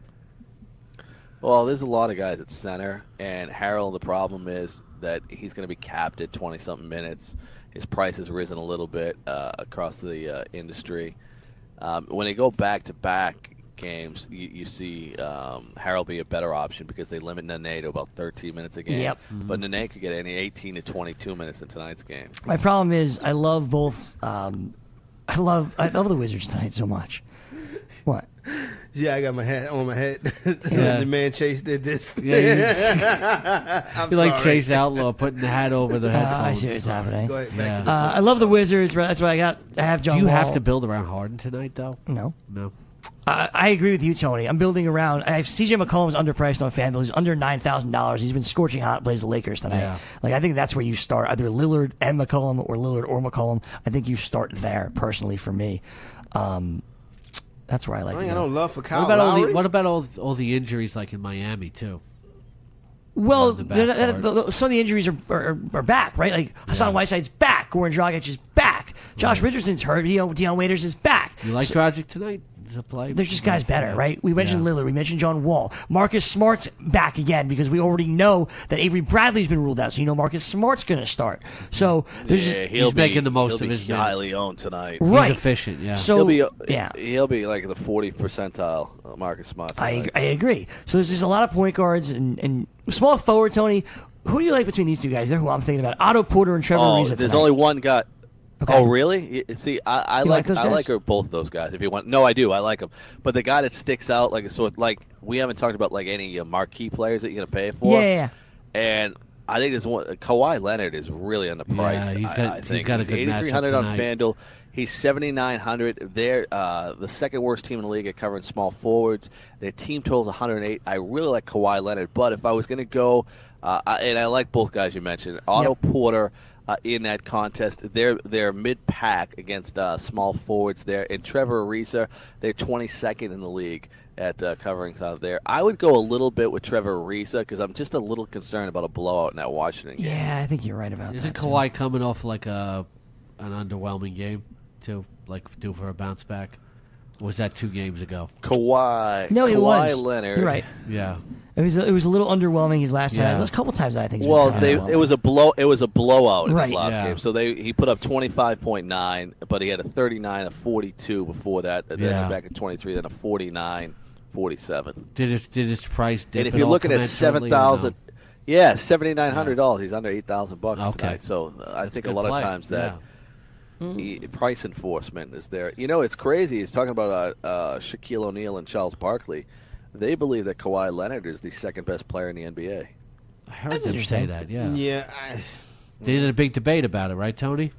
Well, there's a lot of guys at center, and Harrell, the problem is that he's going to be capped at twenty-something minutes. His price has risen a little bit uh, across the uh, industry. Um, when they go back-to-back games, you, you see um, Harrell be a better option because they limit Nene to about thirteen minutes a game. Yep. But Nene could get any eighteen to twenty-two minutes in tonight's game. My problem is I love both. Um, I love I love the Wizards tonight so much. What? Yeah, I got my hat on my head. Yeah. The man Chase did this. Yeah, I'm You like sorry. Chase Outlaw putting the hat over the Uh, I see headphones. what's happening. Go ahead, back Yeah. to the- Uh, I love the Wizards. Right? That's why I got. I have John Do you Wall. have to build around Harden tonight, though? No. No. I, I agree with you, Tony. I'm building around. I have C J McCollum's underpriced on FanDuel. He's under nine thousand dollars. He's been scorching hot. Plays the Lakers tonight. Yeah. Like I think that's where you start. Either Lillard and McCollum, or Lillard or McCollum. I think you start there personally for me. Um, that's where I like. I to ain't go. got no love for Kyle What about all Lowry. the What about all all the injuries like in Miami too? Well, on the back they're- they're- part. the- the- some of the injuries are, are, are back, right? Like Hassan Whiteside's back, Goran Dragic is back, Josh Richardson's hurt, you know, Deion Waiters is back. You like Dragic tonight to play? There's just guys better, right? We mentioned Yeah. Lillard, we mentioned John Wall, Marcus Smart's back again because we already know that Avery Bradley's been ruled out, so you know Marcus Smart's going to start. So there's Yeah, just he'll he's be, making the most he'll of be his minutes. highly owned tonight. right efficient, yeah. So He'll be yeah. He'll be like the fortieth percentile, uh, Marcus Smart. I, tonight. I agree. So there's just a lot of point guards and, and small forward, Tony. Who do you like between these two guys? They're who I'm thinking about. Otto Porter and Trevor Oh, Ariza there's tonight. only one guy. Okay. Oh, really? Y- See, I, I You like like, those I guys? like both of those guys. If you want, no, I do. I like them. But the guy that sticks out, like so, like we haven't talked about like any uh, marquee players that you're gonna pay for. Yeah, yeah, yeah. And I think there's one. Kawhi Leonard is really underpriced. Yeah, he's got- I, I he's think got a good eighty-three hundred matchup on tonight. FanDuel. He's seventy-nine hundred. They're uh, the second worst team in the league at covering small forwards. Their team total's one hundred eight. I really like Kawhi Leonard, but if I was going to go, uh, I, and I like both guys you mentioned, Otto Yep. Porter. Uh, in that contest, they're they're mid pack against uh, small forwards there, and Trevor Ariza, they're twenty-second in the league at uh, covering out there. I would go a little bit with Trevor Ariza because I'm just a little concerned about a blowout in that Washington game. Yeah, I think you're right about Isn't that. too. Kawhi coming off like a an underwhelming game too, like due for a bounce back? Or was that two games ago? Kawhi, No, it Kawhi was. Leonard. You're right. Yeah. It was it was a little underwhelming his last time. Yeah. There was a couple times I think. it was Well, kinda they, underwhelming. it was a blow. It was a blowout in Right. his last Yeah. game. So they he put up twenty-five point nine, but he had a thirty-nine, a forty-two before that. And Yeah. then back at twenty-three, then a forty-nine, forty-seven. Did it? Did his price dip? And if at you're all looking at commensurately or seven thousand, no? yeah, seventy nine hundred dollars. He's under eight thousand bucks Okay. tonight. So uh, I That's think a a good lot play. of times that Yeah. he- price enforcement is there. You know, it's crazy. He's talking about uh, uh, Shaquille O'Neal and Charles Barkley. They believe that Kawhi Leonard is the second best player in the N B A. I heard That's them say interesting. that. Yeah. Yeah, I, They did a big debate about it, right, Tony?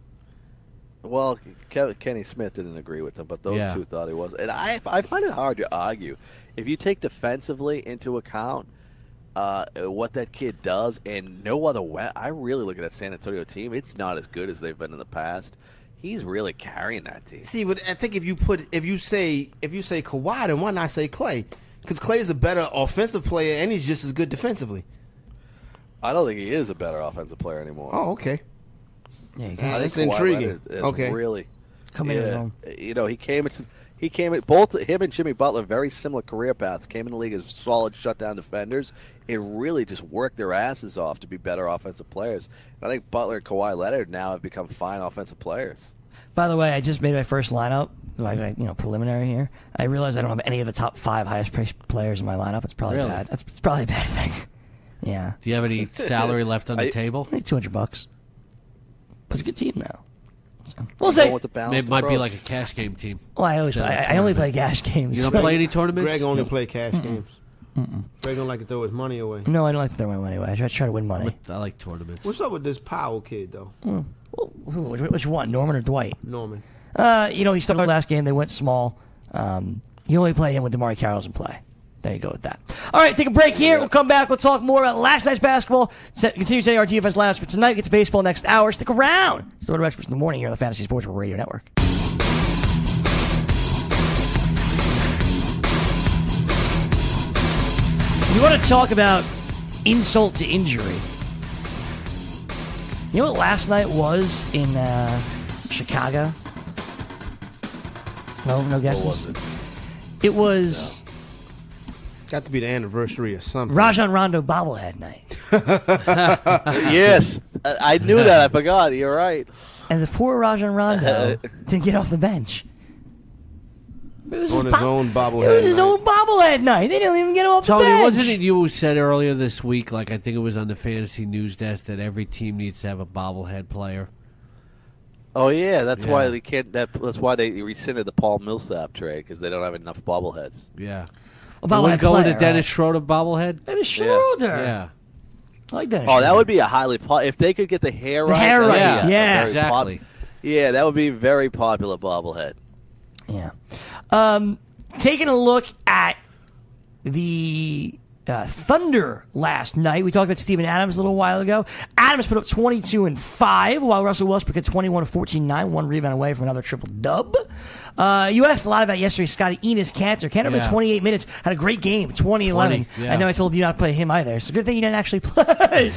Well, Kev- Kenny Smith didn't agree with him, but those Yeah. two thought he was. And I, I find it hard to argue. If you take defensively into account, uh, what that kid does, and no other way. I really look at that San Antonio team. It's not as good as they've been in the past. He's really carrying that team. See, but I think if you put if you say if you say Kawhi, then why not say Klay? Because Klay's a better offensive player, and he's just as good defensively. I don't think he is a better offensive player anymore. Oh, okay. Yeah, you Uh, can that's Kawhi intriguing. Leonard is Okay. really come in yeah, at home. You know, he came. It's, he came. Both him and Jimmy Butler, very similar career paths. Came in the league as solid shutdown defenders, and really just worked their asses off to be better offensive players. And I think Butler and Kawhi Leonard now have become fine offensive players. By the way, I just made my first lineup. Like, you know, preliminary here. I realized I don't have any of the top five highest priced players in my lineup. It's probably Really? bad. That's it's probably a bad thing. Yeah, Do you have any salary left on the I- table? like two hundred bucks. But it's a good team now. So, we'll Going see. with the balanced It might be approach. like a cash game team. Well, I always Instead of I, I only tournament. play cash games. You don't play any tournaments? Greg only play cash games. Greg don't like to throw his money away. No, I don't like to throw my money away. I try, try to win money. I like tournaments. What's up with this Powell kid though, Well, who, which, which one, Norman or Dwight? Norman? Uh, you know, he started last game. They went small. Um, you only play him with DeMar Carroll's in play. There you go with that. All right, take a break here. We'll come back. We'll talk more about last night's basketball. Set, continue setting our D F S lineups for tonight. Get to baseball next hour. Stick around. It's the Roto Experts in the morning here on the Fantasy Sports Radio Network. You want to talk about insult to injury? You know what last night was in uh, Chicago? No, no guesses. was it? It was Got to be the anniversary of something. Rajon Rondo bobblehead night, Yes, I I knew that. I forgot. You're right. and the poor Rajon Rondo didn't get off the bench. It was On his own It bobblehead was his night. own bobblehead night. They didn't even get him off the Tony, bench. wasn't it you who said earlier this week, like I think it was on the fantasy news desk, that every team needs to have a bobblehead player? Oh yeah, that's why Yeah. they can't. That, that's why they rescinded the Paul Millsap trade because they don't have enough bobbleheads. Yeah. A You bobblehead wouldn't go player, into Dennis right? Schroeder bobblehead? Dennis Schroeder. Yeah. I like Dennis Oh, that Schroeder. would be a highly po- if they could get the hair right. hair that would right, be a yeah. very Exactly. pop- yeah, that would be a very popular bobblehead. Yeah. Um, taking a look at the uh, Thunder last night. We talked about Steven Adams a little while ago. Adams put up twenty-two and five, while Russell Westbrook had twenty-one, fourteen, nine, one rebound away from another triple dub. Uh, you asked a lot about yesterday, Scotty Enos Cantor. Cantor Yeah. played twenty-eight minutes, had a great game, twenty eleven. twenty, yeah. I know I told you not to play him either. It's a good thing you didn't actually play.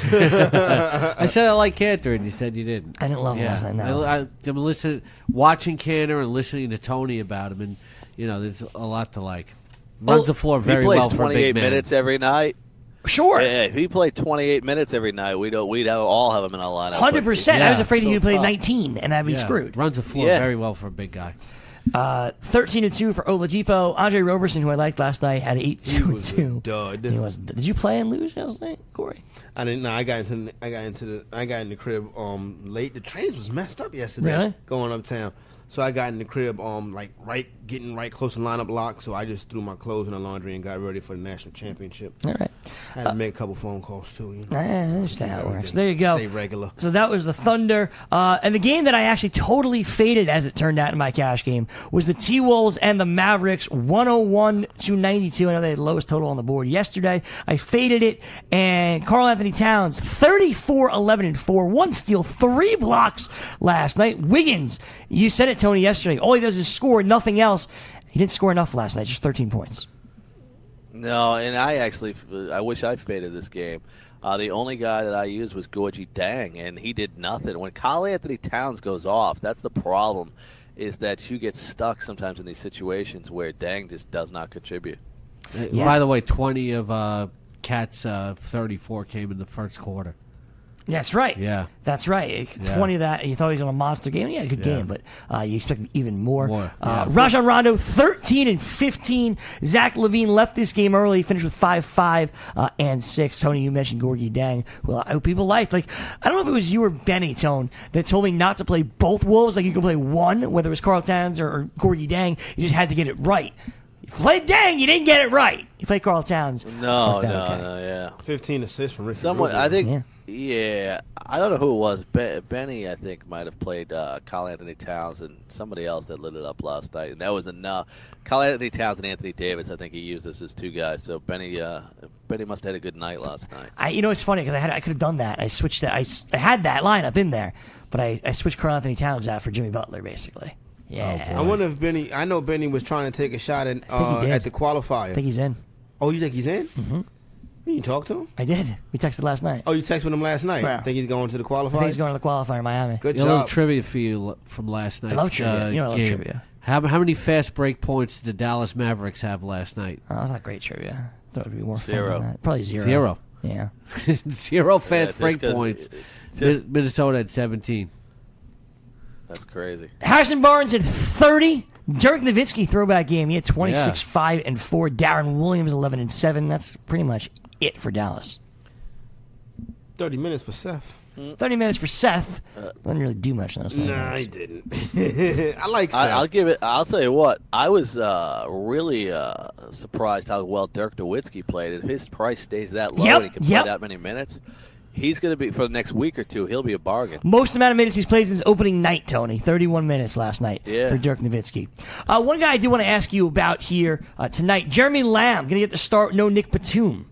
I said I like Cantor, and you said you didn't. I didn't love him last night, no. I, I, I'm listening, watching Cantor and listening to Tony about him, and you know, there's a lot to like. Runs Well, the floor He very plays well for a twenty-eight big man. minutes every night. Sure. Yeah, if he played twenty-eight minutes every night, we'd we'd have, all have him in our lineup. one hundred percent. Yeah. I was afraid he So would play tough. nineteen, and I'd be Yeah. screwed. Runs the floor Yeah. very well for a big guy. Uh, thirteen and two for Oladipo. Andre Roberson, who I liked last night, had eight He two and was a two. dud. He was. Did you play and lose last night, Corey? I didn't know. I got into the, I got into the I got in the crib um late. The trains was messed up yesterday. Really? Going uptown. So I got in the crib um like right getting right close to lineup lock. So I just threw my clothes in the laundry and got ready for the national championship. All right. I had to make a couple phone calls too. You know. I understand how it works. Everything. There you go. Stay regular. So that was the Thunder. Uh, and the game that I actually totally faded, as it turned out in my cash game, was the T-Wolves and the Mavericks, one oh one to ninety-two. I know they had the lowest total on the board yesterday. I faded it, and Karl Anthony Towns, thirty-four, eleven, and four, one steal, three blocks last night. Wiggins, you said it, Tony, yesterday. All he does is score, nothing else. He didn't score enough last night, just thirteen points. No, and I actually, I wish I faded this game. Uh, the only guy that I used was Gorgie Dang, and he did nothing. When Karl Anthony Towns goes off, that's the problem, is that you get stuck sometimes in these situations where Dang just does not contribute. Yeah. By the way, twenty of uh, Cat's uh, thirty-four came in the first quarter. That's right. Yeah. That's right. Yeah. twenty of that, and you thought he was on a monster game. He had a good Yeah. game, but uh, you expected even more. More, Uh, yeah. Rajon Rondo, thirteen and fifteen. Zach LaVine left this game early, finished with five, five, uh, and six. Tony, you mentioned Gorgie Dang, who uh, people liked. Like, I don't know if it was you or Benny, Tone, that told me not to play both Wolves. Like, you could play one, whether it was Karl Towns or, or Gorgie Dang. You just had to get it right. You played Dang, you didn't get it right. You played Karl Towns. No, Worked no, out okay. no, yeah. Fifteen assists from Ricky. Someone, Rubio. I think, Yeah. Yeah, I don't know who it was. Be- Benny, I think, might have played uh, Kyle Anthony Towns and somebody else that lit it up last night, and that was enough. Kyle Anthony Towns and Anthony Davis, I think he used this as two guys. So Benny, uh, Benny must have had a good night last night. I, you know, it's funny because I had I could have done that. I switched that. I, s- I had that lineup in there, but I, I switched Karl Anthony Towns out for Jimmy Butler, basically. Yeah, I wonder if Benny. I know Benny was trying to take a shot at, uh, he did. at the qualifier. I think he's in. Oh, you think he's in? Mm-hmm. You talk to him? I did. We texted last night. Oh, you texted him last night? Yeah. Think he's going to the qualifier? I think he's going to the qualifier in Miami. Good A little job. trivia for you l- from last night. I love trivia. You know I love trivia. How, how many fast break points did the Dallas Mavericks have last night? Oh, that's not great trivia. Thought it would be more fun Zero. than that. Probably zero. Zero. Yeah. Zero fast just break 'cause points. it- it just- Min- Minnesota had seventeen. That's crazy. Harrison Barnes had thirty. Dirk Nowitzki throwback game. He had twenty-six, Yeah. five, and four. Darren Williams eleven and seven. That's pretty much it for Dallas. thirty minutes for Seth. Thirty minutes for Seth. Didn't really do much in those thirty Nah, minutes. he didn't. I like Seth. I, I'll give it. I'll tell you what. I was uh, really uh, surprised how well Dirk Nowitzki played. If his price stays that low Yep, and he can yep. play that many minutes, he's going to be for the next week or two. He'll be a bargain. Most amount of minutes he's played since opening night, Tony. thirty-one minutes last night Yeah. for Dirk Nowitzki. Uh, one guy I do want to ask you about here uh, tonight. Jeremy Lamb going to get the start. No Nick Batum.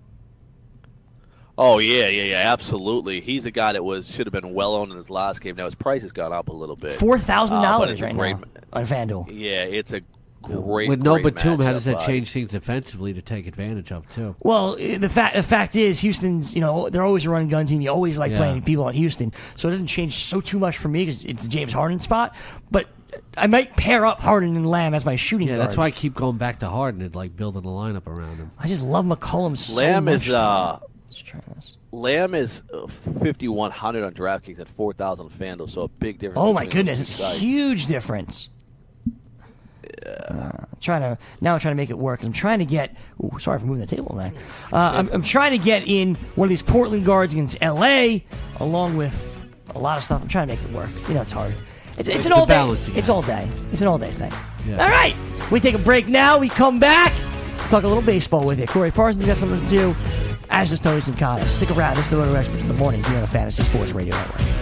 Oh yeah, yeah, yeah, absolutely. He's a guy that was should have been well owned in his last game. Now his price has gone up a little bit. four thousand Uh, but dollars it's a right great- now on FanDuel. Yeah, it's a great. With no great Batum, how matchup, does that uh, change things defensively to take advantage of, too? Well, eh, the fact the fact is, Houston's, you know, they're always a run gun team. You always like Yeah. playing people at Houston, so it doesn't change so too much for me because it's a James Harden spot. But I might pair up Harden and Lamb as my shooting Yeah, guards. that's why I keep going back to Harden and like building a lineup around him. I just love McCollum so Lamb much. is uh, Let's try this. Lamb is fifty-one hundred on DraftKings and four thousand on FanDuel, so a big difference. Oh my between goodness, those it's two a sites. huge difference. Uh, I'm trying to now. I'm trying to make it work. I'm trying to get. Ooh, sorry for moving the table there. Uh, I'm, I'm trying to get in one of these Portland guards against L A, along with a lot of stuff. I'm trying to make it work. You know, it's hard. It's, it's an It's a all day. balancing It's act. all day. It's an all day thing. Yeah. All right, we take a break now. We come back. We'll talk a little baseball with you. Corey Parsons got something to do. As does Tony Sincata. Stick around. This is the Roto Experts in the morning here on the Fantasy Sports Radio Network.